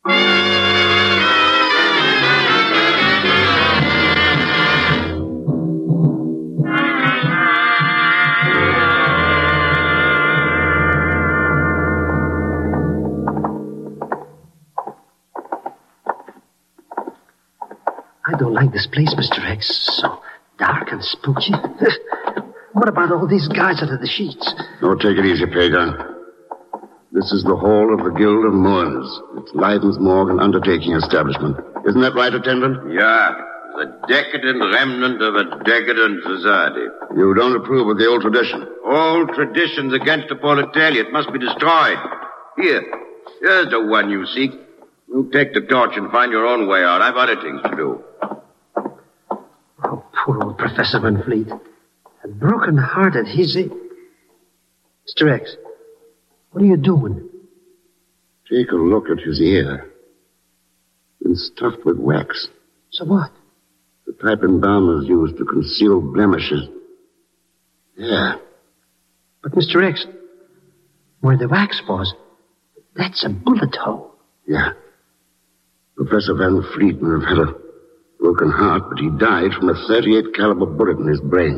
Speaker 5: I don't like this place, Mister X. So dark and spooky. What about all these guys under the sheets?
Speaker 25: Oh, take it easy, Pagan. This is the hall of the Guild of Mourners. It's Leiden's morgue and undertaking establishment. Isn't that right, attendant?
Speaker 7: Yeah. The decadent remnant of a decadent society.
Speaker 25: You don't approve of the old tradition?
Speaker 7: Old traditions against the proletariat must be destroyed. Here. Here's the one you seek. You take the torch and find your own way out. I've other things to do.
Speaker 5: Oh, poor old Professor Van Fleet. A broken heart at his age. Mister X, what are you doing?
Speaker 25: Take a look at his ear. Been stuffed with wax.
Speaker 5: So what?
Speaker 25: The type embalmers use to conceal blemishes. Yeah.
Speaker 5: But, Mister X, where the wax was, that's a bullet hole.
Speaker 25: Yeah. Professor Van Fleet may have had a broken heart, but he died from a thirty-eight caliber bullet in his brain.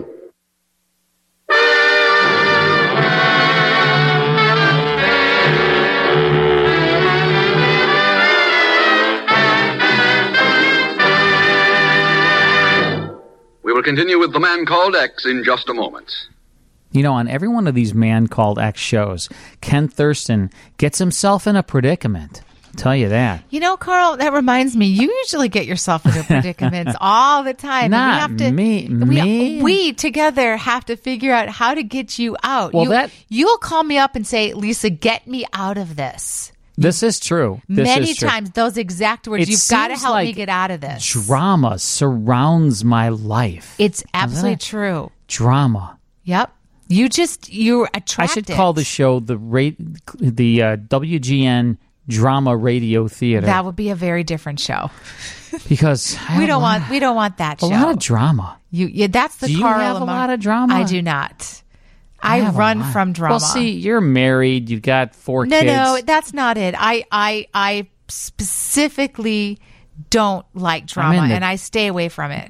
Speaker 14: We will continue with The Man Called X in just a moment.
Speaker 11: You know, on every one of these Man Called X shows, Ken Thurston gets himself in a predicament. I'll tell you that.
Speaker 12: You know, Carl, that reminds me, you usually get yourself into predicaments all the time.
Speaker 11: Not
Speaker 12: we have to,
Speaker 11: me.
Speaker 12: We,
Speaker 11: me?
Speaker 12: we together have to figure out how to get you out.
Speaker 11: Well,
Speaker 12: you,
Speaker 11: that...
Speaker 12: You'll call me up and say, Lisa, get me out of this.
Speaker 11: This is true. This
Speaker 12: Many
Speaker 11: is true.
Speaker 12: times, those exact words.
Speaker 11: It
Speaker 12: You've got to
Speaker 11: seems
Speaker 12: help
Speaker 11: like
Speaker 12: me get out of this.
Speaker 11: Drama surrounds my life.
Speaker 12: It's absolutely true.
Speaker 11: Drama.
Speaker 12: Yep. You just, you're attracted.
Speaker 11: I should call the show the ra- the uh, W G N Drama Radio Theater.
Speaker 12: That would be a very different show.
Speaker 11: Because I
Speaker 12: we don't
Speaker 11: lot,
Speaker 12: want we don't want that
Speaker 11: a
Speaker 12: show.
Speaker 11: A lot of drama.
Speaker 12: You yeah, that's the
Speaker 11: Do you
Speaker 12: Carl
Speaker 11: have
Speaker 12: Lamar.
Speaker 11: a lot of drama?
Speaker 12: I do not. I,
Speaker 11: I
Speaker 12: run from drama.
Speaker 11: Well, see, you're married. You've got four
Speaker 12: no,
Speaker 11: kids.
Speaker 12: No, no, that's not it. I, I, I specifically don't like drama,
Speaker 11: the,
Speaker 12: and I stay away from it.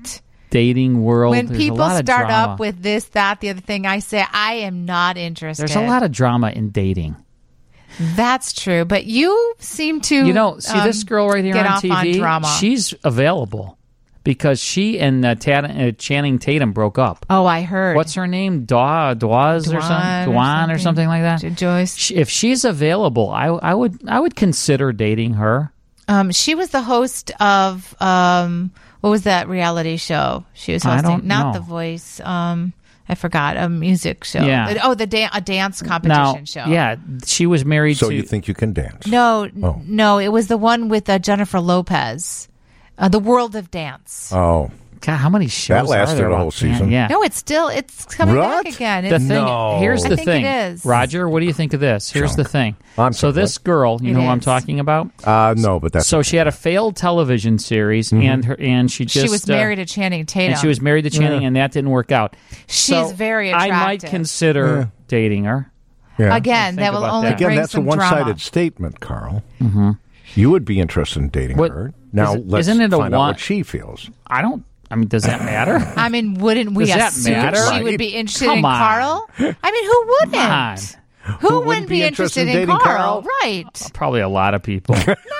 Speaker 11: dating world.
Speaker 12: When
Speaker 11: There's
Speaker 12: people
Speaker 11: a lot of
Speaker 12: start
Speaker 11: drama.
Speaker 12: up with this, that, the other thing, I say, I am not interested.
Speaker 11: There's a lot of drama in dating.
Speaker 12: That's true, but you seem to
Speaker 11: You know, see
Speaker 12: um,
Speaker 11: this girl right here
Speaker 12: get
Speaker 11: on
Speaker 12: off
Speaker 11: T V?
Speaker 12: on drama.
Speaker 11: She's available because she and uh, Tat- uh, Channing Tatum broke up.
Speaker 12: Oh, I heard.
Speaker 11: What's her name? Daw, Dawes or something? Dwan or something like that?
Speaker 12: Joyce.
Speaker 11: She, if she's available, I, I would I would consider dating her.
Speaker 12: Um, she was the host of um, what was that reality show she was
Speaker 11: I
Speaker 12: hosting?
Speaker 11: don't
Speaker 12: Not
Speaker 11: know.
Speaker 12: The Voice. Um, I forgot a music show.
Speaker 11: Yeah.
Speaker 12: Oh, the da- a dance competition
Speaker 11: Now,
Speaker 12: show.
Speaker 11: yeah, she was married
Speaker 13: So
Speaker 11: to.
Speaker 13: you think you can dance?
Speaker 12: No, n-
Speaker 13: Oh.
Speaker 12: no, it was the one with uh, Jennifer Lopez, uh, The World of Dance.
Speaker 13: Oh.
Speaker 11: God, how many shows
Speaker 13: That
Speaker 11: are
Speaker 13: lasted
Speaker 11: there
Speaker 13: a
Speaker 11: about-
Speaker 13: whole season.
Speaker 11: Yeah.
Speaker 12: No, it's still it's coming
Speaker 13: What?
Speaker 12: back again.
Speaker 11: The
Speaker 12: It's,
Speaker 11: thing,
Speaker 13: No.
Speaker 11: here's
Speaker 12: I
Speaker 11: the
Speaker 12: think
Speaker 11: thing,
Speaker 12: it is.
Speaker 11: Roger. What do you think of this? Here's the thing.
Speaker 13: I'm
Speaker 11: so
Speaker 13: sorry,
Speaker 11: this girl, you
Speaker 12: It
Speaker 11: know who I'm
Speaker 12: is.
Speaker 11: talking about?
Speaker 13: Uh, no, but that's
Speaker 11: So she had a failed television series,
Speaker 13: Mhm.
Speaker 11: and her and she just
Speaker 12: she was
Speaker 11: uh,
Speaker 12: married to Channing Tatum.
Speaker 11: and she was married to Channing,
Speaker 13: Yeah.
Speaker 11: and that didn't work out.
Speaker 12: She's
Speaker 11: So
Speaker 12: very
Speaker 11: I might
Speaker 12: attractive.
Speaker 11: consider
Speaker 13: Yeah.
Speaker 11: dating her.
Speaker 13: yeah.
Speaker 12: Again,
Speaker 11: Think
Speaker 12: that will
Speaker 11: about
Speaker 12: only
Speaker 11: that.
Speaker 13: Again,
Speaker 12: bring
Speaker 13: that's a
Speaker 12: some
Speaker 13: one-sided
Speaker 12: drama.
Speaker 13: statement, Carl.
Speaker 11: Mm-hmm.
Speaker 13: You would be interested in dating
Speaker 11: What-
Speaker 13: her. Now
Speaker 11: is it-
Speaker 13: let's
Speaker 11: isn't it a
Speaker 13: find
Speaker 11: one-
Speaker 13: out what she feels.
Speaker 11: I don't. I mean, does that matter?
Speaker 12: I mean, wouldn't we
Speaker 11: Does that
Speaker 12: assume
Speaker 11: matter?
Speaker 12: she would be interested
Speaker 11: Come
Speaker 12: in
Speaker 11: on.
Speaker 12: Carl? I mean, who wouldn't?
Speaker 11: Come on.
Speaker 12: Who, wouldn't be interested, in
Speaker 13: dating
Speaker 12: Carl?
Speaker 13: Carl?
Speaker 12: Right.
Speaker 11: Probably a lot of people.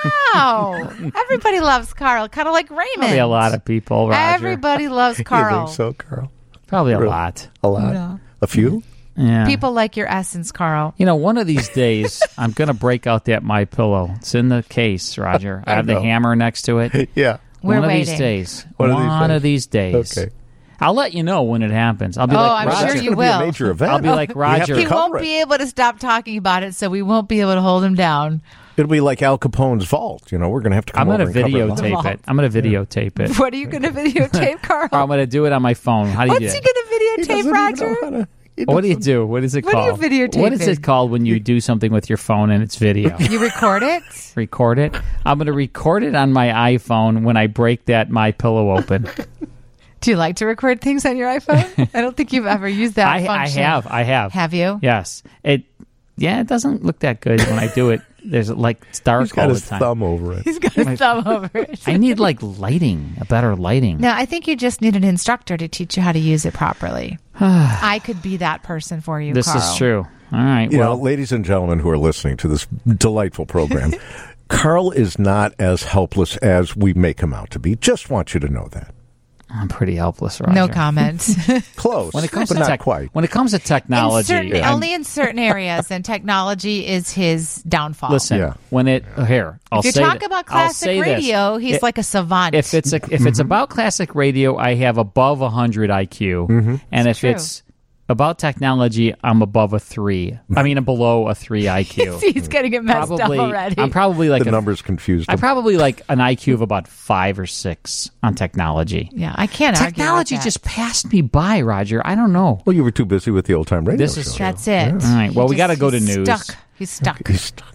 Speaker 12: No. Everybody loves Carl, kind of like Raymond.
Speaker 11: Probably a lot of people. Roger.
Speaker 12: Everybody loves Carl.
Speaker 13: You think so, Carl?
Speaker 11: Probably a
Speaker 13: Really?
Speaker 11: lot.
Speaker 13: A lot?
Speaker 12: No.
Speaker 13: A few?
Speaker 11: Yeah.
Speaker 12: People like your essence, Carl.
Speaker 11: You know, one of these days, I'm going to break out that My Pillow. It's in the case, Roger. I
Speaker 13: I
Speaker 11: have the
Speaker 13: know.
Speaker 11: hammer next to it.
Speaker 13: Yeah.
Speaker 12: We're
Speaker 11: one of
Speaker 12: waiting.
Speaker 11: these days.
Speaker 13: One
Speaker 11: One,
Speaker 13: of these days.
Speaker 11: of these days.
Speaker 13: Okay.
Speaker 11: I'll let you know when it happens. I'll be
Speaker 12: Oh,
Speaker 11: like,
Speaker 12: I'm
Speaker 11: Roger.
Speaker 12: sure
Speaker 13: That's
Speaker 12: you
Speaker 13: gonna be
Speaker 12: will.
Speaker 13: a major event.
Speaker 11: I'll be like,
Speaker 13: We have
Speaker 11: Roger.
Speaker 13: to
Speaker 12: He
Speaker 13: cover
Speaker 12: won't
Speaker 13: it.
Speaker 12: be able to stop talking about it, so we won't be able to hold him down.
Speaker 13: It'll be like Al Capone's vault. You know, we're going to have to come
Speaker 11: I'm going to
Speaker 13: over and cover the
Speaker 11: videotape
Speaker 13: vault.
Speaker 11: it. I'm going to videotape it.
Speaker 12: What are you going to videotape, Carl?
Speaker 11: Or I'm going to do it on my phone. How do you
Speaker 12: What's
Speaker 11: do
Speaker 12: he
Speaker 11: it?
Speaker 12: going to videotape, Roger?
Speaker 11: What do you do? What is it
Speaker 12: What are you
Speaker 11: called?
Speaker 12: videotaping?
Speaker 11: What is it called when you do something with your phone and it's video?
Speaker 12: You record it?
Speaker 11: Record it. I'm going to record it on my iPhone when I break that My Pillow open.
Speaker 12: Do you like to record things on your iPhone? I don't think you've ever used that
Speaker 11: I, I
Speaker 12: function.
Speaker 11: have. I have.
Speaker 12: Have you?
Speaker 11: Yes. It. Yeah, it doesn't look that good when I do it. There's like it's dark
Speaker 13: He's got
Speaker 11: all
Speaker 13: his
Speaker 11: the time.
Speaker 13: thumb over it.
Speaker 12: He's got his
Speaker 11: My-
Speaker 12: thumb over it.
Speaker 11: I need like lighting, a better lighting.
Speaker 12: No, I think you just need an instructor to teach you how to use it properly. I could be that person for you,
Speaker 11: This
Speaker 12: Carl.
Speaker 11: is true. All right.
Speaker 13: You
Speaker 11: well,
Speaker 13: know, ladies and gentlemen who are listening to this delightful program, Carl is not as helpless as we make him out to be. Just want you to know that.
Speaker 11: I'm pretty helpless, Roger.
Speaker 12: No comment.
Speaker 13: Close,
Speaker 11: When it comes
Speaker 13: but
Speaker 11: to
Speaker 13: not
Speaker 11: tech,
Speaker 13: quite.
Speaker 11: when it comes to technology,
Speaker 12: In certain,
Speaker 11: I'm-
Speaker 12: only in certain areas, and technology is his downfall.
Speaker 11: listen.
Speaker 13: Yeah.
Speaker 11: When it uh, here, I'll
Speaker 12: if you
Speaker 11: say
Speaker 12: talk
Speaker 11: thi-
Speaker 12: about
Speaker 11: I'll
Speaker 12: classic
Speaker 11: say this.
Speaker 12: radio, he's
Speaker 11: It-
Speaker 12: like a savant.
Speaker 11: If it's a, if it's about classic radio, I have above a hundred I Q, and if
Speaker 12: true.
Speaker 11: it's about technology, I'm above a three. I mean, I'm below a three I Q.
Speaker 12: he's getting it messed
Speaker 11: probably,
Speaker 12: up already.
Speaker 11: I'm probably like
Speaker 13: The
Speaker 11: a,
Speaker 13: numbers confused
Speaker 11: I'm
Speaker 13: him.
Speaker 11: probably like an I Q of about five or six on technology.
Speaker 12: yeah, I can't argue with
Speaker 11: Technology
Speaker 12: that.
Speaker 11: just passed me by, Roger. I don't know.
Speaker 13: Well, you were too busy with the old time radio
Speaker 11: This is
Speaker 13: show.
Speaker 11: true.
Speaker 12: That's it.
Speaker 11: All right. Well,
Speaker 12: He
Speaker 11: we got to
Speaker 12: just-
Speaker 11: go to
Speaker 12: he's
Speaker 11: news.
Speaker 12: Stuck. He's stuck.
Speaker 13: He's stuck.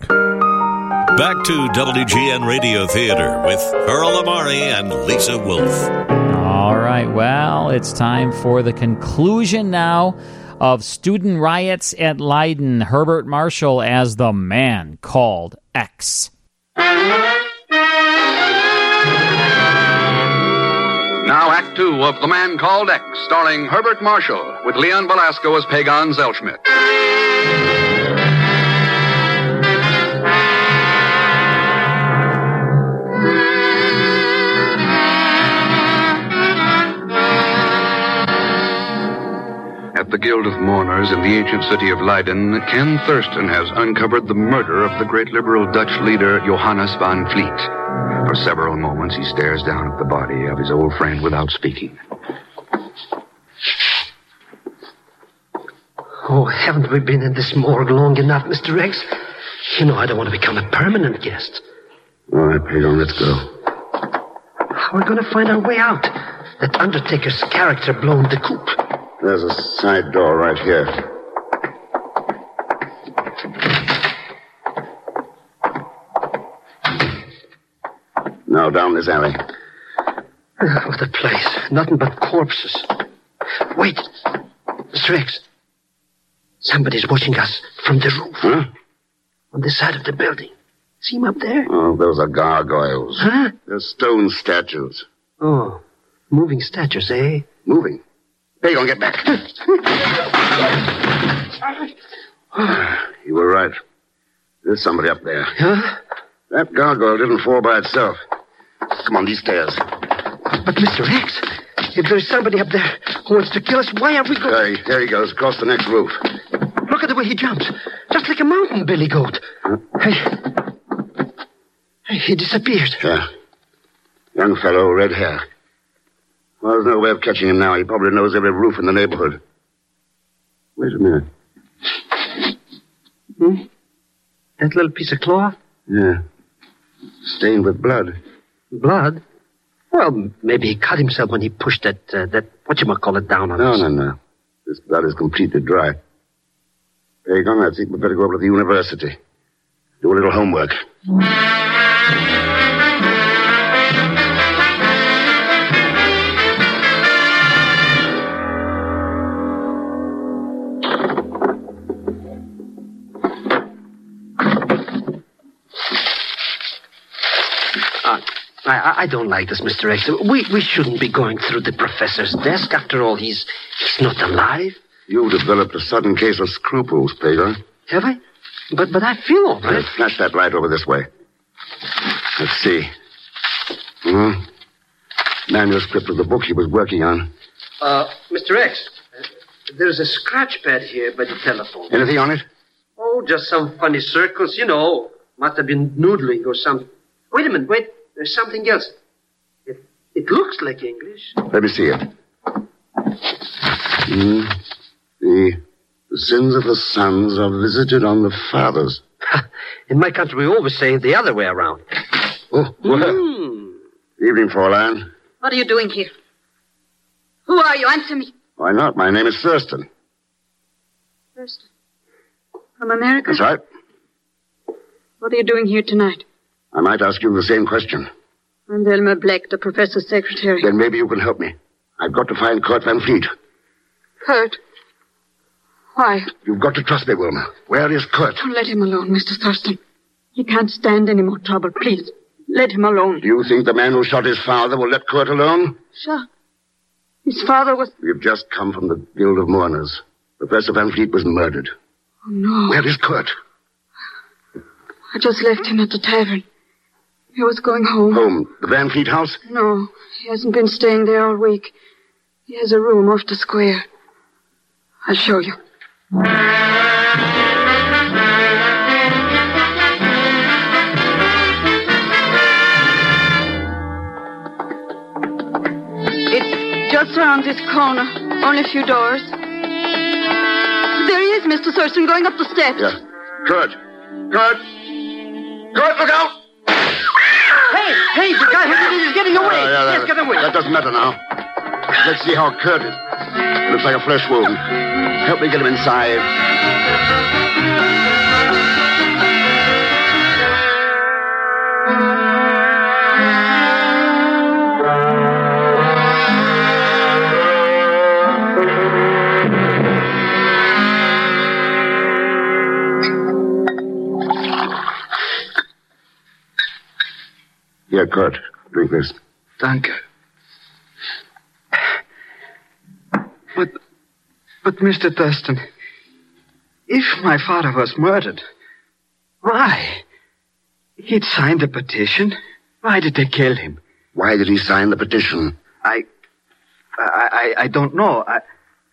Speaker 10: Back to W G N Radio Theater with Earl Amari and Lisa Wolf.
Speaker 11: All right. Well, it's time for the conclusion now of student riots at Leiden. Herbert Marshall as the man called X.
Speaker 14: Now, Act Two of The Man Called X, starring Herbert Marshall, with Leon Velasco as Pagan Zellschmidt. At the Guild of Mourners in the ancient city of Leiden, Ken Thurston has uncovered the murder of the great liberal Dutch leader Johannes van Vliet. For several moments, he stares down at the body of his old friend without speaking.
Speaker 5: Oh, haven't we been in this morgue long enough, Mister Rex? You know I don't want to become a permanent guest.
Speaker 25: All right, Pedro, let's go.
Speaker 5: How are we going to find our way out? That Undertaker's character blown the coop.
Speaker 25: There's a side door right here. Now down this alley.
Speaker 5: Ah, what a place. Nothing but corpses. Wait. Mister Rex. Somebody's watching us from the roof.
Speaker 25: Huh?
Speaker 5: On the side of the building. See him up there?
Speaker 25: Oh, those are gargoyles.
Speaker 5: Huh?
Speaker 25: They're stone statues.
Speaker 5: Oh. Moving statues, eh?
Speaker 25: Moving. Hey, don't get back. You were right. There's somebody up there.
Speaker 5: Huh?
Speaker 25: That gargoyle didn't fall by itself. Come on, these stairs.
Speaker 5: But, Mister X, if there's somebody up there who wants to kill us, why aren't we going...
Speaker 25: There he, there he goes, across the next roof.
Speaker 5: Look at the way he jumps. Just like a mountain billy goat.
Speaker 25: Huh?
Speaker 5: Hey. Hey, he disappeared.
Speaker 25: Yeah. Young fellow, red hair. Well, there's no way of catching him now. He probably knows every roof in the neighborhood. Wait a minute.
Speaker 5: Hmm? That little piece of cloth?
Speaker 25: Yeah. Stained with blood.
Speaker 5: Blood? Well, maybe he cut himself when he pushed that, uh, that whatchamacallit down on
Speaker 25: no,
Speaker 5: us.
Speaker 25: No, no, no. This blood is completely dry. Pagan, I think we better go over to the university. Do a little homework.
Speaker 5: I, I don't like this, Mister X. We, we shouldn't be going through the professor's desk. After all, he's, he's not alive.
Speaker 25: You've developed a sudden case of scruples, Pagan.
Speaker 5: Have I? But but I feel all right.
Speaker 25: Now, flash that light over this way. Let's see. Hmm? Manuscript of the book he was working on.
Speaker 5: Uh, Mister X, uh, there's a scratch pad here by the telephone.
Speaker 25: Anything on it?
Speaker 5: Oh, just some funny circles, you know. Must have been noodling or something. Wait a minute, wait. There's something else. It it looks like English.
Speaker 25: Let me see it. Hmm. The, the sins of the sons are visited on the fathers.
Speaker 5: In my country, we always say the other way around.
Speaker 25: Oh, well.
Speaker 19: Mm.
Speaker 25: Evening, Fraulein.
Speaker 19: What are you doing here? Who are you? Answer me.
Speaker 25: Why not? My name is Thurston.
Speaker 19: Thurston. From America?
Speaker 25: That's right.
Speaker 19: What are you doing here tonight?
Speaker 25: I might ask you the same question.
Speaker 19: I'm Wilma Black, the professor's secretary.
Speaker 25: Then maybe you can help me. I've got to find Kurt Van Fleet.
Speaker 19: Kurt? Why?
Speaker 25: You've got to trust me, Wilma. Where is Kurt?
Speaker 19: Oh, let him alone, Mister Thurston. He can't stand any more trouble. Please, let him alone.
Speaker 25: Do you think the man who shot his father will let Kurt alone?
Speaker 19: Sure. His father was...
Speaker 25: We've just come from the Guild of Mourners. Professor Van Fleet was murdered.
Speaker 19: Oh, no.
Speaker 25: Where is Kurt?
Speaker 19: I just left him at the tavern. He was going home.
Speaker 25: Home? The Van Fleet house?
Speaker 19: No, he hasn't been staying there all week. He has a room off the square. I'll show you. It's just around this corner. Only a few doors. There he is, Mister Thurston, going up the steps.
Speaker 25: Yeah. Kurt. Kurt. Kurt, look out!
Speaker 5: Hey, hey, the guy is getting away.
Speaker 25: Uh, yeah,
Speaker 5: yes,
Speaker 25: that,
Speaker 5: get away.
Speaker 25: That doesn't matter now. Let's see how Kurt is. It looks like a flesh wound. Help me get him inside. Here, Kurt. Drink this.
Speaker 20: Danke. But, but, Mister Thurston, if my father was murdered, why? He'd signed a petition. Why did they kill him?
Speaker 25: Why did he sign the petition?
Speaker 20: I, I, I, I don't know. I...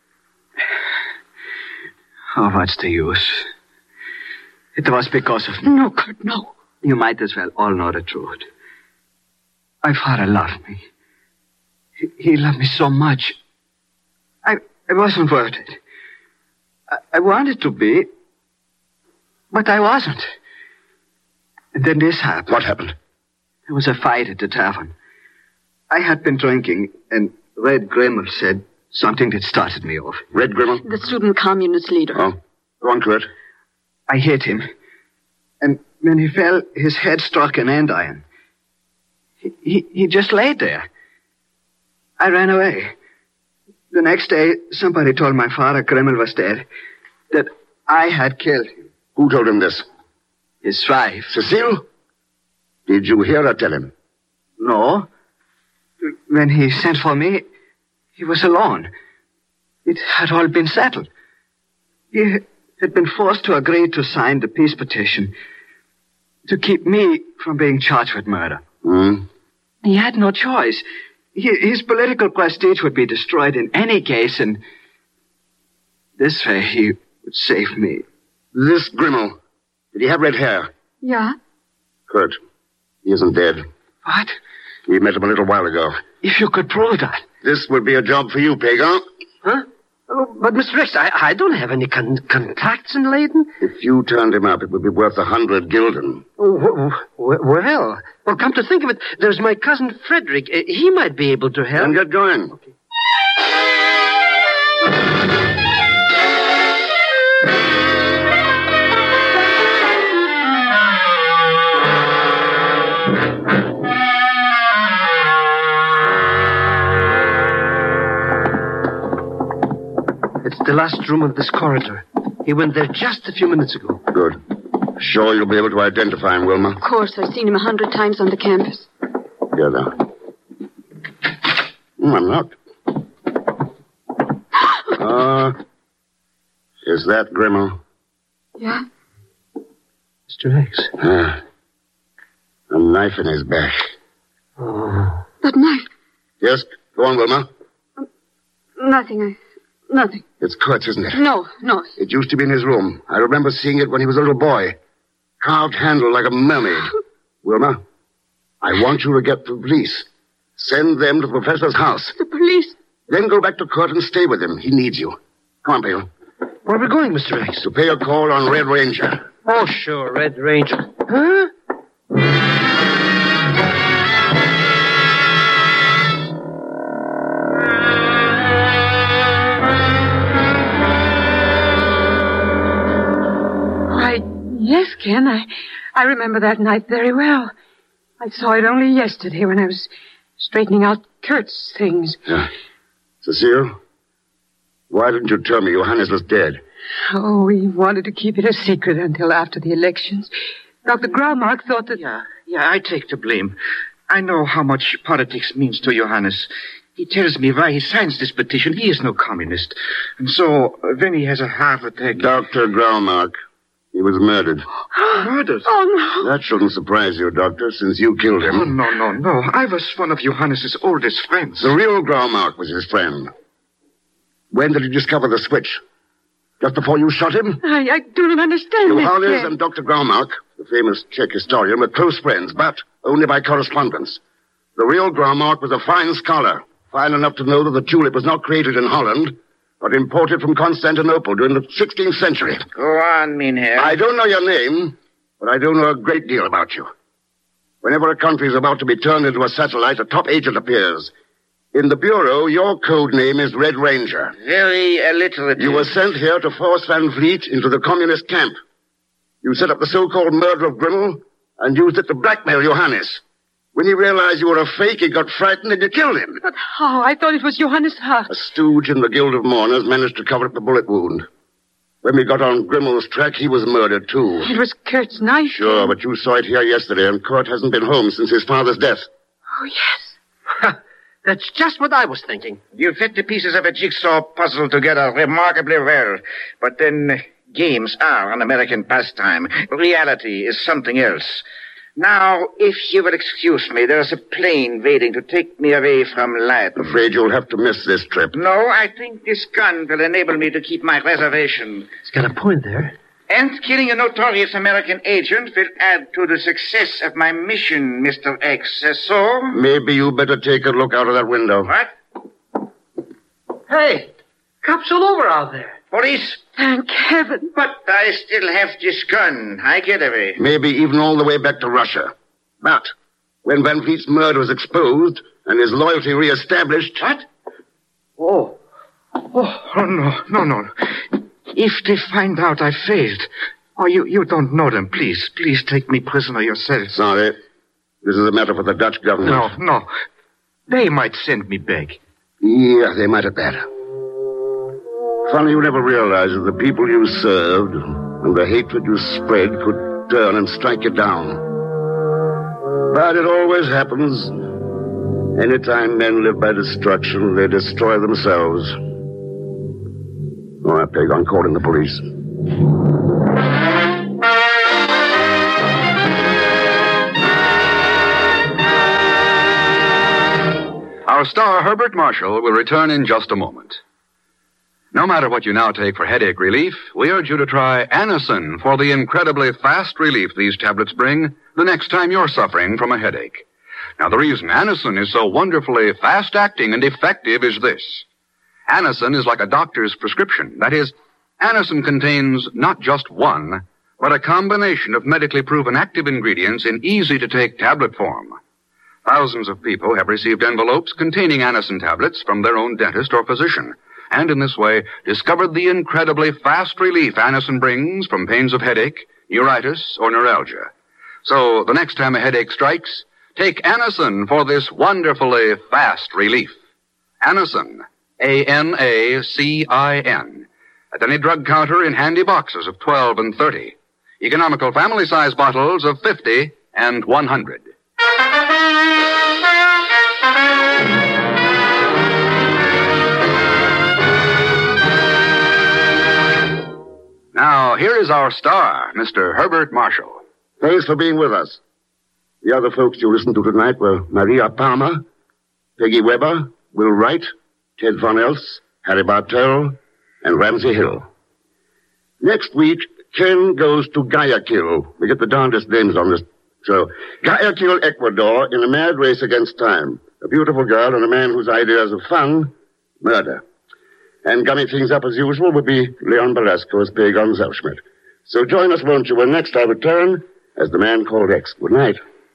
Speaker 20: Oh, what's the use? It was because of me.
Speaker 19: No, Kurt, no.
Speaker 20: You might as well all know the truth. My father loved me. He, he loved me so much. I, I wasn't worth it. I, I wanted to be, but I wasn't. And then this happened.
Speaker 25: What happened?
Speaker 20: There was a fight at the tavern. I had been drinking, and Red Grimmel said something that started me off.
Speaker 25: Red Grimmel?
Speaker 19: The student communist leader.
Speaker 25: Oh, go on, Kurt.
Speaker 20: I hit him. And when he fell, his head struck an andiron. He, he, he just laid there. I ran away. The next day, somebody told my father Grimmel was dead, that I had killed him.
Speaker 25: Who told him this?
Speaker 20: His wife.
Speaker 25: Cecile? Did you hear her tell him?
Speaker 20: No.
Speaker 6: When he sent for me, he was alone. It had all been settled. He had been forced to agree to sign the peace petition to keep me from being charged with murder.
Speaker 25: Hmm?
Speaker 6: He had no choice. He, his political prestige would be destroyed in any case, and this way he would save me.
Speaker 25: This Grimmel, did he have red hair?
Speaker 17: Yeah?
Speaker 25: Kurt, he isn't dead.
Speaker 6: What?
Speaker 25: We met him a little while ago.
Speaker 6: If you could prove that.
Speaker 25: This would be a job for you, Pagan.
Speaker 5: Huh? Oh, but, Mister Rex, I, I don't have any con- contacts in Leyden.
Speaker 25: If you turned him up, it would be worth a hundred gulden.
Speaker 5: Oh, w- w- well, well, come to think of it, there's my cousin Frederick. Uh, he might be able to help.
Speaker 25: Then get going.
Speaker 5: Okay. It's the last room of this corridor. He went there just a few minutes ago.
Speaker 25: Good. Sure you'll be able to identify him, Wilma?
Speaker 17: Of course, I've seen him a hundred times on the campus.
Speaker 25: Here, now. Mm, I'm not. Uh, is that Grimmel?
Speaker 17: Yeah?
Speaker 5: Mister X.
Speaker 25: Uh, a knife in his back.
Speaker 5: Oh.
Speaker 17: That knife?
Speaker 25: Yes, go on, Wilma.
Speaker 17: Um, nothing, I... Nothing.
Speaker 25: It's Kurt's, isn't it?
Speaker 17: No, no.
Speaker 25: It used to be in his room. I remember seeing it when he was a little boy. Carved handle like a mermaid. Wilma, I want you to get the police. Send them to the professor's house.
Speaker 17: The police?
Speaker 25: Then go back to Kurt and stay with him. He needs you. Come on, Pale.
Speaker 5: Where are we going, Mister X?
Speaker 25: To pay a call on Red Ranger.
Speaker 5: Oh, sure, Red Ranger. Huh?
Speaker 17: Yes, Ken, I, I remember that night very well. I saw it only yesterday when I was straightening out Kurt's things.
Speaker 25: Yeah. Cecile, why didn't you tell me Johannes was dead?
Speaker 17: Oh, we wanted to keep it a secret until after the elections. Doctor Graumark thought that...
Speaker 20: Yeah, yeah, I take the blame. I know how much politics means to Johannes. He tells me why he signs this petition. He is no communist. And so, uh, when he has a heart attack...
Speaker 25: Doctor Graumark. He was murdered.
Speaker 20: Murdered?
Speaker 17: Oh, no.
Speaker 25: That shouldn't surprise you, Doctor, since you killed him.
Speaker 20: Oh, no, no, no. I was one of Johannes's oldest friends.
Speaker 25: The real Graumark was his friend. When did you discover the switch? Just before you shot him?
Speaker 17: I, I do not understand this,
Speaker 25: Johannes
Speaker 17: Ken.
Speaker 25: and Doctor Graumark, the famous Czech historian, were close friends, but only by correspondence. The real Graumark was a fine scholar, fine enough to know that the tulip was not created in Holland, but imported from Constantinople during the sixteenth century.
Speaker 20: Go on, Mynheer.
Speaker 25: I don't know your name, but I do know a great deal about you. Whenever a country is about to be turned into a satellite, a top agent appears. In the Bureau, your code name is Red Ranger.
Speaker 20: Very alliterative.
Speaker 25: You were sent here to force Van Vliet into the communist camp. You set up the so-called murder of Grimmel and used it to blackmail Johannes. When he realized you were a fake, he got frightened and you killed him.
Speaker 17: But how? I thought it was Johannes Hart.
Speaker 25: A stooge in the Guild of Mourners managed to cover up the bullet wound. When we got on Grimmel's track, he was murdered, too.
Speaker 17: It was Kurt's knife.
Speaker 25: Sure, but you saw it here yesterday, and Kurt hasn't been home since his father's death.
Speaker 17: Oh, yes.
Speaker 5: That's just what I was thinking.
Speaker 20: You fit the pieces of a jigsaw puzzle together remarkably well. But then, games are an American pastime. Reality is something else. Now, if you will excuse me, there's a plane waiting to take me away from Leyden.
Speaker 25: Afraid you'll have to miss this trip.
Speaker 20: No, I think this gun will enable me to keep my reservation.
Speaker 5: He's got a point there.
Speaker 20: And killing a notorious American agent will add to the success of my mission, Mister X. Uh, so?
Speaker 25: Maybe you better take a look out of that window.
Speaker 20: What?
Speaker 5: Hey, cops all over out there.
Speaker 20: Police?
Speaker 17: Thank heaven.
Speaker 20: But I still have this gun. I get away.
Speaker 25: Maybe even all the way back to Russia. But when Van Vliet's murder was exposed and his loyalty reestablished...
Speaker 20: What?
Speaker 5: Oh.
Speaker 20: Oh, oh no, no, no. If they find out I failed... Oh, you, you don't know them. Please, please take me prisoner yourself.
Speaker 25: Sorry. This is a matter for the Dutch government.
Speaker 20: No, no. They might send me back.
Speaker 25: Yeah, they might at that. Funny you never realized that the people you served and the hatred you spread could turn and strike you down. But it always happens. Anytime men live by destruction, they destroy themselves. All right, Peg, I'm calling the police.
Speaker 14: Our star, Herbert Marshall, will return in just a moment. No matter what you now take for headache relief, we urge you to try Anacin for the incredibly fast relief these tablets bring the next time you're suffering from a headache. Now, the reason Anacin is so wonderfully fast-acting and effective is this. Anacin is like a doctor's prescription. That is, Anacin contains not just one, but a combination of medically proven active ingredients in easy-to-take tablet form. Thousands of people have received envelopes containing Anacin tablets from their own dentist or physician, and in this way discovered the incredibly fast relief Anacin brings from pains of headache, neuritis, or neuralgia. So, the next time a headache strikes, take Anacin for this wonderfully fast relief. Anacin, A N A C I N, at any drug counter in handy boxes of twelve and thirty. Economical family-size bottles of fifty and one hundred. Now, here is our star, Mister Herbert Marshall.
Speaker 25: Thanks for being with us. The other folks you listened to tonight were Maria Palmer, Peggy Weber, Will Wright, Ted Von Els, Harry Bartell, and Ramsey Hill. Next week, Ken goes to Guayaquil. We get the darndest names on this show. Guayaquil, Ecuador, in a mad race against time. A beautiful girl and a man whose ideas of fun, murder. And gumming things up as usual would be Leon Belasco as P. Gonzalschmidt. So join us, won't you, when next I return as The Man Called X. Good night.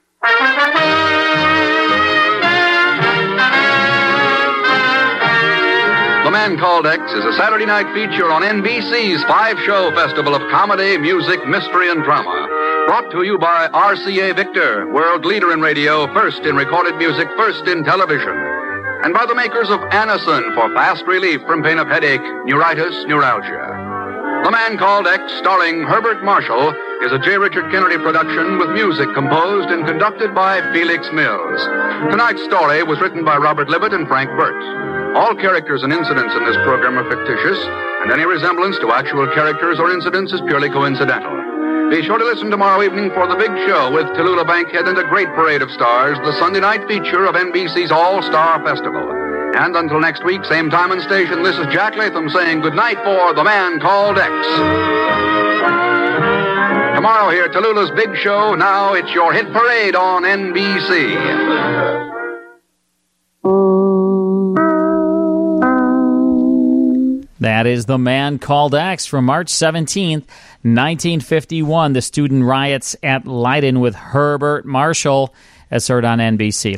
Speaker 14: The Man Called X is a Saturday night feature on N B C's five-show festival of comedy, music, mystery, and drama. Brought to you by R C A Victor, world leader in radio, first in recorded music, first in television. And by the makers of Anacin for fast relief from pain of headache, neuritis, neuralgia. The Man Called X, starring Herbert Marshall, is a J. Richard Kennedy production with music composed and conducted by Felix Mills. Tonight's story was written by Robert Libet and Frank Burt. All characters and incidents in this program are fictitious, and any resemblance to actual characters or incidents is purely coincidental. Be sure to listen tomorrow evening for The Big Show with Tallulah Bankhead and a great parade of stars, the Sunday night feature of N B C's All-Star Festival. And until next week, same time and station, this is Jack Latham saying goodnight for The Man Called X. Tomorrow here, Tallulah's Big Show. Now it's your hit parade on N B C.
Speaker 11: That is The Man Called X from March seventeenth, nineteen fifty-one. The student riots at Leiden with Herbert Marshall, as heard on N B C.